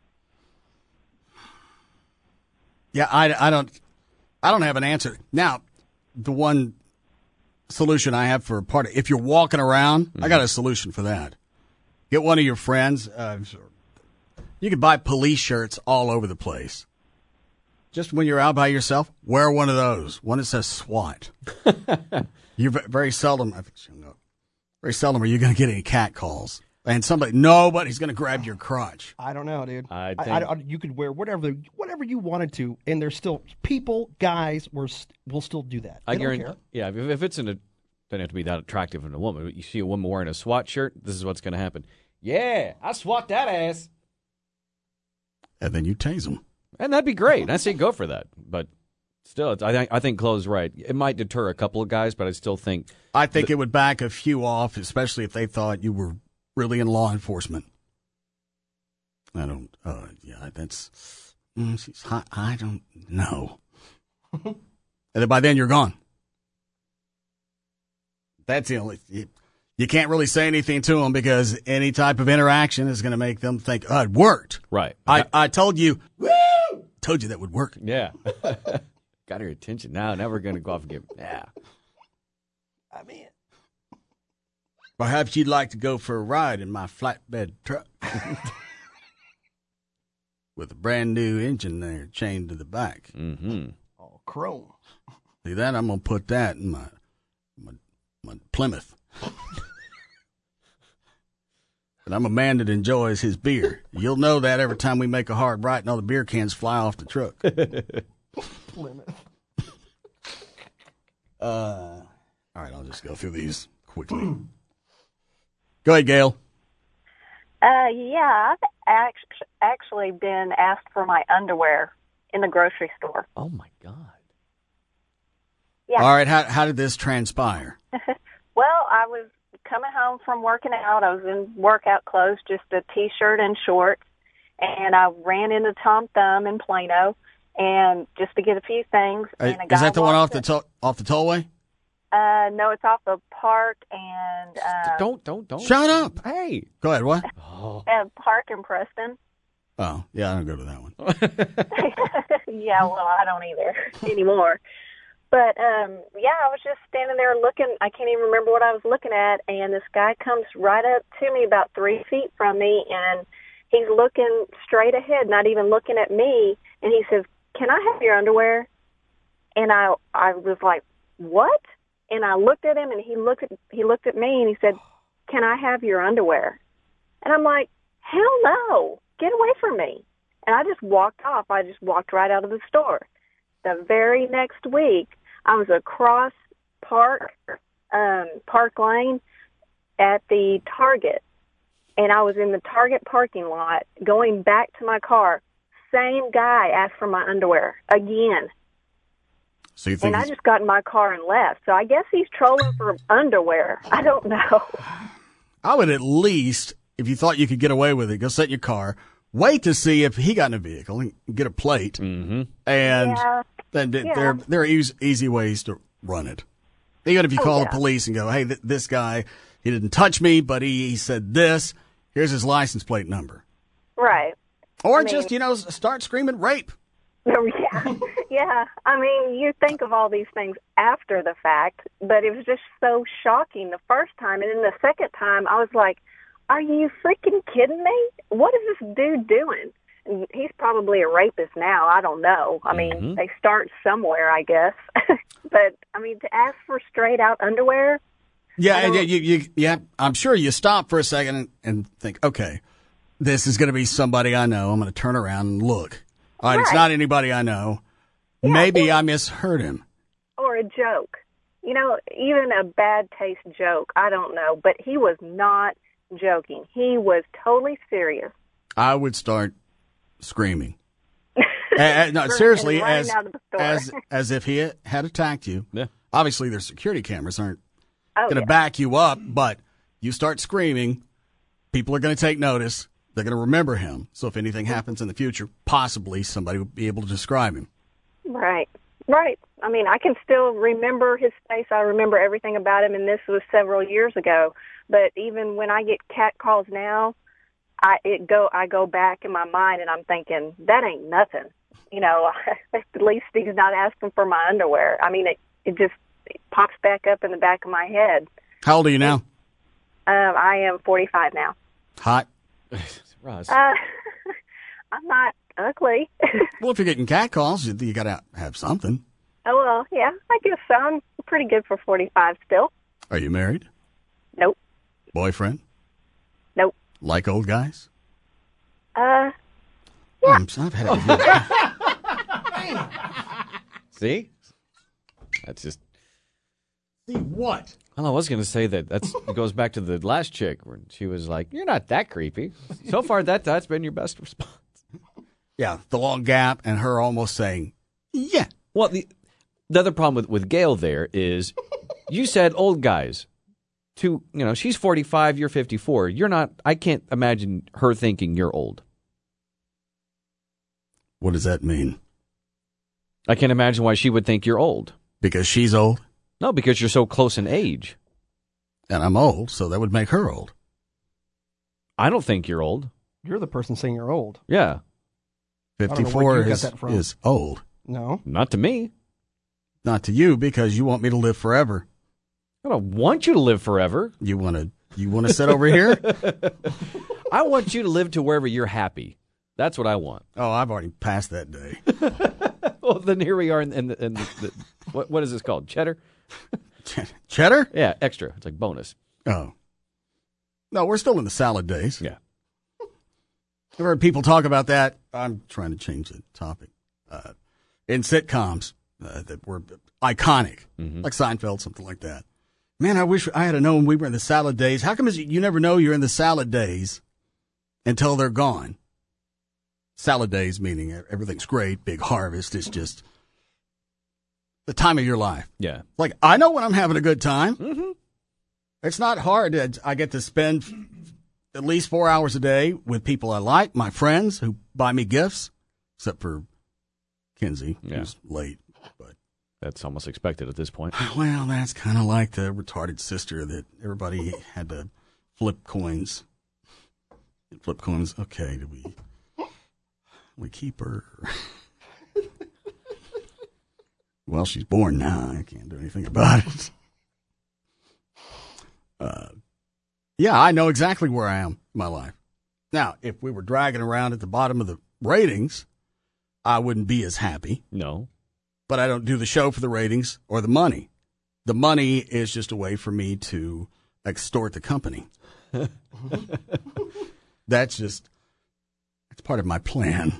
[SPEAKER 1] Yeah, I, I don't I don't have an answer. Now, the one solution I have for a party, if you're walking around, mm-hmm. I got a solution for that. Get one of your friends. Uh, you can buy police shirts all over the place. Just when you're out by yourself, wear one of those. One that says SWAT. You very seldom, very seldom are you going to get any cat calls. And somebody, nobody's going to grab your crotch.
[SPEAKER 6] I don't know, dude.
[SPEAKER 2] I
[SPEAKER 6] I, I, you could wear whatever whatever you wanted to, and there's still people, guys, will will still do that. They
[SPEAKER 2] I
[SPEAKER 6] don't
[SPEAKER 2] guarantee.
[SPEAKER 6] care.
[SPEAKER 2] Yeah, if, if it's in a, doesn't have to be that attractive in a woman. But you see a woman wearing a SWAT shirt, this is what's going to happen. Yeah, I SWAT that ass.
[SPEAKER 1] And then you tase them.
[SPEAKER 2] And that'd be great. I say go for that. But still, it's, I think I think Chloe's right. It might deter a couple of guys, but I still think
[SPEAKER 1] I think it would back a few off, especially if they thought you were really in law enforcement. I don't. Uh, yeah, that's. Mm, she's hot. I don't know. And then by then you're gone. That's the only. You, you can't really say anything to them because any type of interaction is going to make them think, "Oh, it worked."
[SPEAKER 2] Right.
[SPEAKER 1] I I told you. Woo! Told you that would work.
[SPEAKER 2] Yeah. Got her attention. Now, now we're going to go off and get. Yeah.
[SPEAKER 6] I mean.
[SPEAKER 1] Perhaps you'd like to go for a ride in my flatbed truck with a brand new engine there chained to the back.
[SPEAKER 2] Mm-hmm.
[SPEAKER 6] All chrome.
[SPEAKER 1] See that? I'm gonna put that in my my, my Plymouth. But I'm a man that enjoys his beer. You'll know that every time we make a hard right and all the beer cans fly off the truck.
[SPEAKER 6] Plymouth.
[SPEAKER 1] Uh, all right, I'll just go through these quickly. Go ahead, Gail.
[SPEAKER 5] Uh, yeah, I've act- actually been asked for my underwear in the grocery store.
[SPEAKER 2] Oh, my God.
[SPEAKER 5] Yeah.
[SPEAKER 1] All right, how how did this transpire?
[SPEAKER 5] Well, I was coming home from working out. I was in workout clothes, just a T-shirt and shorts, and I ran into Tom Thumb in Plano, and just to get a few things.
[SPEAKER 1] Uh,
[SPEAKER 5] and a guy
[SPEAKER 1] is that the one off
[SPEAKER 5] walked
[SPEAKER 1] the
[SPEAKER 5] in.
[SPEAKER 1] to- off the tollway?
[SPEAKER 5] Uh, no, it's off the Park and uh,
[SPEAKER 2] Don't, don't, don't.
[SPEAKER 1] Shut up.
[SPEAKER 2] Hey.
[SPEAKER 1] Go ahead, what?
[SPEAKER 2] Oh.
[SPEAKER 5] uh, Park in Preston.
[SPEAKER 1] Oh, yeah, I don't go to that one.
[SPEAKER 5] Yeah, well, I don't either anymore. But, um, yeah, I was just standing there looking. I can't even remember what I was looking at. And this guy comes right up to me about three feet from me, and he's looking straight ahead, not even looking at me. And he says, "Can I have your underwear?" And I, I was like, "What?" And I looked at him, and he looked at, he looked at me, and he said, "Can I have your underwear?" And I'm like, "Hell no, get away from me." And I just walked off. I just walked right out of the store. The very next week, I was across Park, um, Park Lane at the Target, and I was in the Target parking lot going back to my car. Same guy asked for my underwear again.
[SPEAKER 1] So you think
[SPEAKER 5] and I
[SPEAKER 1] he's-
[SPEAKER 5] just got in my car and left. So I guess he's trolling for underwear. I don't know.
[SPEAKER 1] I would at least, if you thought you could get away with it, go sit in your car, wait to see if he got in a vehicle and get a plate.
[SPEAKER 2] Mm-hmm.
[SPEAKER 1] And
[SPEAKER 5] Yeah.
[SPEAKER 1] then th-
[SPEAKER 5] Yeah.
[SPEAKER 1] there, there are easy, easy ways to run it. Even if you
[SPEAKER 5] Oh,
[SPEAKER 1] call
[SPEAKER 5] yeah.
[SPEAKER 1] the police and go, hey, th- this guy, he didn't touch me, but he, he said this. Here's his license plate number.
[SPEAKER 5] Right.
[SPEAKER 1] Or
[SPEAKER 5] I mean-
[SPEAKER 1] just, you know, s- start screaming rape.
[SPEAKER 5] Yeah, yeah. I mean, you think of all these things after the fact, but it was just so shocking the first time. And then the second time, I was like, are you freaking kidding me? What is this dude doing? And he's probably a rapist now. I don't know. I mean,
[SPEAKER 2] Mhm.
[SPEAKER 5] they start somewhere, I guess. But, I mean, to ask for straight out underwear,
[SPEAKER 1] Yeah, and yeah, you, you, yeah. I'm sure you stop for a second and, and think, okay, this is going to be somebody I know. I'm going to turn around and look. All right, it's
[SPEAKER 5] Right.
[SPEAKER 1] not anybody I know. Maybe I misheard him.
[SPEAKER 5] or a joke. You know, even a bad taste joke. I don't know. But he was not joking. He was totally serious.
[SPEAKER 1] I would start screaming. Uh, uh, no, seriously,
[SPEAKER 5] And running
[SPEAKER 1] as
[SPEAKER 5] out of the store.
[SPEAKER 1] as as if he had attacked you.
[SPEAKER 2] Yeah.
[SPEAKER 1] Obviously, their security cameras aren't
[SPEAKER 5] Oh,
[SPEAKER 1] going to
[SPEAKER 5] yeah.
[SPEAKER 1] back you up, but you start screaming, people are going to take notice. They're going to remember him. So if anything happens in the future, possibly somebody will be able to describe him.
[SPEAKER 5] Right, right. I mean, I can still remember his face. I remember everything about him, and this was several years ago. But even when I get cat calls now, I it go I go back in my mind, and I'm thinking that ain't nothing. You know, at least he's not asking for my underwear. I mean, it it just it pops back up in the back of my head.
[SPEAKER 1] How old are you now?
[SPEAKER 5] Um, I am forty-five now.
[SPEAKER 1] Hot?
[SPEAKER 2] Roz.
[SPEAKER 5] Uh, I'm not ugly.
[SPEAKER 1] Well, if you're getting cat calls, you, you got to have something.
[SPEAKER 5] Oh, well, yeah, I guess so. I'm pretty good for forty-five still.
[SPEAKER 1] Are you married?
[SPEAKER 5] Nope.
[SPEAKER 1] Boyfriend?
[SPEAKER 5] Nope.
[SPEAKER 1] Like old guys?
[SPEAKER 5] Uh,
[SPEAKER 1] yeah. I'm, I've had it.
[SPEAKER 2] See? That's just.
[SPEAKER 1] See what?
[SPEAKER 2] Well, I was going to say that that's it goes back to the last chick where she was like, "You're not that creepy." So far, that that's been your best response.
[SPEAKER 1] Yeah, the long gap and her almost saying, "Yeah."
[SPEAKER 2] Well, the the other problem with with Gail there is, you said old guys. To you know, she's forty-five, you're fifty-four. You're not. I can't imagine her thinking you're old.
[SPEAKER 1] What does that mean?
[SPEAKER 2] I can't imagine why she would think you're old.
[SPEAKER 1] Because she's old?
[SPEAKER 2] No, because you're so close in age.
[SPEAKER 1] And I'm old, so that would make her old.
[SPEAKER 2] I don't think you're old.
[SPEAKER 6] You're the person saying you're old.
[SPEAKER 2] Yeah.
[SPEAKER 6] I don't know where
[SPEAKER 1] fifty-four
[SPEAKER 6] you got
[SPEAKER 1] is,
[SPEAKER 6] that from.
[SPEAKER 1] is old.
[SPEAKER 6] No.
[SPEAKER 2] Not to me.
[SPEAKER 1] Not to you, because you want me to live forever.
[SPEAKER 2] I don't want you to live forever.
[SPEAKER 1] You want to you want to sit over here?
[SPEAKER 2] I want you to live to wherever you're happy. That's what I want.
[SPEAKER 1] Oh, I've already passed that day.
[SPEAKER 2] Well, then here we are in, in, the, in the, the what what is this called? Cheddar?
[SPEAKER 1] Cheddar?
[SPEAKER 2] Yeah, extra. It's like bonus.
[SPEAKER 1] Oh. No, we're still in the salad days.
[SPEAKER 2] Yeah.
[SPEAKER 1] I've heard people talk about that. I'm trying to change the topic. Uh, in sitcoms uh, that were iconic,
[SPEAKER 2] Mm-hmm.
[SPEAKER 1] like Seinfeld, something like that. Man, I wish I had known we were in the salad days. How come is it you never know you're in the salad days until they're gone? Salad days meaning everything's great, big harvest. It's just the time of your life.
[SPEAKER 2] Yeah.
[SPEAKER 1] Like, I know when I'm having a good time.
[SPEAKER 2] Mm-hmm.
[SPEAKER 1] It's not hard. I get to spend at least four hours a day with people I like, my friends who buy me gifts, except for Kinsey,
[SPEAKER 2] Yeah.
[SPEAKER 1] who's late. But
[SPEAKER 2] That's almost expected at this point.
[SPEAKER 1] well, that's kind of like the retarded sister that everybody had to flip coins. Flip coins. Okay, do we we keep her? Well, she's born now. I can't do anything about it. Uh, yeah, I know exactly where I am in my life. Now, if we were dragging around at the bottom of the ratings, I wouldn't be as happy.
[SPEAKER 2] No.
[SPEAKER 1] But I don't do the show for the ratings or the money. The money is just a way for me to extort the company. That's just, that's part of my plan.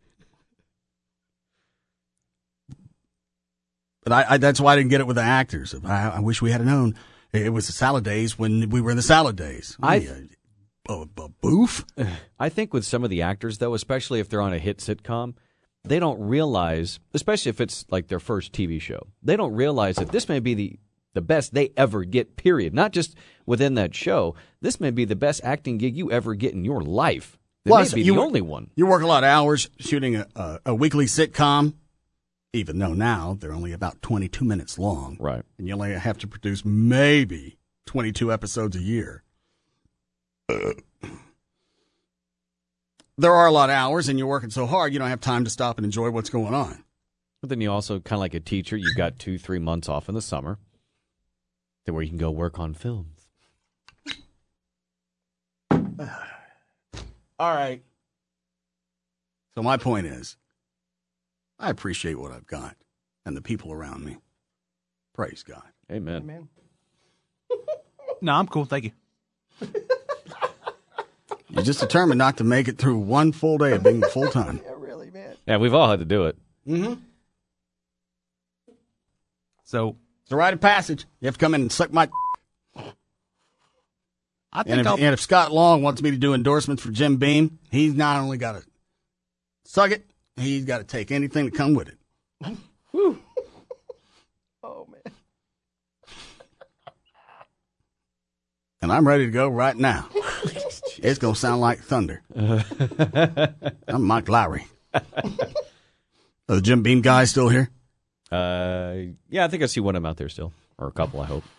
[SPEAKER 1] But I, I that's why I didn't get it with the actors. I, I wish we had known. It was the salad days when we were in the salad days.
[SPEAKER 2] I,
[SPEAKER 1] a, a boof?
[SPEAKER 2] I think with some of the actors, though, especially if they're on a hit sitcom, they don't realize, especially if it's like their first T V show, they don't realize that this may be the, the best they ever get, period. Not just within that show. This may be the best acting gig you ever get in your life. It
[SPEAKER 1] Plus,
[SPEAKER 2] may be
[SPEAKER 1] you,
[SPEAKER 2] the only one.
[SPEAKER 1] You work a lot of hours shooting a, a, a weekly sitcom, even though now they're only about twenty-two minutes long.
[SPEAKER 2] Right.
[SPEAKER 1] And you only have to produce maybe twenty-two episodes a year. Uh, there are a lot of hours, and you're working so hard, you don't have time to stop and enjoy what's going on.
[SPEAKER 2] But then you also, kind of like a teacher, you've got two, three months off in the summer to where you can go work on films.
[SPEAKER 1] All right. So my point is, I appreciate what I've got and the people around me. Praise God.
[SPEAKER 2] Amen.
[SPEAKER 6] Amen.
[SPEAKER 10] No, I'm cool. Thank you.
[SPEAKER 1] You're just determined not to make it through one full day of being full time.
[SPEAKER 6] Yeah, really, man.
[SPEAKER 2] Yeah, we've all had to do it.
[SPEAKER 1] Mm-hmm.
[SPEAKER 10] So
[SPEAKER 1] it's a rite of passage. You have to come in and suck my.
[SPEAKER 10] I think
[SPEAKER 1] and if,
[SPEAKER 10] I'll...
[SPEAKER 1] and if Scott Long wants me to do endorsements for Jim Beam, he's not only got to suck it, he's got to take anything to come with it.
[SPEAKER 6] Woo. Oh, man.
[SPEAKER 1] And I'm ready to go right now. It's going to sound like thunder. I'm Mike Lowry. Are the Jim Beam guys still here?
[SPEAKER 2] Uh, yeah, I think I see one of them out there still. Or a couple, I hope.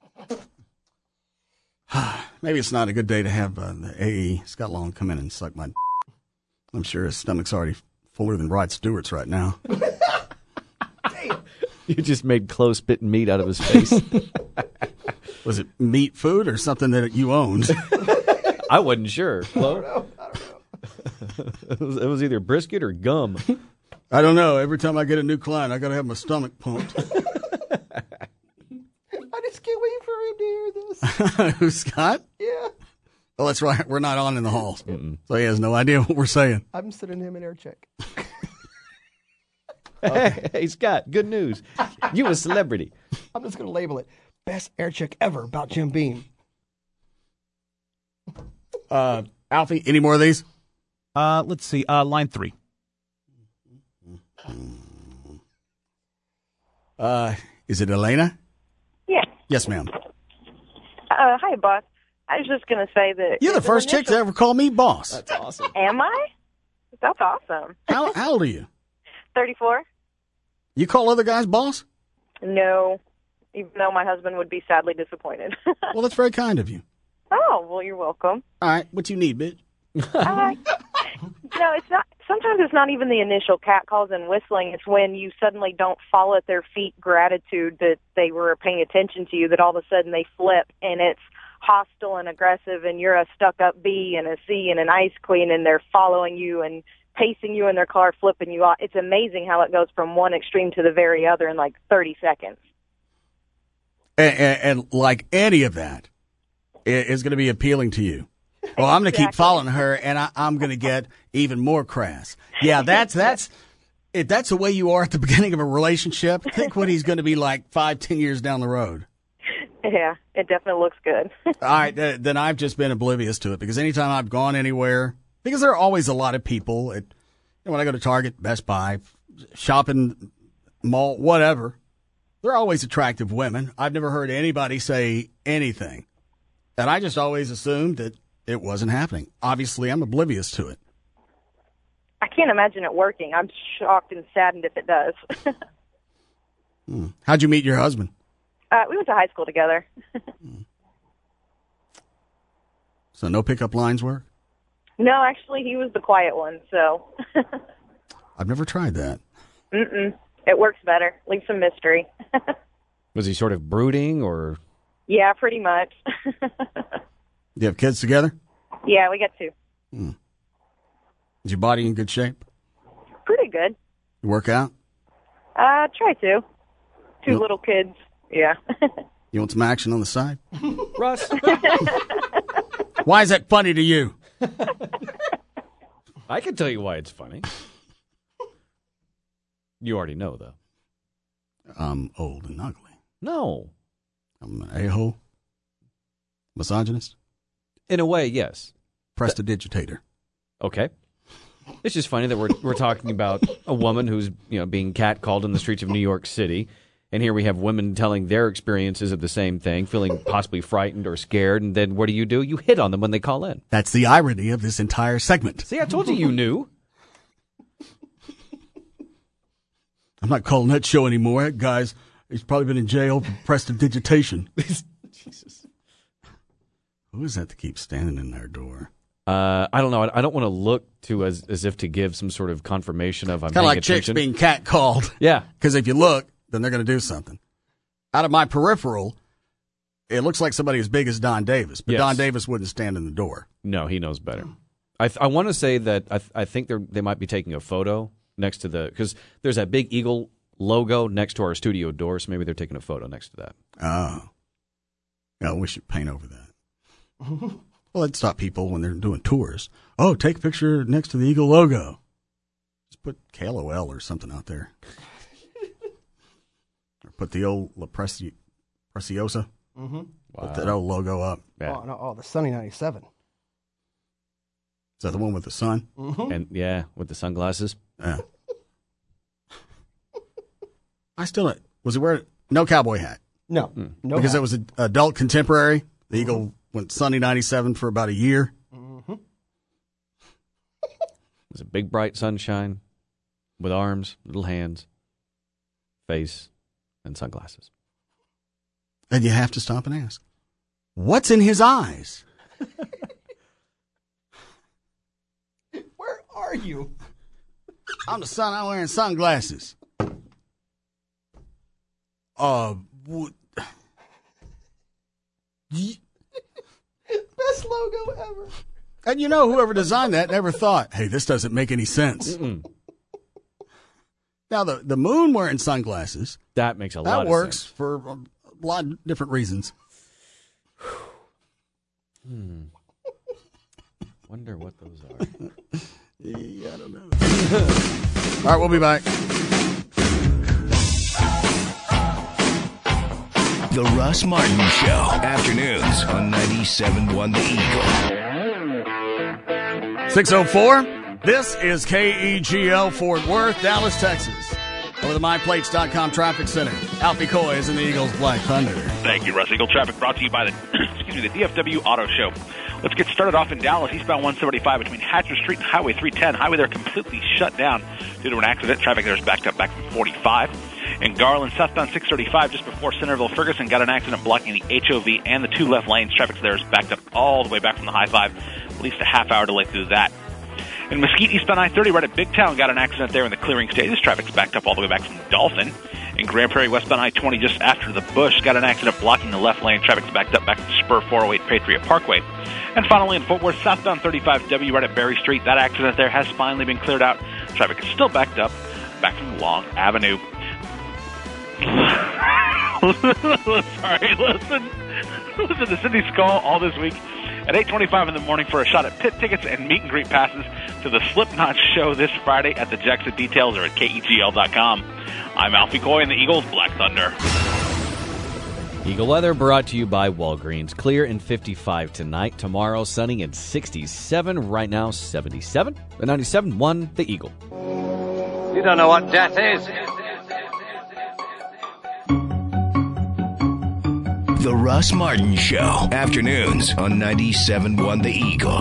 [SPEAKER 1] Maybe it's not a good day to have uh, the A E, Scott Long, come in and suck my... I'm sure his stomach's already fuller than Rod Stewart's right now.
[SPEAKER 2] You just made close bitten meat out of his face.
[SPEAKER 1] Was it meat food or something that you owned?
[SPEAKER 2] I wasn't sure.
[SPEAKER 6] I don't know. I don't know.
[SPEAKER 2] it, was, it was either brisket or gum.
[SPEAKER 1] I don't know. Every time I get a new client, I got to have my stomach pumped.
[SPEAKER 6] I just can't wait for him to hear this.
[SPEAKER 1] Who's Scott?
[SPEAKER 6] Yeah.
[SPEAKER 1] Oh, that's right. We're not on in the halls. Mm-mm. So he has no idea what we're saying.
[SPEAKER 6] I'm sending him an air check.
[SPEAKER 2] Hey, hey, Scott, good news. You a celebrity.
[SPEAKER 6] I'm just going to label it best air check ever about Jim Beam.
[SPEAKER 1] Uh, Alfie, any more of these?
[SPEAKER 10] Uh, let's see. Uh, line three.
[SPEAKER 1] Uh, is it Elena?
[SPEAKER 7] Yes.
[SPEAKER 1] Yes, ma'am.
[SPEAKER 7] Uh, hi, boss. I was just going to say that...
[SPEAKER 1] You're the first chick to ever call me boss.
[SPEAKER 2] That's awesome.
[SPEAKER 7] Am I? That's awesome.
[SPEAKER 1] How, how old are you?
[SPEAKER 7] thirty-four.
[SPEAKER 1] You call other guys boss?
[SPEAKER 7] No, even though my husband would be sadly disappointed.
[SPEAKER 1] Well, that's very kind of you.
[SPEAKER 7] Oh, well, you're welcome.
[SPEAKER 1] All right, what you need, bitch?
[SPEAKER 7] uh, no, it's not. Sometimes it's not even the initial cat calls and whistling. It's when you suddenly don't fall at their feet gratitude that they were paying attention to you, that all of a sudden they flip and it's hostile and aggressive and you're a stuck-up B and a C and an ice queen and they're following you and pacing you in their car, flipping you off. It's amazing how it goes from one extreme to the very other in like thirty seconds.
[SPEAKER 1] And, and, and like any of that is going to be appealing to you. Well, I'm going to
[SPEAKER 7] Exactly.
[SPEAKER 1] keep following her, and I, I'm going to get even more crass. Yeah, that's that's if that's the way you are at the beginning of a relationship. Think what he's going to be like five, ten years down the road.
[SPEAKER 7] Yeah, it definitely looks good.
[SPEAKER 1] All right, th- then I've just been oblivious to it because anytime I've gone anywhere, because there are always a lot of people at, you know, when I go to Target, Best Buy, shopping mall, whatever, there are always attractive women. I've never heard anybody say anything, and I just always assumed that it wasn't happening. Obviously, I'm oblivious to it.
[SPEAKER 7] I can't imagine it working. I'm shocked and saddened if it does.
[SPEAKER 1] Hmm. How'd you meet your husband?
[SPEAKER 7] Uh, we went to high school together.
[SPEAKER 1] So no pickup lines work?
[SPEAKER 7] No, actually, he was the quiet one, so.
[SPEAKER 1] I've never tried that.
[SPEAKER 7] Mm-mm. It works better. Leave some mystery.
[SPEAKER 2] Was he sort of brooding or?
[SPEAKER 7] Yeah, pretty much.
[SPEAKER 1] Do you have kids together?
[SPEAKER 7] Yeah, we got two.
[SPEAKER 1] Hmm. Is your body in good shape?
[SPEAKER 7] Pretty good.
[SPEAKER 1] You work out?
[SPEAKER 7] Uh, try to. Two
[SPEAKER 1] Yep.
[SPEAKER 7] little kids. Yeah.
[SPEAKER 1] You want some action on the side?
[SPEAKER 2] Russ.
[SPEAKER 1] Why is that funny to you?
[SPEAKER 2] I can tell you why it's funny. You already know, though.
[SPEAKER 1] I'm old and ugly.
[SPEAKER 2] No.
[SPEAKER 1] I'm an a-hole. Misogynist.
[SPEAKER 2] In a way, yes.
[SPEAKER 1] Prestidigitator.
[SPEAKER 2] Okay. It's just funny that we're we're talking about a woman who's, you know, being catcalled in the streets of New York City, and here we have women telling their experiences of the same thing, feeling possibly frightened or scared, and then what do you do? You hit on them when they call in.
[SPEAKER 1] That's the irony of this entire segment.
[SPEAKER 2] See, I told you you knew.
[SPEAKER 1] I'm not calling that show anymore. That guy's, he's probably been in jail for prestidigitation.
[SPEAKER 2] Jesus.
[SPEAKER 1] Who is that that keeps standing in their door?
[SPEAKER 2] Uh, I don't know. I, I don't want to look to as as if to give some sort of confirmation of I'm
[SPEAKER 1] Kind of
[SPEAKER 2] paying
[SPEAKER 1] like
[SPEAKER 2] attention.
[SPEAKER 1] chicks being catcalled.
[SPEAKER 2] Yeah.
[SPEAKER 1] Because if you look, then they're going to do something. Out of my peripheral, it looks like somebody as big as Don Davis, but
[SPEAKER 2] Yes.
[SPEAKER 1] Don Davis wouldn't stand in the door.
[SPEAKER 2] No, he knows better. I th- I want to say that I th- I think they they might be taking a photo next to the because there's that big eagle logo next to our studio door, so maybe they're taking a photo next to that.
[SPEAKER 1] Oh. Yeah, we should paint over that. Well, that'd stop people when they're doing tours. Oh, take a picture next to the Eagle logo. Just put K L O L or something out there. Or put the old La Preci- Preciosa.
[SPEAKER 6] Mm-hmm.
[SPEAKER 1] Put that old logo up.
[SPEAKER 6] Oh, no, oh, the Sunny ninety-seven.
[SPEAKER 1] Is that the one with the sun?
[SPEAKER 6] Mm-hmm.
[SPEAKER 2] And yeah, with the sunglasses.
[SPEAKER 1] Yeah. I still don't. Was he wearing no cowboy hat?
[SPEAKER 6] No, no.
[SPEAKER 1] Because
[SPEAKER 6] hat.
[SPEAKER 1] it was an adult contemporary. The Eagle went Sunny ninety-seven for about a year.
[SPEAKER 6] Mm-hmm.
[SPEAKER 2] It was a big bright sunshine with arms, little hands, face, and sunglasses.
[SPEAKER 1] And you have to stop and ask, what's in his eyes?
[SPEAKER 6] Where are you?
[SPEAKER 1] I'm the sun. I'm wearing sunglasses. Uh, what?
[SPEAKER 6] Best logo ever.
[SPEAKER 1] And you know, whoever designed that never thought, hey, this doesn't make any sense.
[SPEAKER 2] Mm-mm.
[SPEAKER 1] Now, the, the moon wearing sunglasses,
[SPEAKER 2] That makes a
[SPEAKER 1] that
[SPEAKER 2] lot of
[SPEAKER 1] works
[SPEAKER 2] sense.
[SPEAKER 1] for a lot of different reasons.
[SPEAKER 2] Hmm. Wonder what those are.
[SPEAKER 1] Yeah, I don't know. All right, we'll be back.
[SPEAKER 8] The Russ Martin Show. Afternoons on ninety-seven point one The Eagle.
[SPEAKER 1] six oh four. This is K E G L Fort Worth, Dallas, Texas. Over the my plates dot com traffic center. Alfie Coy is in the Eagles Black Thunder.
[SPEAKER 9] Thank you, Russ. Eagle traffic brought to you by the excuse me the D F W Auto Show. Let's get started off in Dallas. Eastbound one seventy-five between Hatcher Street and Highway three ten. Highway there completely shut down due to an accident. Traffic there is backed up back from forty-five. In Garland, southbound six thirty-five just before Centerville Ferguson got an accident blocking the H O V and the two left lanes. Traffic there is backed up all the way back from the high five. At least a half hour delay through that. In Mesquite, eastbound I thirty, right at Big Town, got an accident there in the clearing stages. Traffic's backed up all the way back from Dolphin. In Grand Prairie, westbound I twenty, just after the Bush, got an accident blocking the left lane. Traffic's backed up back to Spur four oh eight Patriot Parkway. And finally, in Fort Worth, southbound thirty-five W, right at Berry Street, that accident there has finally been cleared out. Traffic is still backed up back from Long Avenue. Sorry, listen. Listen to Cindy's call all this week at eight twenty-five in the morning for a shot at pit tickets and meet and greet passes to the Slipknot show this Friday at the Jackson. Details are at K E G L dot com. I'm Alfie Coy in the Eagles Black Thunder.
[SPEAKER 2] Eagle weather brought to you by Walgreens. Clear and fifty-five tonight. Tomorrow, sunny and sixty-seven. Right now, seventy-seven. The ninety-seven point one, the Eagle.
[SPEAKER 11] You don't know what death is.
[SPEAKER 8] The Russ Martin Show. Afternoons on ninety-seven point one The Eagle.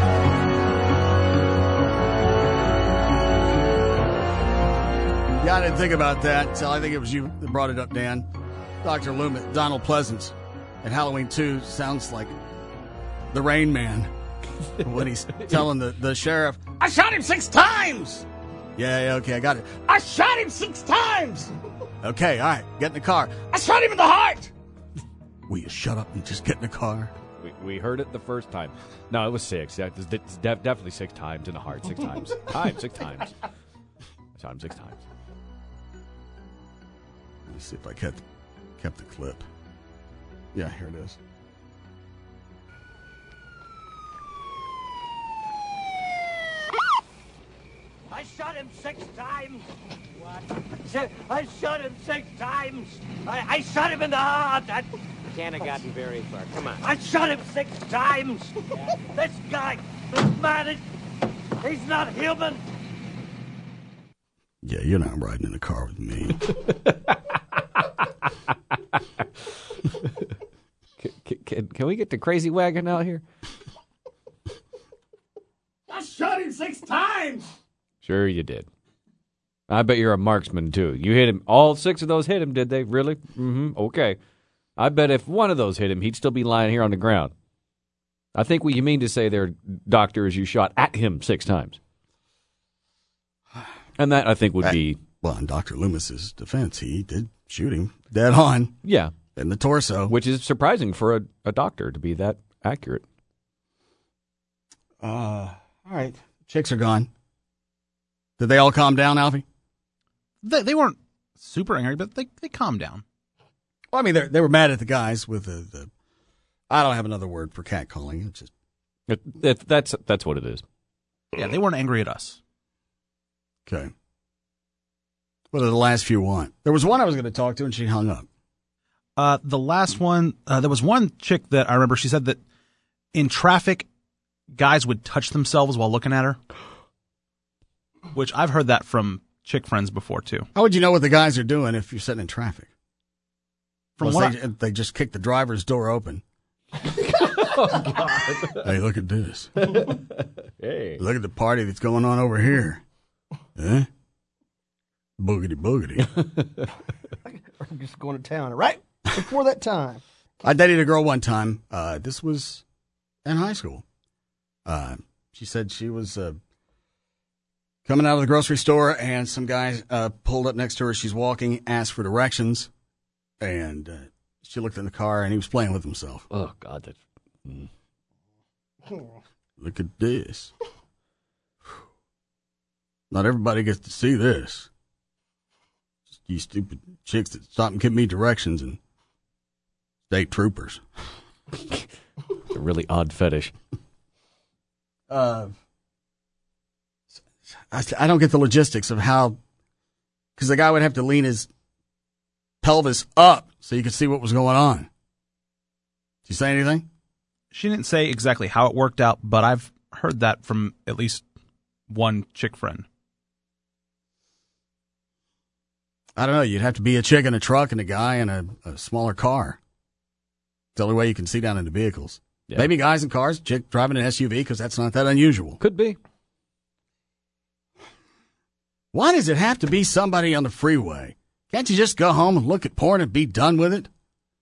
[SPEAKER 1] Yeah, I didn't think about that until I think it was you that brought it up, Dan. Doctor Loomis, Donald Pleasance at Halloween two sounds like the Rain Man when he's telling the, the sheriff, I shot him six times! Yeah, yeah, okay, I got it. I shot him six times! Okay, all right, get in the car. I shot him in the heart! Will you shut up and just get in the car?
[SPEAKER 2] We, we heard it the first time. No, it was six. Yeah, it's de- it's def- definitely six times in the heart. Six times. Times, six times. I shot him six times.
[SPEAKER 1] Let me see if I kept, kept the clip. Yeah, here it is.
[SPEAKER 12] I shot him six times. What? I shot him six times. I, I shot him in the heart. I
[SPEAKER 14] Can't have gotten very far. Come on.
[SPEAKER 12] I shot him six times. Yeah. This guy, this man, is, he's not human.
[SPEAKER 1] Yeah, you're not riding in the car with me.
[SPEAKER 2] can, can, can we get the crazy wagon out here?
[SPEAKER 1] I shot him six times!
[SPEAKER 2] Sure you did. I bet you're a marksman, too. You hit him. All six of those hit him, did they? Really? Mm-hmm. Okay. I bet if one of those hit him, he'd still be lying here on the ground. I think what you mean to say there, Doctor, is you shot at him six times. And that, I think, would be...
[SPEAKER 1] Well, in Doctor Loomis's defense, he did shoot him dead on.
[SPEAKER 2] Yeah.
[SPEAKER 1] In the torso.
[SPEAKER 2] Which is surprising for a, a doctor to be that accurate.
[SPEAKER 1] Uh, all right. Chicks are gone. Did they all calm down, Alfie?
[SPEAKER 10] They, they weren't super angry, but they, they calmed down.
[SPEAKER 1] Well, I mean, they were mad at the guys with the, the... I don't have another word for catcalling. It's just...
[SPEAKER 2] It, it, that's, that's what it is.
[SPEAKER 10] Yeah, they weren't angry at us.
[SPEAKER 1] Okay. What do the last few want? There was one I was going to talk to, and she hung up.
[SPEAKER 10] Uh, the last one, uh, there was one chick that I remember, she said that in traffic, guys would touch themselves while looking at her. Which I've heard that from chick friends before, too.
[SPEAKER 1] How would you know what the guys are doing if you're sitting in traffic?
[SPEAKER 10] From
[SPEAKER 1] Unless
[SPEAKER 10] what
[SPEAKER 1] they,
[SPEAKER 10] I-
[SPEAKER 1] they just kick the driver's door open.
[SPEAKER 2] Oh, God.
[SPEAKER 1] Hey, look at this.
[SPEAKER 2] Hey.
[SPEAKER 1] Look at the party that's going on over here. Huh? Boogity boogity.
[SPEAKER 6] I'm just going to town right before that time.
[SPEAKER 1] I dated a girl one time. Uh, this was in high school. Uh, she said she was uh, coming out of the grocery store, and some guy uh, pulled up next to her. She's walking, asked for directions, and uh, she looked in the car, and he was playing with himself.
[SPEAKER 2] Oh, God. That's... Mm.
[SPEAKER 1] Look at this. Not everybody gets to see this. Just you stupid chicks that stop and give me directions and state troopers.
[SPEAKER 2] It's a really odd fetish.
[SPEAKER 1] Uh, I, I don't get the logistics of how, because the guy would have to lean his pelvis up so you could see what was going on. Did you say anything?
[SPEAKER 10] She didn't say exactly how it worked out, but I've heard that from at least one chick friend.
[SPEAKER 1] I don't know. You'd have to be a chick in a truck and a guy in a, a smaller car. It's the only way you can see down into vehicles.
[SPEAKER 2] Yeah.
[SPEAKER 1] Maybe guys in cars, chick driving an S U V, because that's not that unusual.
[SPEAKER 2] Could be.
[SPEAKER 1] Why does it have to be somebody on the freeway? Can't you just go home and look at porn and be done with it?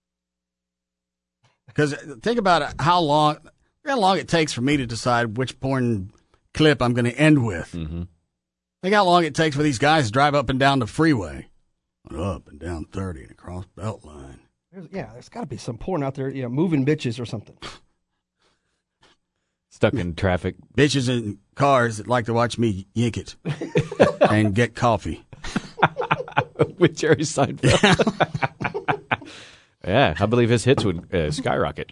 [SPEAKER 1] Because think about it, how long, how long it takes for me to decide which porn clip I'm going to end with.
[SPEAKER 2] Mm-hmm.
[SPEAKER 1] Think how long it takes for these guys to drive up and down the freeway. Up and down thirty and across Beltline.
[SPEAKER 6] There's, yeah, there's got to be some porn out there, you know, moving bitches or something.
[SPEAKER 2] Stuck in traffic.
[SPEAKER 1] Bitches in cars that like to watch me yank it and get coffee.
[SPEAKER 2] With Jerry Seinfeld. Yeah, I believe his hits would uh, skyrocket.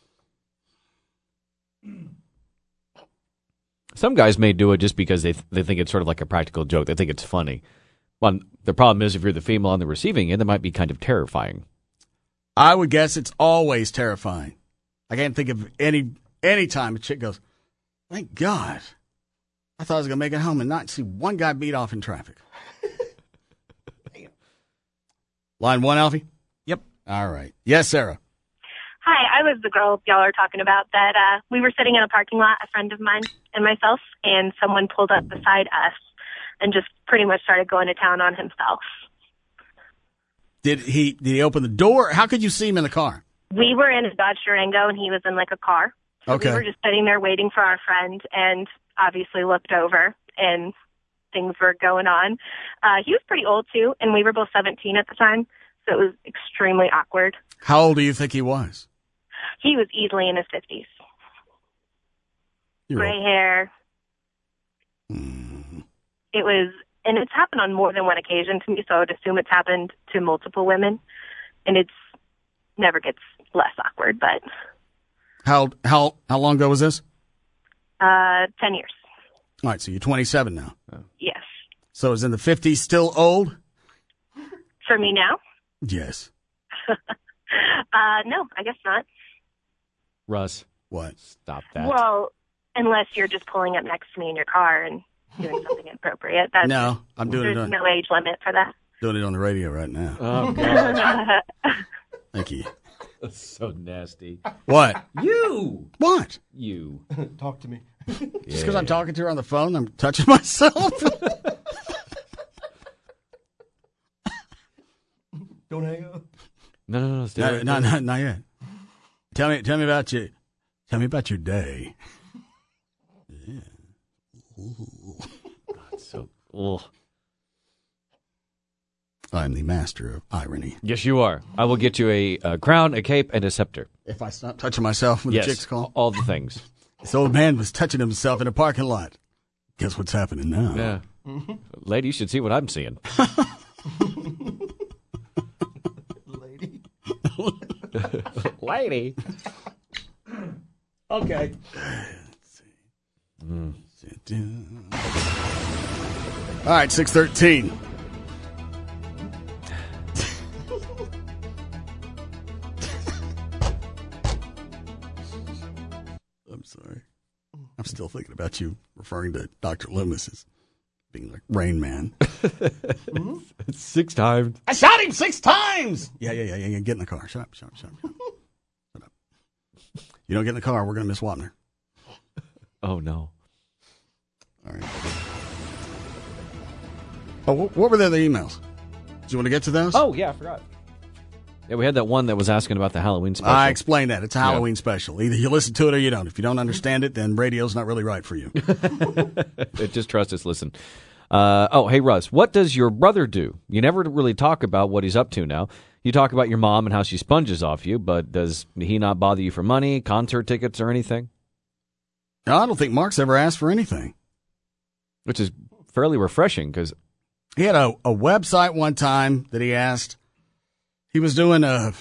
[SPEAKER 2] Some guys may do it just because they th- they think it's sort of like a practical joke. They think it's funny. Well, the problem is if you're the female on the receiving end, that might be kind of terrifying.
[SPEAKER 1] I would guess it's always terrifying. I can't think of any any time a chick goes, thank God. I thought I was going to make it home and not see one guy beat off in traffic. Line one, Alfie?
[SPEAKER 10] Yep.
[SPEAKER 1] All right. Yes, Sarah.
[SPEAKER 13] Hi, I was the girl y'all are talking about that uh, we were sitting in a parking lot, a friend of mine and myself, and someone pulled up beside us and just pretty much started going to town on himself.
[SPEAKER 1] Did he did he open the door? How could you see him in the car?
[SPEAKER 13] We were in a Dodge Durango, and he was in, like, a car. So
[SPEAKER 1] Okay.
[SPEAKER 13] we were just sitting there waiting for our friend and obviously looked over and things were going on. Uh, he was pretty old, too, and we were both seventeen at the time, so it was extremely awkward.
[SPEAKER 1] How old do you think he was?
[SPEAKER 13] He was easily in his fifties.
[SPEAKER 1] You're
[SPEAKER 13] Gray
[SPEAKER 1] old.
[SPEAKER 13] hair.
[SPEAKER 1] Mm.
[SPEAKER 13] It was, and it's happened on more than one occasion to me, so I would assume it's happened to multiple women, and it's never gets less awkward, but
[SPEAKER 1] How how how long ago was this?
[SPEAKER 13] uh, ten years.
[SPEAKER 1] All right, so you're twenty-seven now.
[SPEAKER 13] Yes.
[SPEAKER 1] So is in the fifties still old?
[SPEAKER 13] For me now?
[SPEAKER 1] Yes.
[SPEAKER 13] uh, no, I guess not.
[SPEAKER 2] Russ.
[SPEAKER 1] What?
[SPEAKER 2] Stop that.
[SPEAKER 13] Well, unless you're just pulling up next to me in your car and doing something inappropriate. That's,
[SPEAKER 1] No, I'm doing it
[SPEAKER 13] There's
[SPEAKER 1] on
[SPEAKER 13] no age limit for that.
[SPEAKER 1] doing it on the radio right now.
[SPEAKER 2] Oh, God.
[SPEAKER 1] Thank you.
[SPEAKER 2] That's so nasty.
[SPEAKER 1] What?
[SPEAKER 2] You.
[SPEAKER 1] What?
[SPEAKER 2] You.
[SPEAKER 6] Talk to me.
[SPEAKER 1] Just because I'm talking to her on the phone, I'm touching myself.
[SPEAKER 6] Don't hang up.
[SPEAKER 2] No, no, no. Stay
[SPEAKER 1] no,
[SPEAKER 2] right
[SPEAKER 1] no,
[SPEAKER 2] there.
[SPEAKER 1] no, not yet. Tell me, tell me about you. Tell me about your day. Yeah.
[SPEAKER 2] That's so. Ugh.
[SPEAKER 1] I'm the master of irony.
[SPEAKER 2] Yes, you are. I will get you a, a crown, a cape, and a scepter.
[SPEAKER 1] If I stop touching myself when
[SPEAKER 2] yes,
[SPEAKER 1] the chicks call,
[SPEAKER 2] all the things.
[SPEAKER 1] This old man was touching himself in a parking lot. Guess what's happening now?
[SPEAKER 2] Yeah. Mm-hmm. Lady, you should see what I'm seeing.
[SPEAKER 6] Lady.
[SPEAKER 2] Lady.
[SPEAKER 1] Okay.
[SPEAKER 2] Mm.
[SPEAKER 1] All right, six thirteen. I'm sorry. I'm still thinking about you referring to Doctor Loomis as being like Rain Man.
[SPEAKER 2] Six times.
[SPEAKER 1] I shot him six times. Yeah, yeah, yeah, yeah. yeah. Get in the car. Shut up, shut up, shut up. Shut up. Shut up. You don't get in the car, we're going to miss Wapner.
[SPEAKER 2] Oh, no.
[SPEAKER 1] All right. Oh, what, what were the other emails? Do you want to get to those?
[SPEAKER 2] Oh, yeah, I forgot. Yeah, we had that one that was asking about the Halloween special.
[SPEAKER 1] I explained that. It's a Halloween
[SPEAKER 2] Yeah.
[SPEAKER 1] special. Either you listen to it or you don't. If you don't understand it, then radio's not really right for you.
[SPEAKER 2] Just trust us. Listen. Uh, oh, hey, Russ, what does your brother do? You never really talk about what he's up to now. You talk about your mom and how she sponges off you, but does he not bother you for money, concert tickets, or anything?
[SPEAKER 1] No, I don't think Mark's ever asked for anything.
[SPEAKER 2] Which is fairly refreshing because
[SPEAKER 1] he had a, a website one time that he asked. He was doing a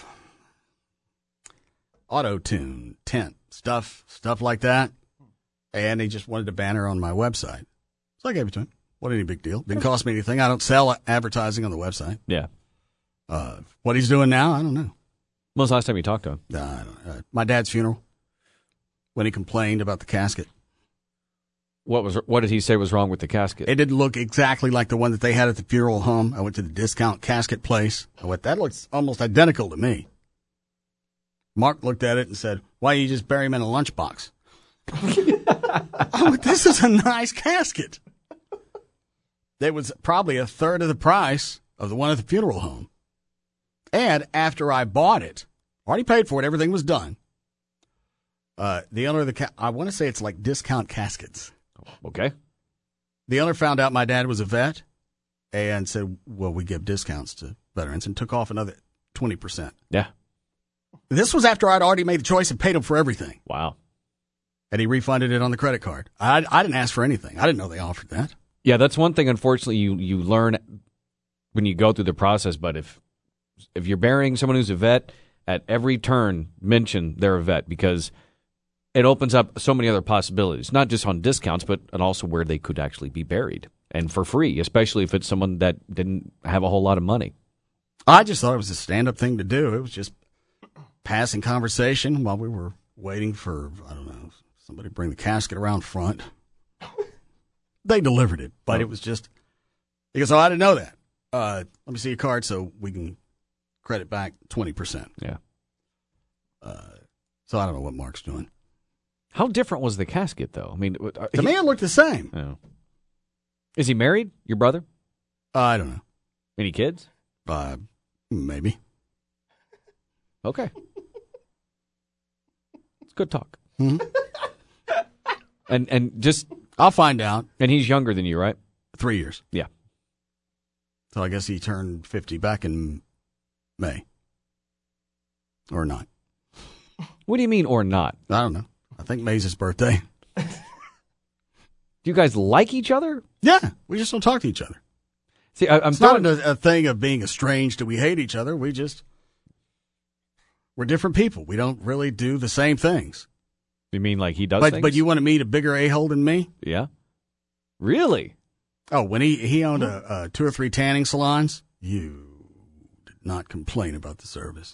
[SPEAKER 1] auto-tune, tent, stuff, stuff like that. And he just wanted a banner on my website. So I gave it to him. Wasn't any big deal. Didn't cost me anything. I don't sell advertising on the website.
[SPEAKER 2] Yeah.
[SPEAKER 1] Uh, what he's doing now, I don't know.
[SPEAKER 2] When was the last time you talked to him?
[SPEAKER 1] Uh, I don't know. Uh, my dad's funeral, when he complained about the casket.
[SPEAKER 2] What was? What did he say was wrong with the casket?
[SPEAKER 1] It didn't look exactly like the one that they had at the funeral home. I went to the discount casket place. I went, that looks almost identical to me. Mark looked at it and said, why don't you just bury him in a lunchbox? I went, this is a nice casket. It was probably a third of the price of the one at the funeral home. And after I bought it, already paid for it, everything was done. Uh, the owner of the, ca- I want to say it's like discount caskets.
[SPEAKER 2] Okay.
[SPEAKER 1] The owner found out my dad was a vet and said, well, we give discounts to veterans, and took off another twenty percent.
[SPEAKER 2] Yeah.
[SPEAKER 1] This was after I'd already made the choice and paid him for everything.
[SPEAKER 2] Wow.
[SPEAKER 1] And he refunded it on the credit card. I, I didn't ask for anything. I didn't know they offered that.
[SPEAKER 2] Yeah, that's one thing, unfortunately, you, you learn when you go through the process. But if if you're burying someone who's a vet, at every turn, mention they're a vet, because it opens up so many other possibilities, not just on discounts, but and also where they could actually be buried, and for free, especially if it's someone that didn't have a whole lot of money.
[SPEAKER 1] I just thought it was a stand-up thing to do. It was just passing conversation while we were waiting for, I don't know, somebody to bring the casket around front. They delivered it, but
[SPEAKER 2] Oh.
[SPEAKER 1] it was just, he goes, oh, I didn't know that. Uh, let me see your card so we can credit back twenty percent.
[SPEAKER 2] Yeah.
[SPEAKER 1] Uh, so I don't know what Mark's doing.
[SPEAKER 2] How different was the casket, though? I mean,
[SPEAKER 1] The man looked the same.
[SPEAKER 2] Oh. Is he married, your brother?
[SPEAKER 1] Uh, I don't know.
[SPEAKER 2] Any kids?
[SPEAKER 1] Uh, maybe.
[SPEAKER 2] Okay. It's good talk.
[SPEAKER 1] Mm-hmm.
[SPEAKER 2] And and just
[SPEAKER 1] I'll find out.
[SPEAKER 2] And he's younger than you, right?
[SPEAKER 1] Three years.
[SPEAKER 2] Yeah.
[SPEAKER 1] So I guess he turned fifty back in May. Or not.
[SPEAKER 2] What do you mean, or not?
[SPEAKER 1] I don't know. I think May's his birthday.
[SPEAKER 2] Do you guys like each other?
[SPEAKER 1] Yeah. We just don't talk to each other.
[SPEAKER 2] See, I, I'm
[SPEAKER 1] it's
[SPEAKER 2] throwing...
[SPEAKER 1] not a, a thing of being estranged that we hate each other. We just, we're different people. We don't really do the same things.
[SPEAKER 2] You mean like he does
[SPEAKER 1] but,
[SPEAKER 2] things?
[SPEAKER 1] But you want to meet a bigger a-hole than me?
[SPEAKER 2] Yeah. Really?
[SPEAKER 1] Oh, when he, he owned a, a two or three tanning salons, you did not complain about the service.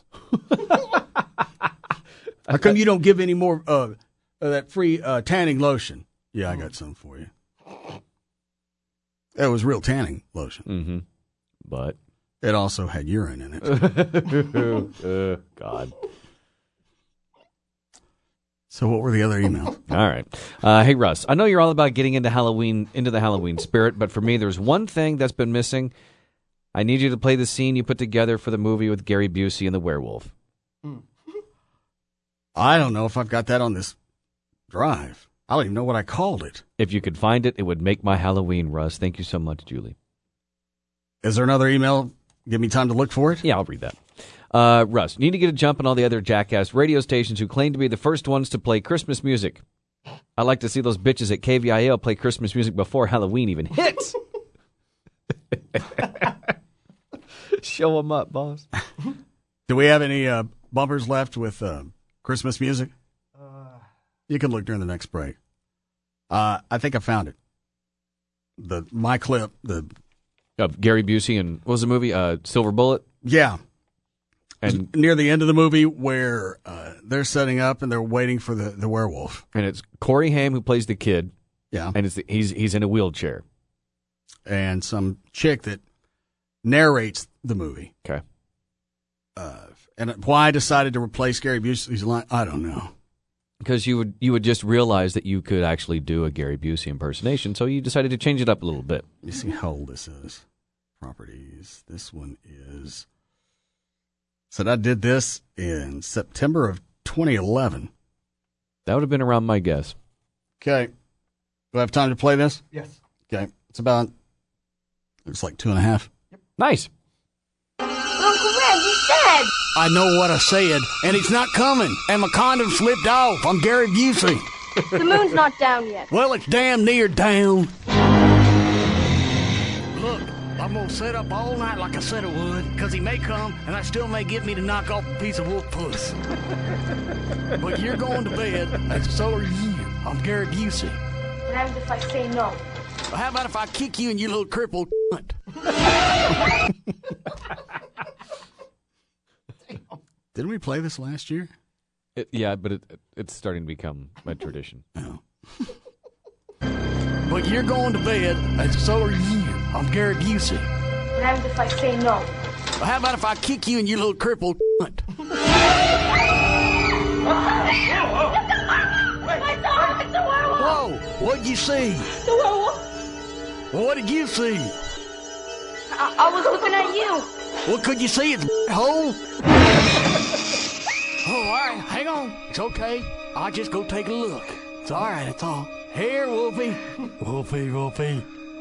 [SPEAKER 1] How come you don't give any more uh, of that free uh, tanning lotion? Yeah, I got some for you. It was real tanning lotion.
[SPEAKER 2] Mm-hmm. But?
[SPEAKER 1] It also had urine in it.
[SPEAKER 2] uh, God.
[SPEAKER 1] So what were the other emails?
[SPEAKER 2] All right. Uh, hey, Russ, I know you're all about getting into Halloween, into the Halloween spirit, but for me, there's one thing that's been missing. I need you to play the scene you put together for the movie with Gary Busey and the werewolf.
[SPEAKER 1] I don't know if I've got that on this drive. I don't even know what I called it.
[SPEAKER 2] If you could find it, it would make my Halloween, Russ. Thank you so much, Julie.
[SPEAKER 1] Is there another email? Give me time to look for it?
[SPEAKER 2] Yeah, I'll read that. Uh, Russ, you need to get a jump on all the other jackass radio stations who claim to be the first ones to play Christmas music. I like to see those bitches at K V I L play Christmas music before Halloween even hits. Show them up, boss.
[SPEAKER 1] Do we have any uh, bumpers left with uh, Christmas music? You can look during the next break. Uh, I think I found it. The my clip, the
[SPEAKER 2] uh, Gary Busey and what was the movie? Uh, Silver Bullet.
[SPEAKER 1] Yeah,
[SPEAKER 2] and
[SPEAKER 1] near the end of the movie where uh, they're setting up and they're waiting for the, the werewolf,
[SPEAKER 2] and it's Corey Haim who plays the kid.
[SPEAKER 1] Yeah,
[SPEAKER 2] and it's the, he's he's in a wheelchair,
[SPEAKER 1] and some chick that narrates the movie.
[SPEAKER 2] Okay,
[SPEAKER 1] uh, and why I decided to replace Gary Busey's line, I don't know.
[SPEAKER 2] Because you would you would just realize that you could actually do a Gary Busey impersonation, so you decided to change it up a little bit.
[SPEAKER 1] Let me see how old this is. Properties. This one is. Said I did this in September of twenty eleven.
[SPEAKER 2] That would have been around my guess.
[SPEAKER 1] Okay. Do I have time to play this?
[SPEAKER 6] Yes.
[SPEAKER 1] Okay. It's about. It's like two and a half.
[SPEAKER 6] Yep.
[SPEAKER 2] Nice.
[SPEAKER 15] Uncle Red, you said.
[SPEAKER 1] I know what I said, and it's not coming. And my condom slipped off. I'm Gary Busey.
[SPEAKER 15] The moon's not down yet.
[SPEAKER 1] Well, it's damn near down. Look, I'm going to sit up all night like I said I would, because he may come, and I still may get me to knock off a piece of wolf puss. But you're going to bed, and so are you. I'm Gary Busey.
[SPEAKER 15] What happens if I say no?
[SPEAKER 1] Well, how about if I kick you and you little crippled cunt? Didn't we play this last year?
[SPEAKER 2] It, yeah, but it, it's starting to become a tradition.
[SPEAKER 1] Oh. But you're going to bed, and so are you. I'm Gary Busey.
[SPEAKER 15] What happens if I say no?
[SPEAKER 1] Well, how about if I kick you and you little crippled cunt? Whoa! What'd you see?
[SPEAKER 15] The werewolf.
[SPEAKER 1] Well, what did you see?
[SPEAKER 15] I, I was looking at you.
[SPEAKER 1] What could you see? It's hole? Oh, all right. Hang on. It's okay. I'll just go take a look. It's all right. It's all. Here, Wolfie. Wolfie, Wolfie.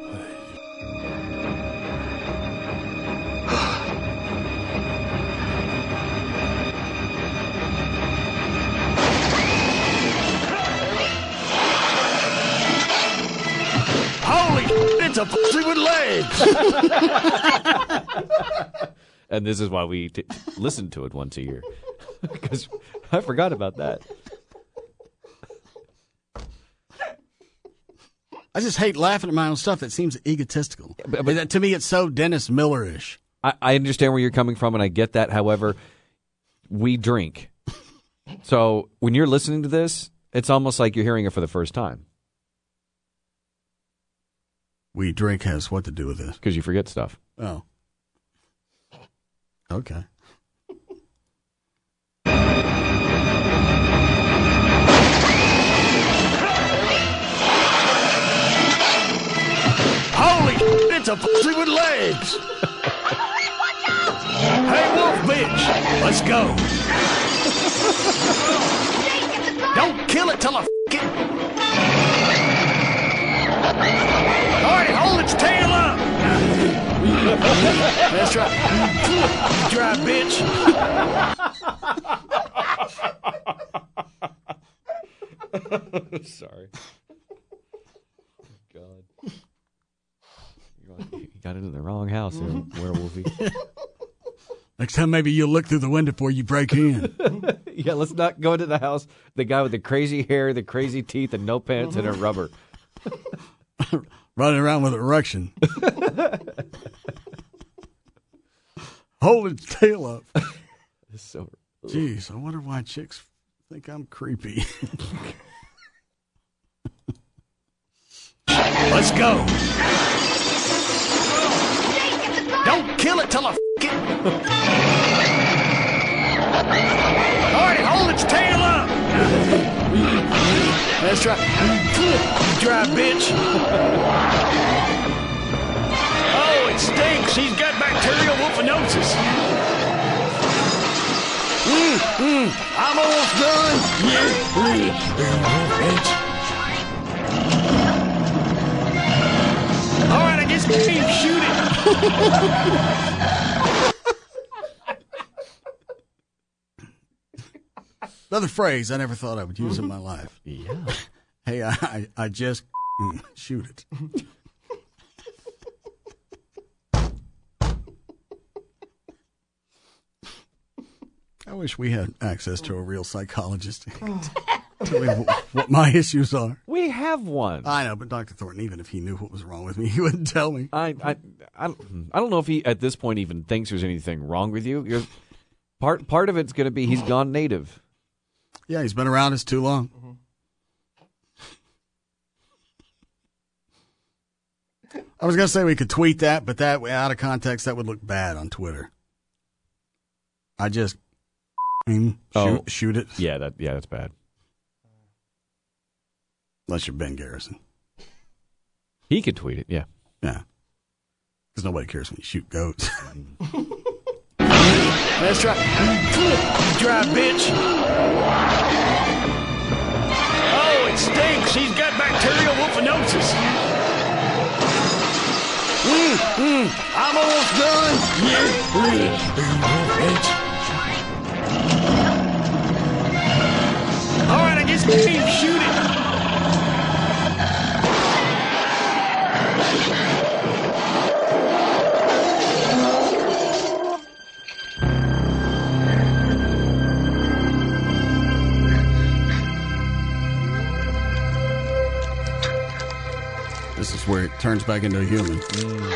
[SPEAKER 1] Holy it's a pussy with legs.
[SPEAKER 2] And this is why we t- listen to it once a year. Because I forgot about that.
[SPEAKER 1] I just hate laughing at my own stuff. That seems egotistical. But, but that, to me, it's so Dennis Miller-ish.
[SPEAKER 2] I, I understand where you're coming from, and I get that. However, we drink. So when you're listening to this, it's almost like you're hearing it for the first time.
[SPEAKER 1] We drink has what to do with this?
[SPEAKER 2] Because you forget stuff.
[SPEAKER 1] Oh. Okay. Holy it's a pussy with legs. Hey, wolf bitch, let's go. Don't kill it till I f*** it.
[SPEAKER 12] Artie, hold its tail up! That's right. You dry bitch.
[SPEAKER 2] Sorry. God. You got into the wrong house there, Werewolfie.
[SPEAKER 1] Next time, maybe you'll look through the window before you break in.
[SPEAKER 2] Yeah, let's not go into the house. The guy with the crazy hair, the crazy teeth, and no pants and a rubber.
[SPEAKER 1] Running around with an erection. Hold its tail up.
[SPEAKER 2] So,
[SPEAKER 1] jeez, I wonder why chicks think I'm creepy.
[SPEAKER 12] Let's go. Don't kill it till I f*** it. Artie, hold its tail up. That's right. You dry bitch. Oh, it stinks. He's got bacterial wolfenosis. Mm, mm, I'm almost done. Yeah, bitch. All right, I guess we can shoot it.
[SPEAKER 1] Another phrase I never thought I would use in my life.
[SPEAKER 2] Yeah.
[SPEAKER 1] Hey, I, I, I just mm, shoot it. I wish we had access to a real psychologist to tell me what my issues are.
[SPEAKER 2] We have one.
[SPEAKER 1] I know, but Doctor Thornton, even if he knew what was wrong with me, he wouldn't tell me.
[SPEAKER 2] I, I, I, don't, I don't know if he, at this point, even thinks there's anything wrong with you. You're, part, part of it's going to be he's gone native.
[SPEAKER 1] Yeah, he's been around us too long. Mm-hmm. I was going to say we could tweet that, but that out of context, that would look bad on Twitter. I just shoot,
[SPEAKER 2] oh,
[SPEAKER 1] shoot it.
[SPEAKER 2] Yeah, that yeah, that's bad.
[SPEAKER 1] Unless you're Ben Garrison.
[SPEAKER 2] He could tweet it, yeah.
[SPEAKER 1] Yeah. Because nobody cares when you shoot goats.
[SPEAKER 12] That's right. You dry bitch. Oh, it stinks. He's got bacterial wolfenosis. Mm, mm, I'm almost done. Yeah, bitch. All right, I guess we can shoot it.
[SPEAKER 1] This is where it turns back into a human. Mm.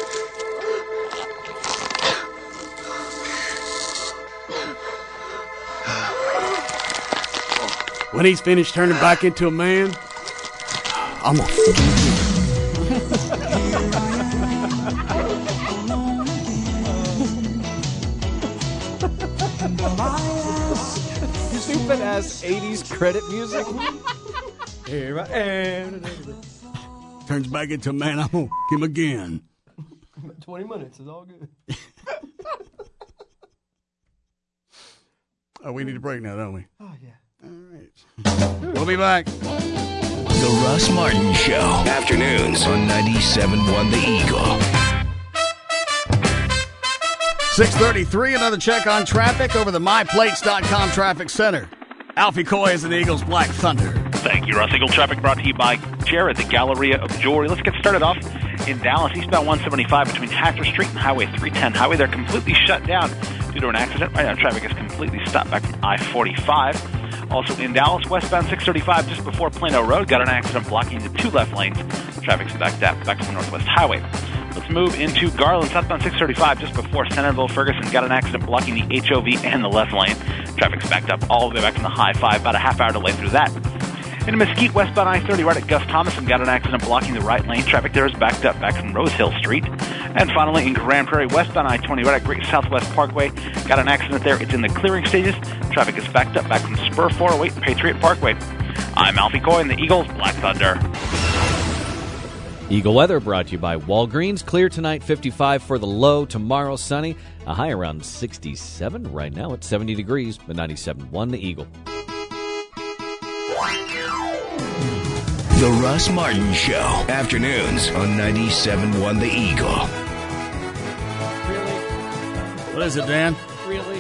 [SPEAKER 12] When he's finished turning back into a man, I'm gonna
[SPEAKER 2] Stupid ass eighties credit music. Here I am.
[SPEAKER 1] Turns back into a man, I'm gonna kill him again.
[SPEAKER 6] twenty minutes is all good.
[SPEAKER 1] Oh, we need a break now, don't we?
[SPEAKER 6] Oh, yeah.
[SPEAKER 1] All right. We'll be back.
[SPEAKER 8] The Russ Martin Show. Afternoons on ninety-seven point one The Eagle.
[SPEAKER 1] six thirty-three, another check on traffic over the my plates dot com traffic center. Alfie Coy is in the Eagles Black Thunder.
[SPEAKER 9] Thank you, Russ. Eagle traffic brought to you by Jared, the Galleria of Jewelry. Let's get started off in Dallas, eastbound one seventy-five between Hatcher Street and Highway three ten. Highway there completely shut down due to an accident. Right now, traffic is completely stopped back from I forty-five. Also in Dallas, westbound six thirty-five just before Plano Road, got an accident blocking the two left lanes. Traffic's backed up back from Northwest Highway. Let's move into Garland, southbound six thirty-five just before Centerville. Ferguson got an accident blocking the H O V and the left lane. Traffic's backed up all the way back from the High Five, about a half hour delay through that. In Mesquite, westbound I thirty, right at Gus Thomas, and got an accident blocking the right lane. Traffic there is backed up back from Rose Hill Street. And finally, in Grand Prairie, westbound I twenty, right at Great Southwest Parkway, got an accident there. It's in the clearing stages. Traffic is backed up back from Spur four oh eight and Patriot Parkway. I'm Alfie Coy in the Eagles Black Thunder.
[SPEAKER 2] Eagle weather brought to you by Walgreens. Clear tonight, fifty-five for the low. Tomorrow, sunny. A high around sixty-seven. Right now, it's seventy degrees. But ninety-seven point one The Eagle.
[SPEAKER 8] The Russ Martin Show. Afternoons on ninety-seven point one The Eagle.
[SPEAKER 1] What is it, Dan?
[SPEAKER 2] Really?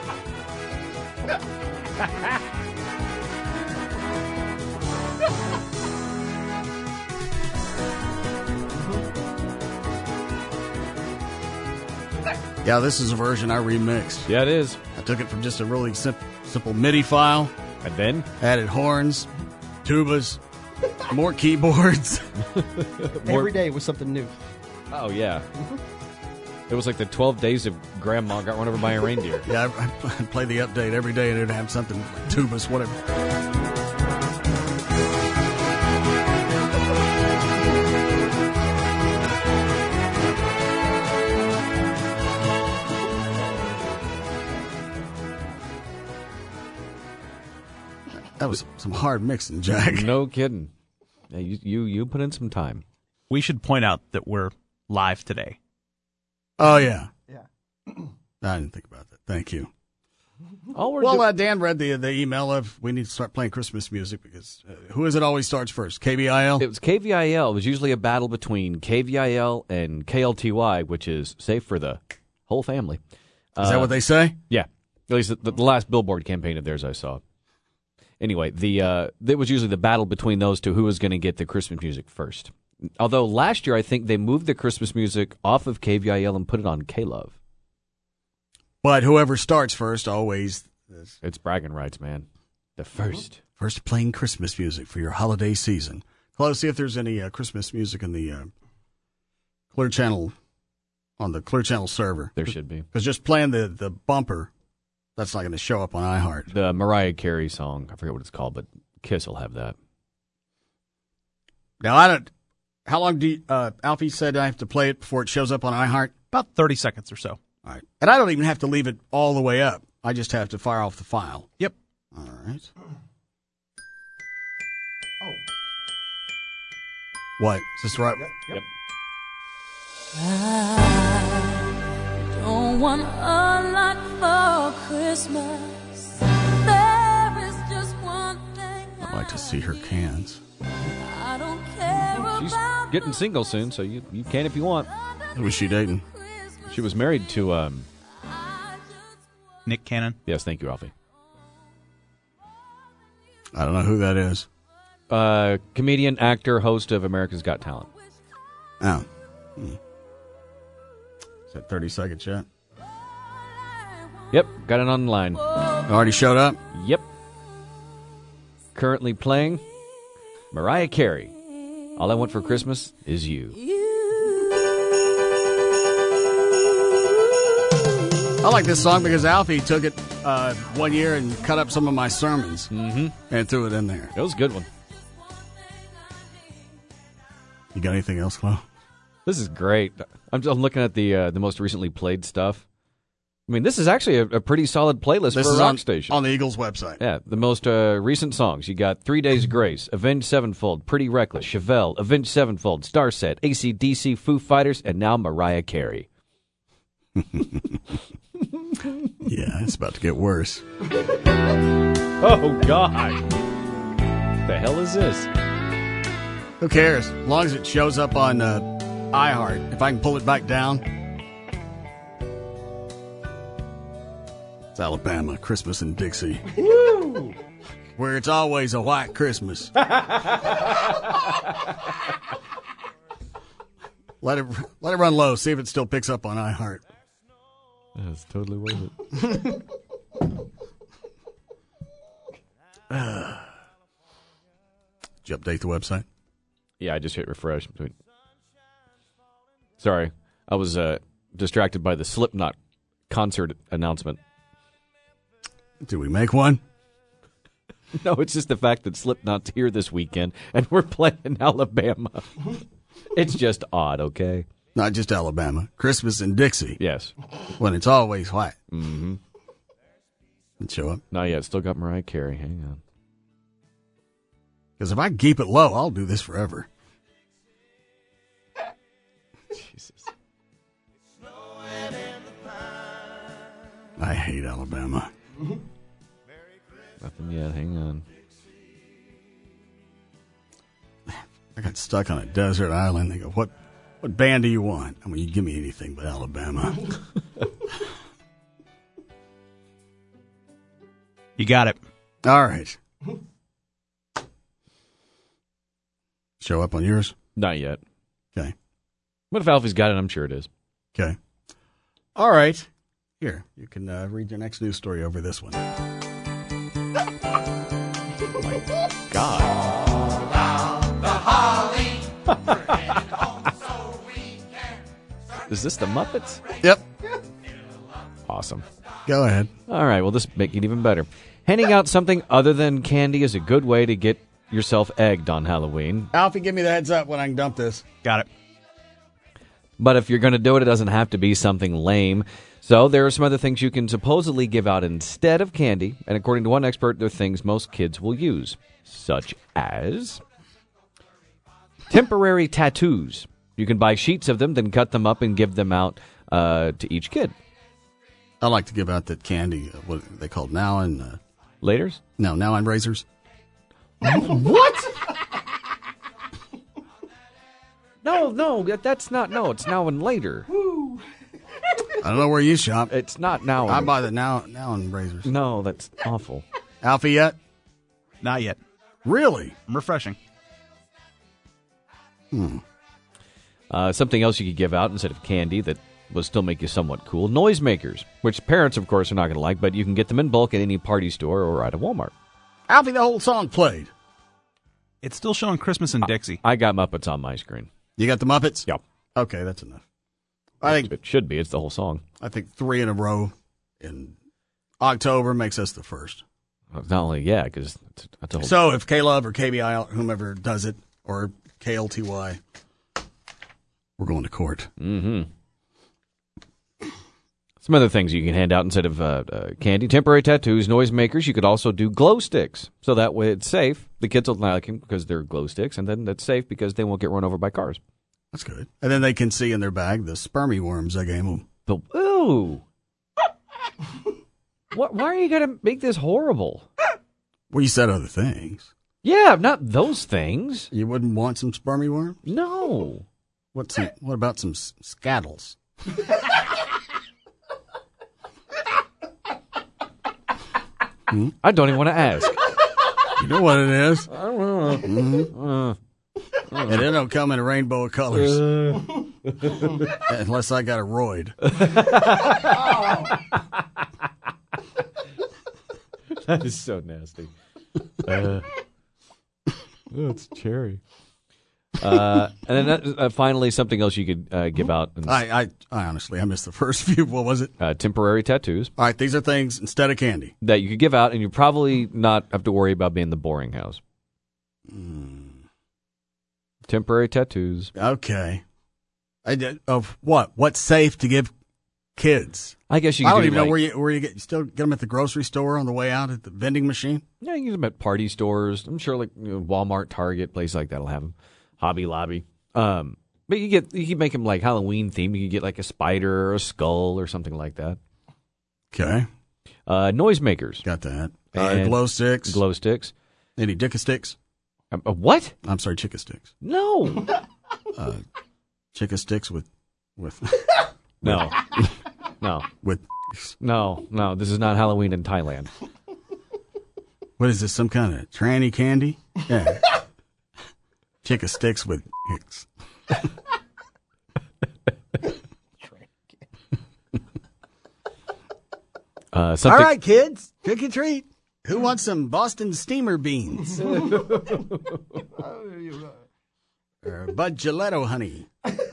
[SPEAKER 1] Yeah, this is a version I remixed.
[SPEAKER 2] Yeah, it is.
[SPEAKER 1] I took it from just a really sim- simple MIDI file.
[SPEAKER 2] And then?
[SPEAKER 1] Added horns, tubas, more keyboards.
[SPEAKER 6] Every day was something new.
[SPEAKER 2] Oh, yeah. It was like the twelve days of Grandma got run over by a reindeer.
[SPEAKER 1] Yeah, I, I'd play the update every day and it'd have something like tubas, whatever. That was some hard mixing, Jack.
[SPEAKER 2] No kidding. Yeah, you, you you put in some time.
[SPEAKER 10] We should point out that we're live today.
[SPEAKER 1] Oh, yeah.
[SPEAKER 6] Yeah.
[SPEAKER 1] I didn't think about that. Thank you.
[SPEAKER 2] All we're
[SPEAKER 1] well,
[SPEAKER 2] do-
[SPEAKER 1] uh, Dan read the the email of we need to start playing Christmas music because uh, who is it always starts first? K V I L?
[SPEAKER 2] It was K V I L. It was usually a battle between K V I L and K L T Y, which is safe for the whole family.
[SPEAKER 1] Is uh, that what they say?
[SPEAKER 2] Yeah. At least the, the last Billboard campaign of theirs I saw. Anyway, the uh, it was usually the battle between those two, who was going to get the Christmas music first. Although last year I think they moved the Christmas music off of K V I L and put it on K-Love.
[SPEAKER 1] But whoever starts first always... Is.
[SPEAKER 2] It's bragging rights, man. The first.
[SPEAKER 1] First playing Christmas music for your holiday season. Close, see if there's any uh, Christmas music in the uh, Clear Channel, on the Clear Channel server.
[SPEAKER 2] There should be.
[SPEAKER 1] Because just playing the, the bumper, that's not going to show up on iHeart.
[SPEAKER 2] The Mariah Carey song, I forget what it's called, but Kiss will have that.
[SPEAKER 1] Now, I don't... How long do you, uh, Alfie said I have to play it before it shows up on iHeart?
[SPEAKER 10] About thirty seconds or so.
[SPEAKER 1] All right. And I don't even have to leave it all the way up. I just have to fire off the file.
[SPEAKER 10] Yep.
[SPEAKER 1] All right.
[SPEAKER 6] Oh.
[SPEAKER 1] What? Is this right?
[SPEAKER 6] Yep.
[SPEAKER 2] Yep.
[SPEAKER 16] I don't want a lot for Christmas. There is just one thing
[SPEAKER 1] I'd like to see her cans.
[SPEAKER 16] I don't care
[SPEAKER 2] She's
[SPEAKER 16] about.
[SPEAKER 2] getting single soon, so you, you can if you want.
[SPEAKER 1] Who was she dating?
[SPEAKER 2] She was married to um,
[SPEAKER 10] Nick Cannon.
[SPEAKER 2] Yes, thank you, Alfie.
[SPEAKER 1] I don't know who that is.
[SPEAKER 2] Uh, comedian, actor, host of America's Got Talent.
[SPEAKER 1] Oh. Hmm. Is that thirty seconds yet?
[SPEAKER 2] Yep, got it online.
[SPEAKER 1] Already showed up?
[SPEAKER 2] Yep. Currently playing Mariah Carey. All I Want for Christmas is You.
[SPEAKER 1] I like this song because Alfie took it uh, one year and cut up some of my sermons
[SPEAKER 2] mm-hmm.
[SPEAKER 1] and threw it in there.
[SPEAKER 2] It was a good one.
[SPEAKER 1] You got anything else, Chloe?
[SPEAKER 2] This is great. I'm just looking at the uh, the most recently played stuff. I mean, this is actually a, a pretty solid playlist
[SPEAKER 1] This
[SPEAKER 2] for a
[SPEAKER 1] is
[SPEAKER 2] rock
[SPEAKER 1] on,
[SPEAKER 2] station.
[SPEAKER 1] on the Eagles website.
[SPEAKER 2] Yeah, the most uh, recent songs. You got Three Days Grace, Avenged Sevenfold, Pretty Reckless, Chevelle, Avenged Sevenfold, Starset, A C D C, Foo Fighters, and now Mariah Carey.
[SPEAKER 1] Yeah, it's about to get worse.
[SPEAKER 2] Oh, God. The hell is this?
[SPEAKER 1] Who cares? As long as it shows up on uh, iHeart. If I can pull it back down. It's Alabama, Christmas in Dixie.
[SPEAKER 2] Woo!
[SPEAKER 1] Where it's always a white Christmas. Let it let it run low. See if it still picks up on iHeart.
[SPEAKER 2] That's totally worth it.
[SPEAKER 1] uh, did you update the website?
[SPEAKER 2] Yeah, I just hit refresh. Sorry, I was uh, distracted by the Slipknot concert announcement.
[SPEAKER 1] Did we make one?
[SPEAKER 2] No, it's just the fact that Slipknot's here this weekend and we're playing in Alabama. It's just odd, okay?
[SPEAKER 1] Not just Alabama. Christmas in Dixie.
[SPEAKER 2] Yes.
[SPEAKER 1] When it's always white.
[SPEAKER 2] Mm-hmm.
[SPEAKER 1] Didn't show up.
[SPEAKER 2] Not yet. Still got Mariah Carey. Hang on.
[SPEAKER 1] Because if I keep it low, I'll do this forever.
[SPEAKER 2] Jesus.
[SPEAKER 1] I hate Alabama.
[SPEAKER 2] Nothing yet. Hang on.
[SPEAKER 1] I got stuck on a desert island. They go, what, what band do you want? I mean, you give me anything but Alabama.
[SPEAKER 10] You got it.
[SPEAKER 1] All right. Show up on yours?
[SPEAKER 2] Not yet.
[SPEAKER 1] Okay.
[SPEAKER 2] What if Alfie's got it? I'm sure it is.
[SPEAKER 1] Okay. All right. Here, you can uh, read your next news story over this one.
[SPEAKER 2] God. Is this the Muppets?
[SPEAKER 1] Yep.
[SPEAKER 2] Awesome.
[SPEAKER 1] Go ahead.
[SPEAKER 2] All right, well, this make it even better. Handing out something other than candy is a good way to get yourself egged on Halloween.
[SPEAKER 1] Alfie, give me the heads up when I can dump this.
[SPEAKER 10] Got it.
[SPEAKER 2] But if you're going to do it, it doesn't have to be something lame. So there are some other things you can supposedly give out instead of candy. And according to one expert, they're things most kids will use, such as temporary tattoos. You can buy sheets of them, then cut them up and give them out uh, to each kid.
[SPEAKER 1] I like to give out that candy, uh, what are they called now? And uh,
[SPEAKER 2] Laters?
[SPEAKER 1] No, now and razors.
[SPEAKER 2] What? No, no, that's not. No, it's now and later.
[SPEAKER 1] I don't know where you shop.
[SPEAKER 2] It's not now.
[SPEAKER 1] I buy the now now and razors.
[SPEAKER 2] No, that's awful.
[SPEAKER 1] Alfie yet?
[SPEAKER 10] Not yet.
[SPEAKER 1] Really?
[SPEAKER 10] Refreshing.
[SPEAKER 1] Hmm.
[SPEAKER 2] Uh, something else you could give out instead of candy that will still make you somewhat cool. Noisemakers, which parents, of course, are not going to like, but you can get them in bulk at any party store or at a Walmart.
[SPEAKER 1] Alfie, the whole song played.
[SPEAKER 10] It's still showing Christmas in Dixie.
[SPEAKER 2] I got Muppets on my screen.
[SPEAKER 1] You got the Muppets?
[SPEAKER 2] Yep.
[SPEAKER 1] Okay, that's enough. I think
[SPEAKER 2] it should be. It's the whole song.
[SPEAKER 1] I think three in a row in October makes us the first.
[SPEAKER 2] Not only, yeah, because that's a whole...
[SPEAKER 1] So if K-Love or K B I, or whomever does it, or K L T Y, we're going to court.
[SPEAKER 2] Mm-hmm. Some other things you can hand out instead of uh, uh, candy. Temporary tattoos, noisemakers. You could also do glow sticks. So that way it's safe. The kids will like them because they're glow sticks, and then that's safe because they won't get run over by cars.
[SPEAKER 1] That's good. And then they can see in their bag the spermy worms I gave them.
[SPEAKER 2] The, ooh. What, why are you going to make this horrible?
[SPEAKER 1] Well, you said other things.
[SPEAKER 2] Yeah, not those things.
[SPEAKER 1] You wouldn't want some spermy worms?
[SPEAKER 2] No.
[SPEAKER 1] What's some, what about some s- scattles?
[SPEAKER 2] hmm? I don't even want to ask.
[SPEAKER 1] You know what it is?
[SPEAKER 2] I don't know.
[SPEAKER 1] Mm-hmm. Uh, and it don't come in a rainbow of colors. Uh. Unless I got a roid.
[SPEAKER 2] That is so nasty. Uh, oh, it's cherry. Uh, and then that, uh, finally, something else you could uh, give out. And,
[SPEAKER 1] I, I, I honestly, I missed the first few. What was it?
[SPEAKER 2] Uh, temporary tattoos.
[SPEAKER 1] All right, these are things instead of candy
[SPEAKER 2] that you could give out, and you probably not have to worry about being the boring house.
[SPEAKER 1] Mm.
[SPEAKER 2] Temporary tattoos.
[SPEAKER 1] Okay. I did, of what? What's safe to give kids?
[SPEAKER 2] I guess you.
[SPEAKER 1] I
[SPEAKER 2] Can
[SPEAKER 1] don't
[SPEAKER 2] do
[SPEAKER 1] even
[SPEAKER 2] like,
[SPEAKER 1] know where you where you get. You still get them at the grocery store on the way out at the vending machine.
[SPEAKER 2] Yeah, you can use them at party stores. I'm sure, like you know, Walmart, Target, place like that'll have them. Hobby Lobby. Um, but you get you can make them like Halloween themed. You can get like a spider or a skull or something like that.
[SPEAKER 1] Okay.
[SPEAKER 2] Uh, noisemakers.
[SPEAKER 1] Got that. Uh, glow sticks.
[SPEAKER 2] Glow sticks.
[SPEAKER 1] Any dicka sticks?
[SPEAKER 2] Um, uh, what?
[SPEAKER 1] I'm sorry, chicka sticks.
[SPEAKER 2] No.
[SPEAKER 1] uh, chicka sticks with with
[SPEAKER 2] no no
[SPEAKER 1] with
[SPEAKER 2] no no. This is not Halloween in Thailand.
[SPEAKER 1] What is this? Some kind of tranny candy? Yeah. Chicka sticks with hicks.
[SPEAKER 2] uh,
[SPEAKER 1] All right, kids, trick or treat. Who wants some Boston steamer beans? or Bud Gelato honey.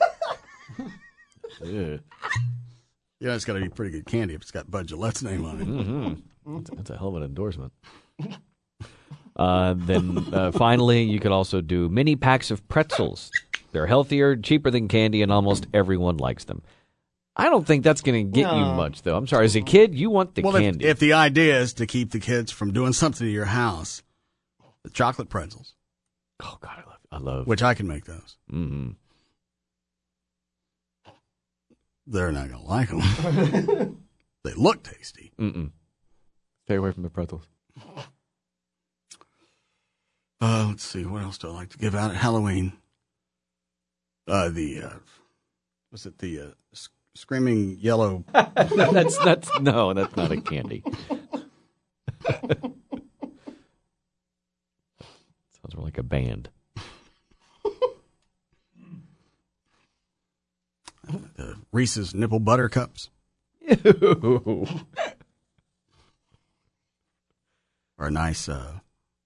[SPEAKER 2] Yeah.
[SPEAKER 1] You know, it's got to be pretty good candy if it's got Bud Gillette's name on it.
[SPEAKER 2] Mm-hmm. That's, that's a hell of an endorsement. Uh, then uh, finally, you could also do mini packs of pretzels. They're healthier, cheaper than candy, and almost everyone likes them. I don't think that's going to get no. you much, though. I'm sorry. As a kid, you want the
[SPEAKER 1] well,
[SPEAKER 2] candy.
[SPEAKER 1] If, if the idea is to keep the kids from doing something to your house, the chocolate pretzels.
[SPEAKER 2] Oh, God, I love I love.
[SPEAKER 1] Which I can make those.
[SPEAKER 2] Mm-hmm.
[SPEAKER 1] They're not going to like them. They look tasty.
[SPEAKER 2] Mm-mm. Stay away from the pretzels.
[SPEAKER 1] Uh, Uh, let's see. What else do I like to give out at Halloween? Uh, the, uh, was it the uh, sc- Screaming Yellow?
[SPEAKER 2] that's, that's, no, that's not a candy. Sounds more like a band.
[SPEAKER 1] The Reese's Nipple Butter Cups.
[SPEAKER 2] Ew.
[SPEAKER 1] Or a nice uh,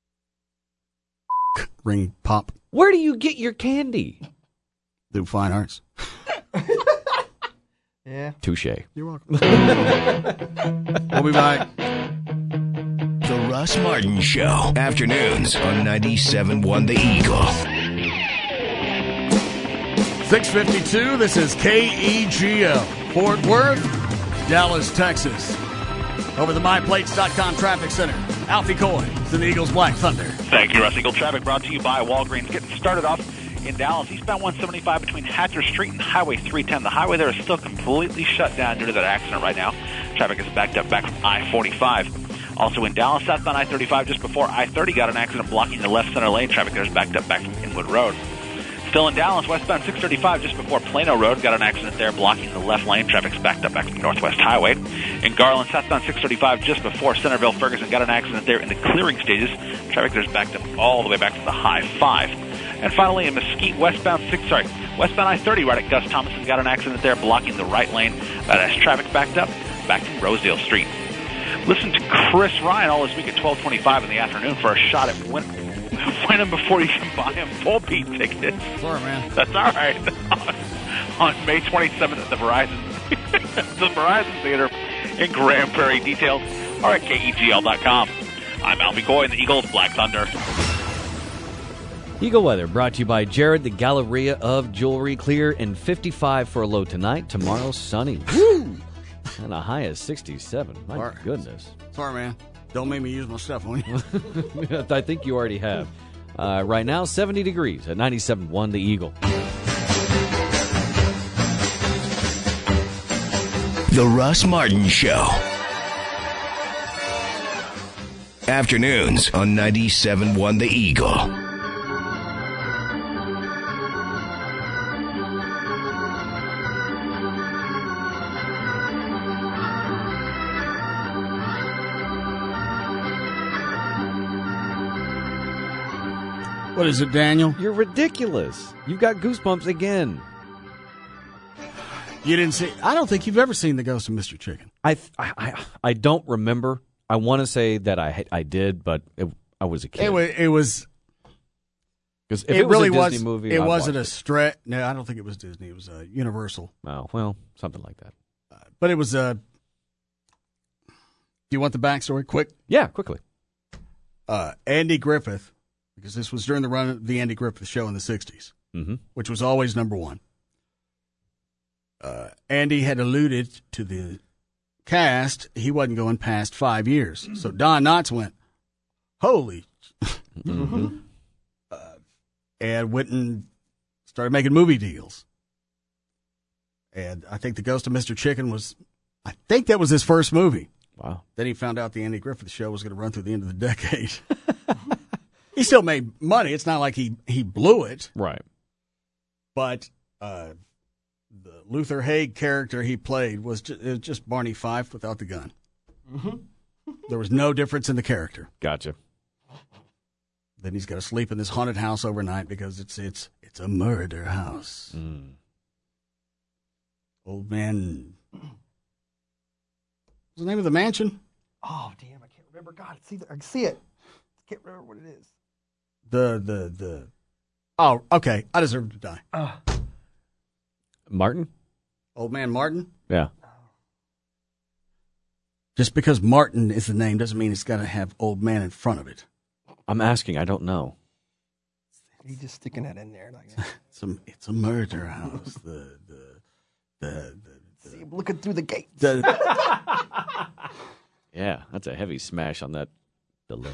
[SPEAKER 1] ring pop.
[SPEAKER 2] Where do you get your candy?
[SPEAKER 1] Through Fine Arts.
[SPEAKER 6] Yeah.
[SPEAKER 2] Touche.
[SPEAKER 1] You're welcome. We'll be back.
[SPEAKER 8] The Russ Martin Show. Afternoons on ninety-seven point one The Eagle.
[SPEAKER 1] six fifty-two, this is K E G L. Fort Worth, Dallas, Texas. Over the my plates dot com Traffic Center. Alfie Coy is in the Eagles Black Thunder.
[SPEAKER 9] Thank you, Russ. Eagle traffic brought to you by Walgreens. Getting started off in Dallas, eastbound one seventy-five between Hatcher Street and Highway three ten. The highway there is still completely shut down due to that accident right now. Traffic is backed up back from I forty-five. Also in Dallas, southbound I thirty-five just before I thirty got an accident blocking the left center lane. Traffic there is backed up back from Inwood Road. Still in Dallas, westbound six thirty-five just before Plano Road. Got an accident there blocking the left lane. Traffic's backed up back from Northwest Highway. In Garland, southbound six thirty-five just before Centerville Ferguson. Got an accident there in the clearing stages. Traffic there's backed up all the way back to the high five. And finally in Mesquite, westbound six, sorry, westbound I thirty right at Gus Thomason. Got an accident there blocking the right lane. That has traffic backed up back to Rosedale Street. Listen to Chris Ryan all this week at twelve twenty-five in the afternoon for a shot at win. Win them before you can buy them full beat tickets.
[SPEAKER 1] Sorry, man.
[SPEAKER 9] That's all right. on, on May twenty-seventh at the Verizon, the Verizon Theater in Grand Prairie. Details are at K E G L dot com. I'm Alfie Coy in the Eagles Black Thunder.
[SPEAKER 2] Eagle Weather brought to you by Jared, the Galleria of Jewelry. Clear and fifty-five for a low tonight. Tomorrow, sunny. Woo! And a high of sixty-seven. My
[SPEAKER 1] Sorry.
[SPEAKER 2] goodness.
[SPEAKER 1] Sorry, man. Don't make me use my stuff on you.
[SPEAKER 2] I think you already have. Uh, right now, seventy degrees at ninety-seven point one The Eagle.
[SPEAKER 8] The Russ Martin Show. Afternoons on ninety-seven point one The Eagle.
[SPEAKER 1] What is it, Daniel?
[SPEAKER 2] You're ridiculous. You've got goosebumps again.
[SPEAKER 1] You didn't see? I don't think you've ever seen The Ghost of Mister Chicken.
[SPEAKER 2] I I I, I don't remember. I want to say that I I did, but it, I was a kid.
[SPEAKER 1] It was. It was.
[SPEAKER 2] Because
[SPEAKER 1] It,
[SPEAKER 2] if it, was
[SPEAKER 1] really
[SPEAKER 2] a Disney
[SPEAKER 1] was.
[SPEAKER 2] movie,
[SPEAKER 1] it
[SPEAKER 2] I'd
[SPEAKER 1] wasn't
[SPEAKER 2] watch
[SPEAKER 1] a
[SPEAKER 2] it.
[SPEAKER 1] stretch. No, I don't think it was Disney. It was uh, Universal.
[SPEAKER 2] Oh well, something like that.
[SPEAKER 1] Uh, but it was. Uh, do you want the backstory? Quick.
[SPEAKER 2] Yeah, quickly.
[SPEAKER 1] Uh, Andy Griffith, because this was during the run of the Andy Griffith Show in the sixties,
[SPEAKER 2] mm-hmm.
[SPEAKER 1] which was always number one. Uh, Andy had alluded to the cast he wasn't going past five years. So Don Knotts went, holy.
[SPEAKER 2] Mm-hmm.
[SPEAKER 1] uh, and went and started making movie deals. And I think The Ghost of Mister Chicken was, I think that was his first movie.
[SPEAKER 2] Wow.
[SPEAKER 1] Then he found out the Andy Griffith Show was going to run through the end of the decade. He still made money. It's not like he, he blew it.
[SPEAKER 2] Right.
[SPEAKER 1] But uh, the Luther Haig character he played was just, it was just Barney Fife without the gun.
[SPEAKER 6] Mm-hmm.
[SPEAKER 1] There was no difference in the character.
[SPEAKER 2] Gotcha.
[SPEAKER 1] Then he's got to sleep in this haunted house overnight because it's it's it's a murder house.
[SPEAKER 2] Mm.
[SPEAKER 1] Old man. What's the name of the mansion?
[SPEAKER 6] Oh, damn, I can't remember. God, it's either, I can see it. I can't remember what it is.
[SPEAKER 1] The, the, the. Oh, okay. I deserve to die.
[SPEAKER 6] Uh,
[SPEAKER 2] Martin?
[SPEAKER 1] Old man Martin?
[SPEAKER 2] Yeah.
[SPEAKER 1] Just because Martin is the name doesn't mean it's got to have old man in front of it.
[SPEAKER 2] I'm asking. I don't know.
[SPEAKER 6] He's just sticking that in there. Like,
[SPEAKER 1] it's, a, it's a murder house. the, the, the, the,
[SPEAKER 6] see him looking through the gate.
[SPEAKER 1] the,
[SPEAKER 2] Yeah, that's a heavy smash on that delay.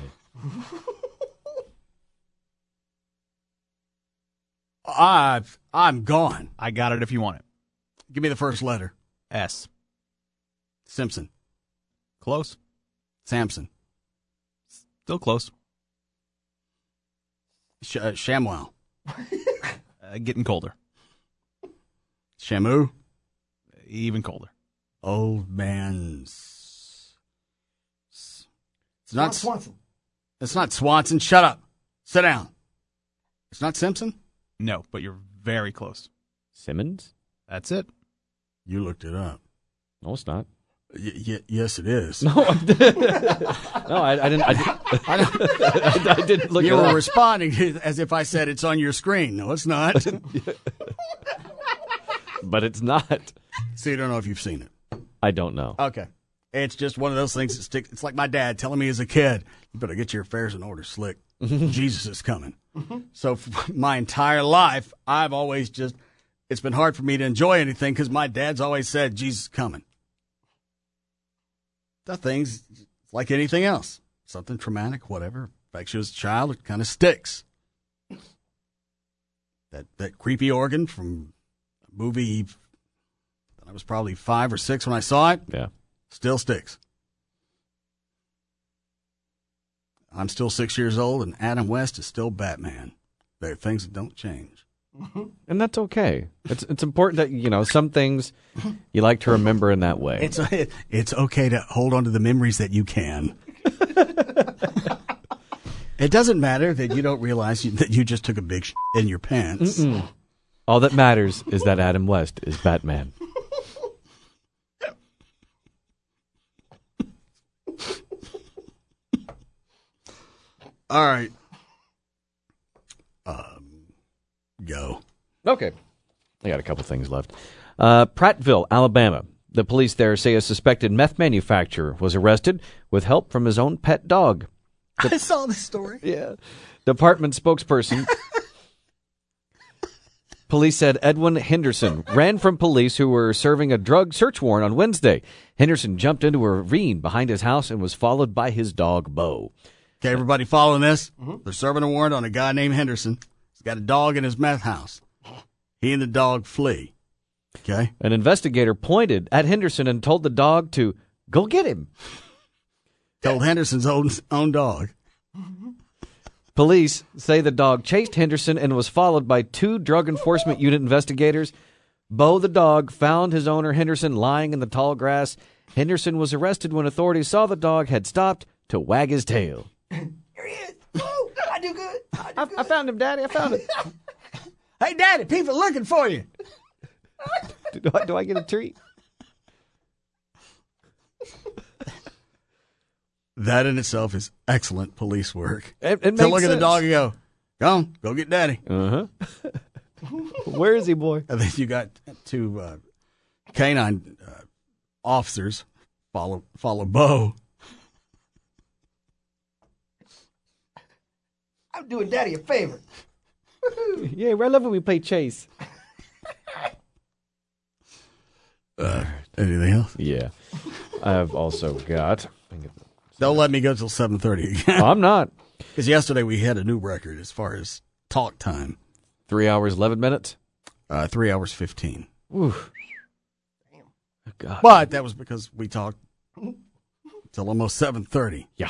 [SPEAKER 1] I've, I'm gone.
[SPEAKER 10] I got it if you want it.
[SPEAKER 1] Give me the first letter.
[SPEAKER 10] S.
[SPEAKER 1] Simpson.
[SPEAKER 10] Close.
[SPEAKER 1] Samson.
[SPEAKER 10] Still close.
[SPEAKER 1] Sh- uh, ShamWow.
[SPEAKER 10] Uh, getting colder.
[SPEAKER 1] Shamu.
[SPEAKER 10] Even colder.
[SPEAKER 1] Old man. S- s- It's not
[SPEAKER 6] Swanson.
[SPEAKER 1] It's not Swanson. Shut up. Sit down. It's not Simpson?
[SPEAKER 10] No, but you're very close.
[SPEAKER 2] Simmons?
[SPEAKER 10] That's it.
[SPEAKER 1] You looked it up.
[SPEAKER 2] No, it's not.
[SPEAKER 1] Y- y- yes, it is.
[SPEAKER 2] No, I didn't. no, I, I didn't. I, didn't, I, didn't, I didn't look
[SPEAKER 1] You
[SPEAKER 2] it
[SPEAKER 1] were
[SPEAKER 2] up.
[SPEAKER 1] responding as if I said it's on your screen. No, it's not.
[SPEAKER 2] But it's not.
[SPEAKER 1] So you don't know if you've seen it.
[SPEAKER 2] I don't know.
[SPEAKER 1] Okay. It's just one of those things that stick. It's like my dad telling me as a kid, you better get your affairs in order, Slick. Jesus is coming. So for my entire life, I've always just, it's been hard for me to enjoy anything because my dad's always said, Jesus is coming. That thing's like anything else. Something traumatic, whatever, affects you as a child, it kind of sticks. That, that creepy organ from a movie, I was probably five or six when I saw it.
[SPEAKER 2] Yeah.
[SPEAKER 1] Still sticks. I'm still six years old, and Adam West is still Batman. There are things that don't change.
[SPEAKER 2] And that's okay. It's it's important that, you know, some things you like to remember in that way.
[SPEAKER 1] It's it's okay to hold on to the memories that you can. It doesn't matter that you don't realize you, that you just took a big sh- in your pants.
[SPEAKER 2] Mm-mm. All that matters is that Adam West is Batman.
[SPEAKER 1] All right. Um, go.
[SPEAKER 2] Okay. I got a couple things left. Uh, Prattville, Alabama. The police there say a suspected meth manufacturer was arrested with help from his own pet dog.
[SPEAKER 1] I saw this story.
[SPEAKER 2] Yeah. Department spokesperson. Police said Edwin Henderson ran from police who were serving a drug search warrant on Wednesday. Henderson jumped into a ravine behind his house and was followed by his dog, Bo.
[SPEAKER 1] Okay, everybody following this? Mm-hmm. They're serving a warrant on a guy named Henderson. He's got a dog in his meth house. He and the dog flee. Okay.
[SPEAKER 2] An investigator pointed at Henderson and told the dog to go get him.
[SPEAKER 1] Told Henderson's own, own dog.
[SPEAKER 2] Police say the dog chased Henderson and was followed by two Drug Enforcement Unit investigators. Bo, the dog, found his owner Henderson lying in the tall grass. Henderson was arrested when authorities saw the dog had stopped to wag his tail.
[SPEAKER 6] Here he is. Oh, I do good. I, do
[SPEAKER 2] I,
[SPEAKER 6] good.
[SPEAKER 2] I found him, Daddy. I found him.
[SPEAKER 1] Hey, Daddy, people looking for you.
[SPEAKER 2] do, I, do I get a treat?
[SPEAKER 1] That in itself is excellent police work.
[SPEAKER 2] It, it
[SPEAKER 1] to
[SPEAKER 2] makes
[SPEAKER 1] look
[SPEAKER 2] sense.
[SPEAKER 1] at the dog and go, go on, go get Daddy.
[SPEAKER 2] Uh huh. Where is he, boy?
[SPEAKER 1] And then you got two uh, canine uh, officers follow follow Bo.
[SPEAKER 6] I'm doing Daddy a favor.
[SPEAKER 2] Yeah, I love when we play chase.
[SPEAKER 1] Uh, anything else?
[SPEAKER 2] Yeah. I've also got...
[SPEAKER 1] Don't let me go till seven thirty again.
[SPEAKER 2] I'm not.
[SPEAKER 1] Because yesterday we had a new record as far as talk time.
[SPEAKER 2] Three hours, eleven minutes?
[SPEAKER 1] Uh, three hours, fifteen.
[SPEAKER 2] Oof. Damn. Oh, God.
[SPEAKER 1] But that was because we talked till almost seven thirty.
[SPEAKER 2] Yeah.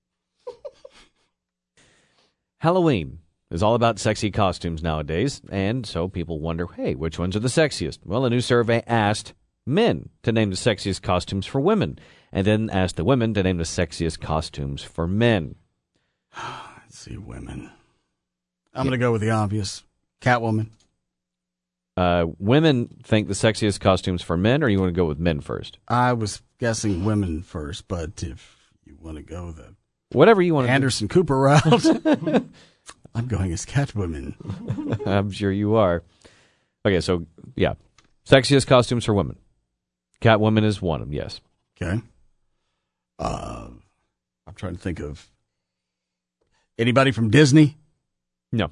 [SPEAKER 2] Halloween is all about sexy costumes nowadays, and so people wonder, hey, which ones are the sexiest? Well, a new survey asked men to name the sexiest costumes for women, and then asked the women to name the sexiest costumes for men.
[SPEAKER 1] Let's see, women. I'm going to go with the obvious. Catwoman.
[SPEAKER 2] Uh, women think the sexiest costumes for men, or you want to go with men first?
[SPEAKER 1] I was guessing women first, but if you want to go the
[SPEAKER 2] whatever you want to
[SPEAKER 1] Anderson
[SPEAKER 2] do.
[SPEAKER 1] Cooper route, I'm going as Catwoman.
[SPEAKER 2] I'm sure you are. Okay, so yeah, sexiest costumes for women. Catwoman is one of them. Yes.
[SPEAKER 1] Okay. Uh, I'm trying to think of anybody from Disney.
[SPEAKER 2] No.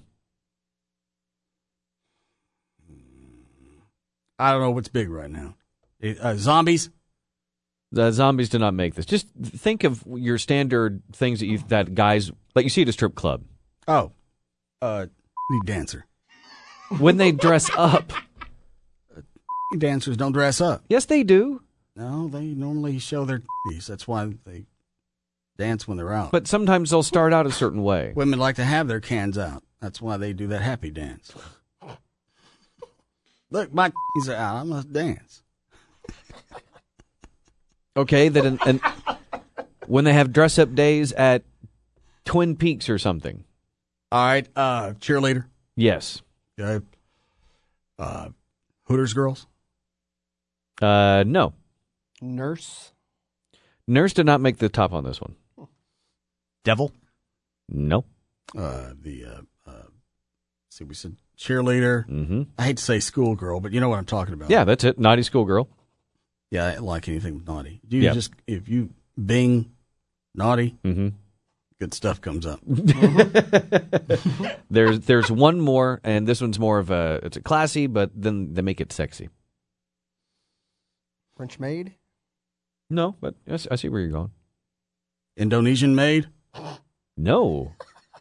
[SPEAKER 1] I don't know what's big right now. Uh, zombies.
[SPEAKER 2] The zombies do not make this. Just think of your standard things that you that guys like you see at a strip club.
[SPEAKER 1] Oh, uh, dancer.
[SPEAKER 2] When they dress up,
[SPEAKER 1] dancers don't dress up.
[SPEAKER 2] Yes, they do.
[SPEAKER 1] No, they normally show their titties. That's why they dance when they're out.
[SPEAKER 2] But sometimes they'll start out a certain way.
[SPEAKER 1] Women like to have their cans out. That's why they do that happy dance. Look, my he's out. I must dance.
[SPEAKER 2] Okay, that an, an, when they have dress-up days at Twin Peaks or something.
[SPEAKER 1] All right, uh, cheerleader.
[SPEAKER 2] Yes.
[SPEAKER 1] Okay. Uh, Hooters girls.
[SPEAKER 2] Uh, no.
[SPEAKER 6] Nurse.
[SPEAKER 2] Nurse did not make the top on this one.
[SPEAKER 10] Devil.
[SPEAKER 2] No.
[SPEAKER 1] Uh, the uh, uh, see, we said cheerleader.
[SPEAKER 2] Mm-hmm.
[SPEAKER 1] I hate to say schoolgirl, but you know what I'm talking about.
[SPEAKER 2] Yeah, that's it. Naughty schoolgirl.
[SPEAKER 1] Yeah, I don't like anything with naughty. You
[SPEAKER 2] Yeah.
[SPEAKER 1] just if you Bing naughty,
[SPEAKER 2] mm-hmm.
[SPEAKER 1] good stuff comes up.
[SPEAKER 2] There's there's one more, and this one's more of a it's a classy, but then they make it sexy.
[SPEAKER 6] French maid?
[SPEAKER 2] No, but I s- I see where you're going.
[SPEAKER 1] Indonesian maid?
[SPEAKER 2] No.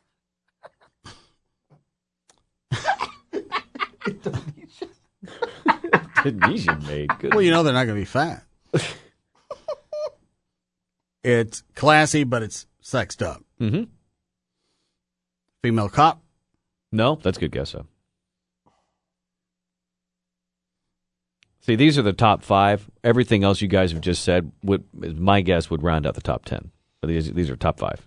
[SPEAKER 2] Indonesian maid. Good.
[SPEAKER 1] Well, you know they're not going to be fat. It's classy, but it's sexed up.
[SPEAKER 2] Mm-hmm.
[SPEAKER 1] Female cop?
[SPEAKER 2] No, that's a good guess, though. See, these are the top five. Everything else you guys have just said, would my guess, would round out the top ten. But these, these are top five.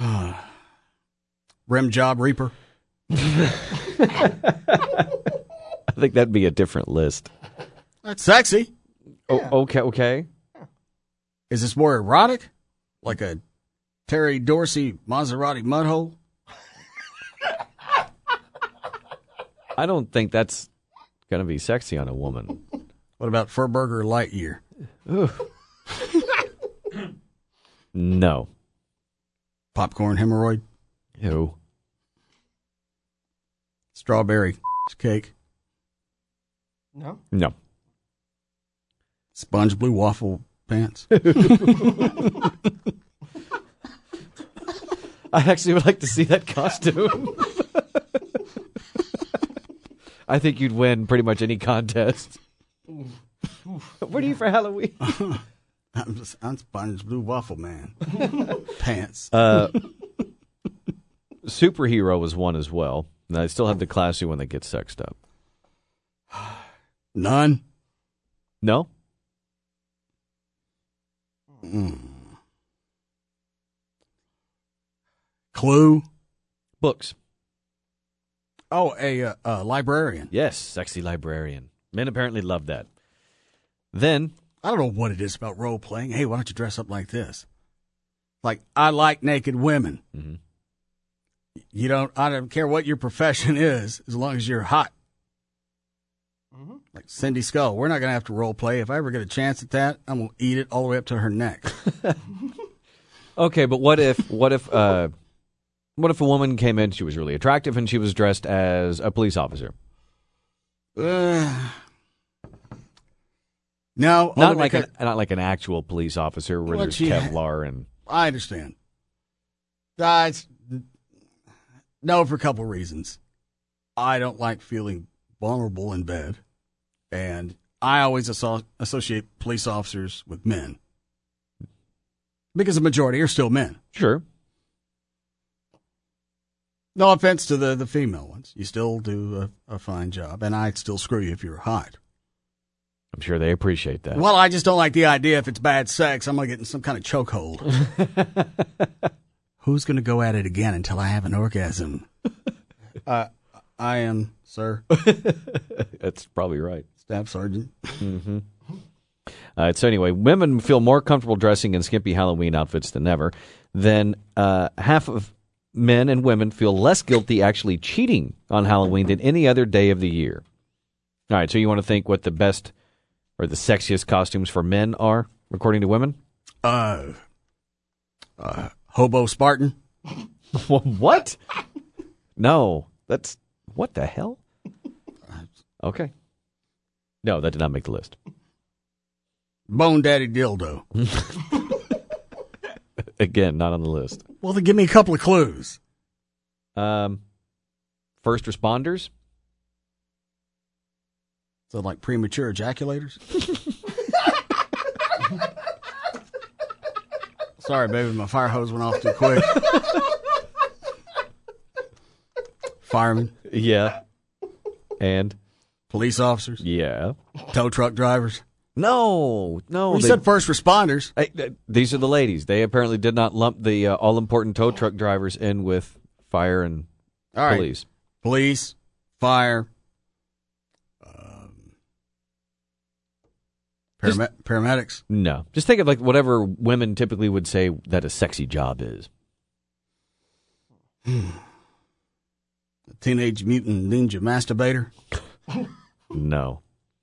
[SPEAKER 1] Rim job reaper?
[SPEAKER 2] I think that'd be a different list.
[SPEAKER 1] That's sexy.
[SPEAKER 2] Oh, okay, okay.
[SPEAKER 1] Is this more erotic? Like a Terry Dorsey Maserati mudhole?
[SPEAKER 2] I don't think that's going to be sexy on a woman.
[SPEAKER 1] What about Furburger Lightyear?
[SPEAKER 2] No.
[SPEAKER 1] Popcorn hemorrhoid?
[SPEAKER 2] Ew.
[SPEAKER 1] Strawberry cake?
[SPEAKER 6] No.
[SPEAKER 2] No.
[SPEAKER 1] Sponge blue waffle pants?
[SPEAKER 2] I actually would like to see that costume. I think you'd win pretty much any contest. What are you for Halloween?
[SPEAKER 1] I'm, just, I'm Sponge Blue Waffle Man. Pants.
[SPEAKER 2] Uh, superhero was one as well. And I still have the classy one that gets sexed up.
[SPEAKER 1] None?
[SPEAKER 2] No?
[SPEAKER 1] Mm. Clue?
[SPEAKER 2] Books.
[SPEAKER 1] Oh, a uh, uh, librarian.
[SPEAKER 2] Yes, sexy librarian. Men apparently love that. Then,
[SPEAKER 1] I don't know what it is about role playing. Hey, why don't you dress up like this? Like, I like naked women.
[SPEAKER 2] Mm-hmm.
[SPEAKER 1] You don't, I don't care what your profession is, as long as you're hot.
[SPEAKER 6] Mm-hmm.
[SPEAKER 1] Like Cindy Skull. We're not going to have to role play. If I ever get a chance at that, I'm going to eat it all the way up to her neck.
[SPEAKER 2] okay, but what if, what if, uh, what if a woman came in, she was really attractive, and she was dressed as a police officer?
[SPEAKER 1] Uh, no.
[SPEAKER 2] Not like,
[SPEAKER 1] because,
[SPEAKER 2] an, not like an actual police officer where
[SPEAKER 1] Well,
[SPEAKER 2] there's
[SPEAKER 1] she-
[SPEAKER 2] Kevlar and...
[SPEAKER 1] I understand. That's, no, for a couple reasons. I don't like feeling vulnerable in bed, and I always asso- associate police officers with men. Because the majority are still men.
[SPEAKER 2] Sure.
[SPEAKER 1] No offense to the, the female ones. You still do a, a fine job, and I'd still screw you if you're hot.
[SPEAKER 2] I'm sure they appreciate that.
[SPEAKER 1] Well, I just don't like the idea if it's bad sex, I'm going to get in some kind of chokehold. Who's going to go at it again until I have an orgasm? uh, I am, sir.
[SPEAKER 2] That's probably right.
[SPEAKER 1] Staff Sergeant.
[SPEAKER 2] Mm-hmm. All right, so anyway, women feel more comfortable dressing in skimpy Halloween outfits than ever. Then uh, half of men and women feel less guilty actually cheating on Halloween than any other day of the year. All right, so you want to think what the best or the sexiest costumes for men are, according to women?
[SPEAKER 1] Uh, uh, Hobo Spartan.
[SPEAKER 2] What? No, that's what the hell? Okay. No, that did not make the list.
[SPEAKER 1] Bone Daddy Dildo.
[SPEAKER 2] Again, not on the list.
[SPEAKER 1] Well, then give me a couple of clues.
[SPEAKER 2] Um, first responders.
[SPEAKER 1] So, like premature ejaculators? Sorry, baby, my fire hose went off too quick. firemen.
[SPEAKER 2] Yeah. And?
[SPEAKER 1] Police officers.
[SPEAKER 2] Yeah.
[SPEAKER 1] Tow truck drivers.
[SPEAKER 2] No, no.
[SPEAKER 1] We
[SPEAKER 2] they-
[SPEAKER 1] said first responders.
[SPEAKER 2] Hey, th- these are the ladies. They apparently did not lump the uh, all-important tow truck drivers in with fire and
[SPEAKER 1] All right.
[SPEAKER 2] police.
[SPEAKER 1] Police, fire, um, parame- paramedics.
[SPEAKER 2] No. Just think of like whatever women typically would say that a sexy job is.
[SPEAKER 1] A Teenage Mutant Ninja Masturbator.
[SPEAKER 2] No.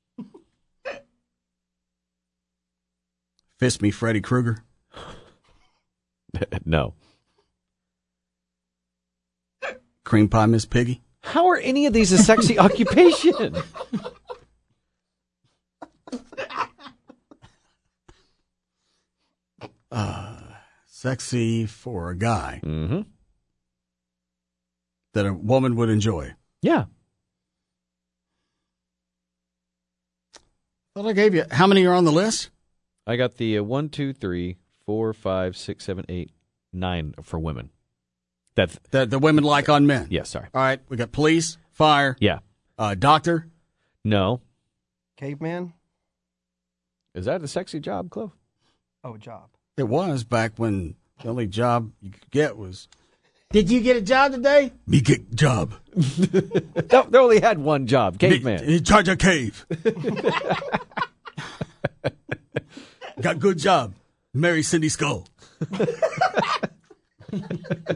[SPEAKER 1] Fist Me Freddy Krueger.
[SPEAKER 2] No.
[SPEAKER 1] Cream Pie Miss Piggy.
[SPEAKER 2] How are any of these a sexy occupation?
[SPEAKER 1] Uh, sexy for a guy.
[SPEAKER 2] Mm-hmm.
[SPEAKER 1] That a woman would enjoy.
[SPEAKER 2] Yeah.
[SPEAKER 1] Thought I gave you. How many are on the list?
[SPEAKER 2] I got the uh, one, two, three, four, five, six, seven, eight, nine for women. That
[SPEAKER 1] That the women like on men.
[SPEAKER 2] Yeah, sorry.
[SPEAKER 1] All right. We got police, fire.
[SPEAKER 2] Yeah.
[SPEAKER 1] Uh, doctor.
[SPEAKER 2] No.
[SPEAKER 6] Caveman?
[SPEAKER 2] Is that a sexy job, Clove?
[SPEAKER 6] Oh, a job.
[SPEAKER 1] It was back when the only job you could get was, did you get a job today? Me get job.
[SPEAKER 2] they they only had one job, caveman.
[SPEAKER 1] Me, in charge of cave. Got good job. Marry Cindy Skull. You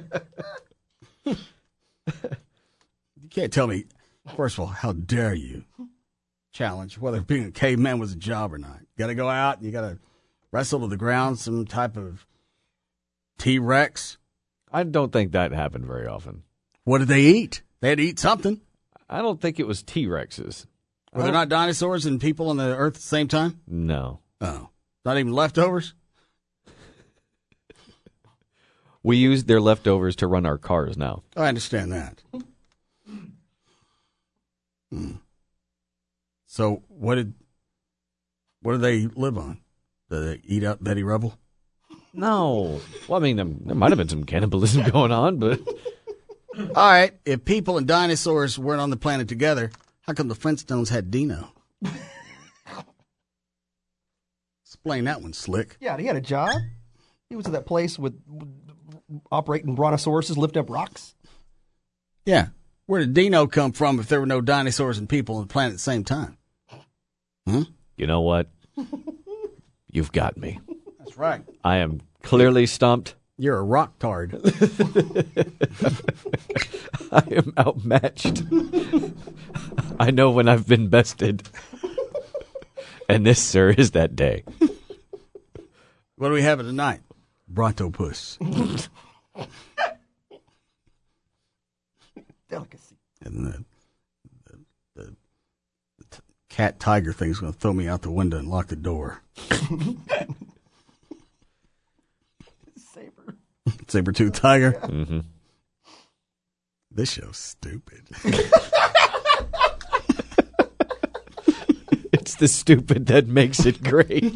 [SPEAKER 1] can't tell me, first of all, how dare you challenge whether being a caveman was a job or not. You got to go out and you got to wrestle to the ground some type of T-Rex.
[SPEAKER 2] I don't think that happened very often.
[SPEAKER 1] What did they eat? They had to eat something.
[SPEAKER 2] I don't think it was T-Rexes.
[SPEAKER 1] Were there not dinosaurs and people on the earth at the same time?
[SPEAKER 2] No.
[SPEAKER 1] Oh. Not even leftovers?
[SPEAKER 2] We use their leftovers to run our cars now.
[SPEAKER 1] I understand that. Hmm. So what did what do they live on? Do they eat up Betty Rubble?
[SPEAKER 2] No. Well, I mean, there, there might have been some cannibalism going on, but...
[SPEAKER 1] All right, if people and dinosaurs weren't on the planet together, how come the Flintstones had Dino? Explain that one, Slick.
[SPEAKER 6] Yeah, he had a job. He was at that place with, with operating brontosauruses, lift up rocks.
[SPEAKER 1] Yeah. Where did Dino come from if there were no dinosaurs and people on the planet at the same time? Hmm?
[SPEAKER 2] You know what? You've got me.
[SPEAKER 1] That's right.
[SPEAKER 2] I am clearly stumped.
[SPEAKER 1] You're a rock tard.
[SPEAKER 2] I am outmatched. I know when I've been bested. And this, sir, is that day.
[SPEAKER 1] What do we have tonight? Brontopus.
[SPEAKER 6] Delicacy.
[SPEAKER 1] And the, the, the, the t- cat tiger thing's going to throw me out the window and lock the door.
[SPEAKER 6] Saber.
[SPEAKER 1] Saber-tooth tiger?
[SPEAKER 2] Mm-hmm.
[SPEAKER 1] This show's stupid.
[SPEAKER 2] It's the stupid that makes it great.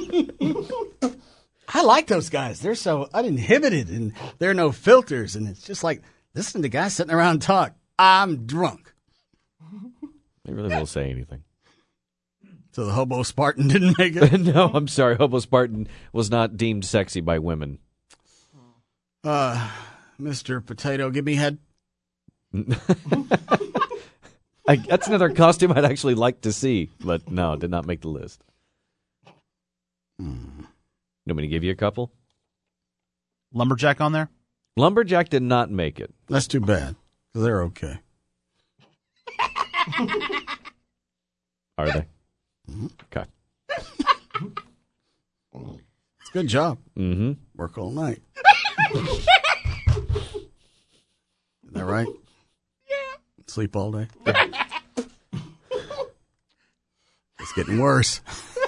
[SPEAKER 1] I like those guys. They're so uninhibited and there are no filters. And it's just like, listen to guys sitting around and talk. I'm drunk.
[SPEAKER 2] They really will say anything.
[SPEAKER 1] So the hobo Spartan didn't make it?
[SPEAKER 2] No, I'm sorry. Hobo Spartan was not deemed sexy by women.
[SPEAKER 1] Uh, Mister Potato, give me head.
[SPEAKER 2] I, that's another costume I'd actually like to see, but no, did not make the list.
[SPEAKER 1] Hmm.
[SPEAKER 2] You want me to give you a couple?
[SPEAKER 10] Lumberjack on there?
[SPEAKER 2] Lumberjack did not make it.
[SPEAKER 1] That's too bad. They're okay.
[SPEAKER 2] Are they?
[SPEAKER 1] Mm-hmm.
[SPEAKER 2] Okay.
[SPEAKER 1] It's a good job.
[SPEAKER 2] Mm-hmm.
[SPEAKER 1] Work all night. Isn't that right? Yeah. Sleep all day? It's getting worse.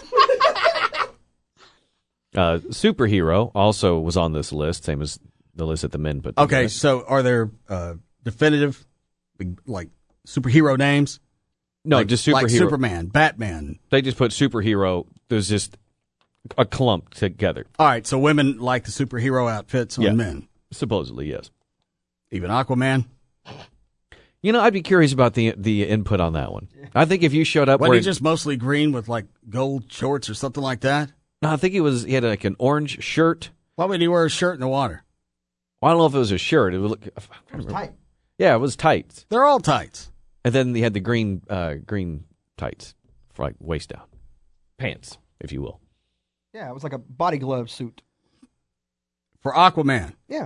[SPEAKER 2] Uh, superhero also was on this list, same as the list that the men put together.
[SPEAKER 1] Okay, so are there uh, definitive, like, superhero names?
[SPEAKER 2] No,
[SPEAKER 1] like,
[SPEAKER 2] just superhero.
[SPEAKER 1] Like Superman, Batman.
[SPEAKER 2] They just put superhero. There's just a clump together.
[SPEAKER 1] All right, so women like the superhero outfits on
[SPEAKER 2] Yeah.
[SPEAKER 1] men.
[SPEAKER 2] Supposedly, yes.
[SPEAKER 1] Even Aquaman?
[SPEAKER 2] You know, I'd be curious about the the input on that one. I think if you showed up,
[SPEAKER 1] Wasn't
[SPEAKER 2] where
[SPEAKER 1] he just mostly green with like gold shorts or something like that?
[SPEAKER 2] No, I think he was. He had like an orange shirt.
[SPEAKER 1] Why would he wear a shirt in the water?
[SPEAKER 2] Well, I don't know if it was a shirt. It would look. It
[SPEAKER 6] was tight.
[SPEAKER 2] Yeah, it was tights.
[SPEAKER 1] They're all tights.
[SPEAKER 2] And then he had the green uh, green tights for like waist down, pants, if you will.
[SPEAKER 6] Yeah, it was like a body glove suit
[SPEAKER 1] for Aquaman.
[SPEAKER 6] Yeah.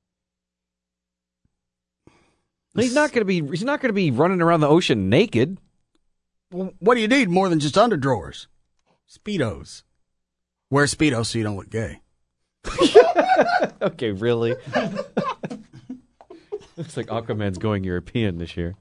[SPEAKER 2] He's not going to be. He's not going to be running around the ocean naked.
[SPEAKER 1] Well, what do you need more than just underdrawers? Speedos. Wear Speedos so you don't look gay.
[SPEAKER 2] Okay, really? Looks like Aquaman's going European this year.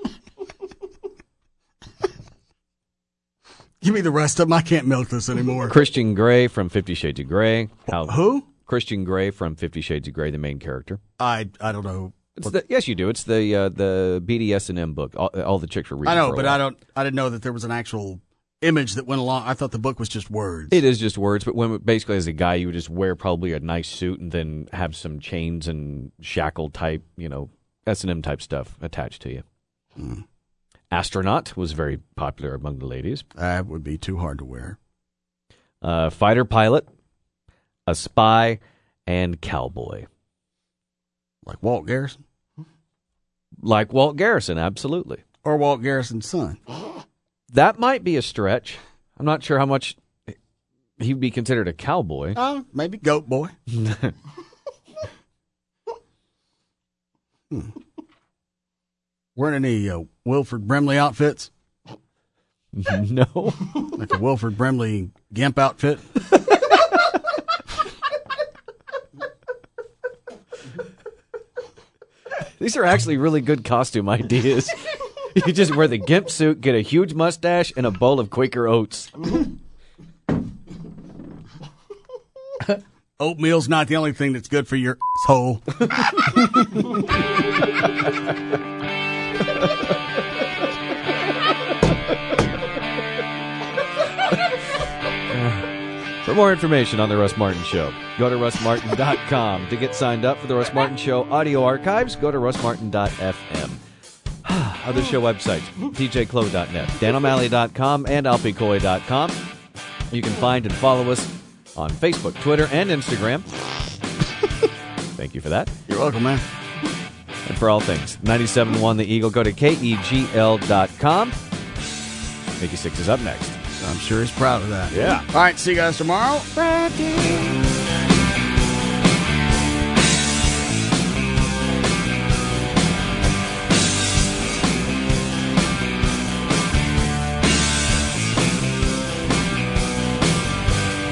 [SPEAKER 1] Give me the rest of them. I can't milk this anymore.
[SPEAKER 2] Christian Grey from Fifty Shades of Grey. How,
[SPEAKER 1] Who?
[SPEAKER 2] Christian Grey from Fifty Shades of Grey, the main character.
[SPEAKER 1] I I don't know.
[SPEAKER 2] It's the, yes, you do. It's the uh, the B D S and M book. All, all the chicks were reading.
[SPEAKER 1] I know,
[SPEAKER 2] for a
[SPEAKER 1] but
[SPEAKER 2] while.
[SPEAKER 1] I don't. I didn't know that there was an actual image that went along. I thought the book was just words.
[SPEAKER 2] It is just words, but when basically as a guy, you would just wear probably a nice suit and then have some chains and shackle type, you know, S and M type stuff attached to you.
[SPEAKER 1] Mm.
[SPEAKER 2] Astronaut was very popular among the ladies.
[SPEAKER 1] That would be too hard to wear.
[SPEAKER 2] Uh, fighter pilot, a spy, and cowboy.
[SPEAKER 1] Like Walt Garrison?
[SPEAKER 2] Like Walt Garrison, absolutely.
[SPEAKER 1] Or Walt Garrison's son.
[SPEAKER 2] That might be a stretch. I'm not sure how much he'd be considered a cowboy.
[SPEAKER 1] Oh, maybe Goat Boy. hmm. Wearing any uh, Wilford Brimley outfits?
[SPEAKER 2] No.
[SPEAKER 1] Like a Wilford Brimley Gimp outfit?
[SPEAKER 2] These are actually really good costume ideas. You just wear the gimp suit, get a huge mustache, and a bowl of Quaker Oats.
[SPEAKER 1] Oatmeal's not the only thing that's good for your soul.
[SPEAKER 2] For more information on The Russ Martin Show, go to russ martin dot com. To get signed up for The Russ Martin Show audio archives, go to russ martin dot f m. Other show websites, d j clo dot net, dan o'malley dot com, and alfie coy dot com. You can find and follow us on Facebook, Twitter, and Instagram. Thank you for that.
[SPEAKER 1] You're welcome, man.
[SPEAKER 2] And for all things ninety-seven point one The Eagle, go to k e g l dot com. Mickey Six is up next.
[SPEAKER 1] I'm sure he's proud of that.
[SPEAKER 2] Yeah.
[SPEAKER 1] All right, see you guys tomorrow.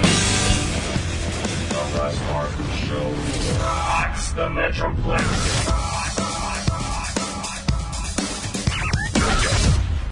[SPEAKER 8] The Russ Martin Show rocks the Metroplex.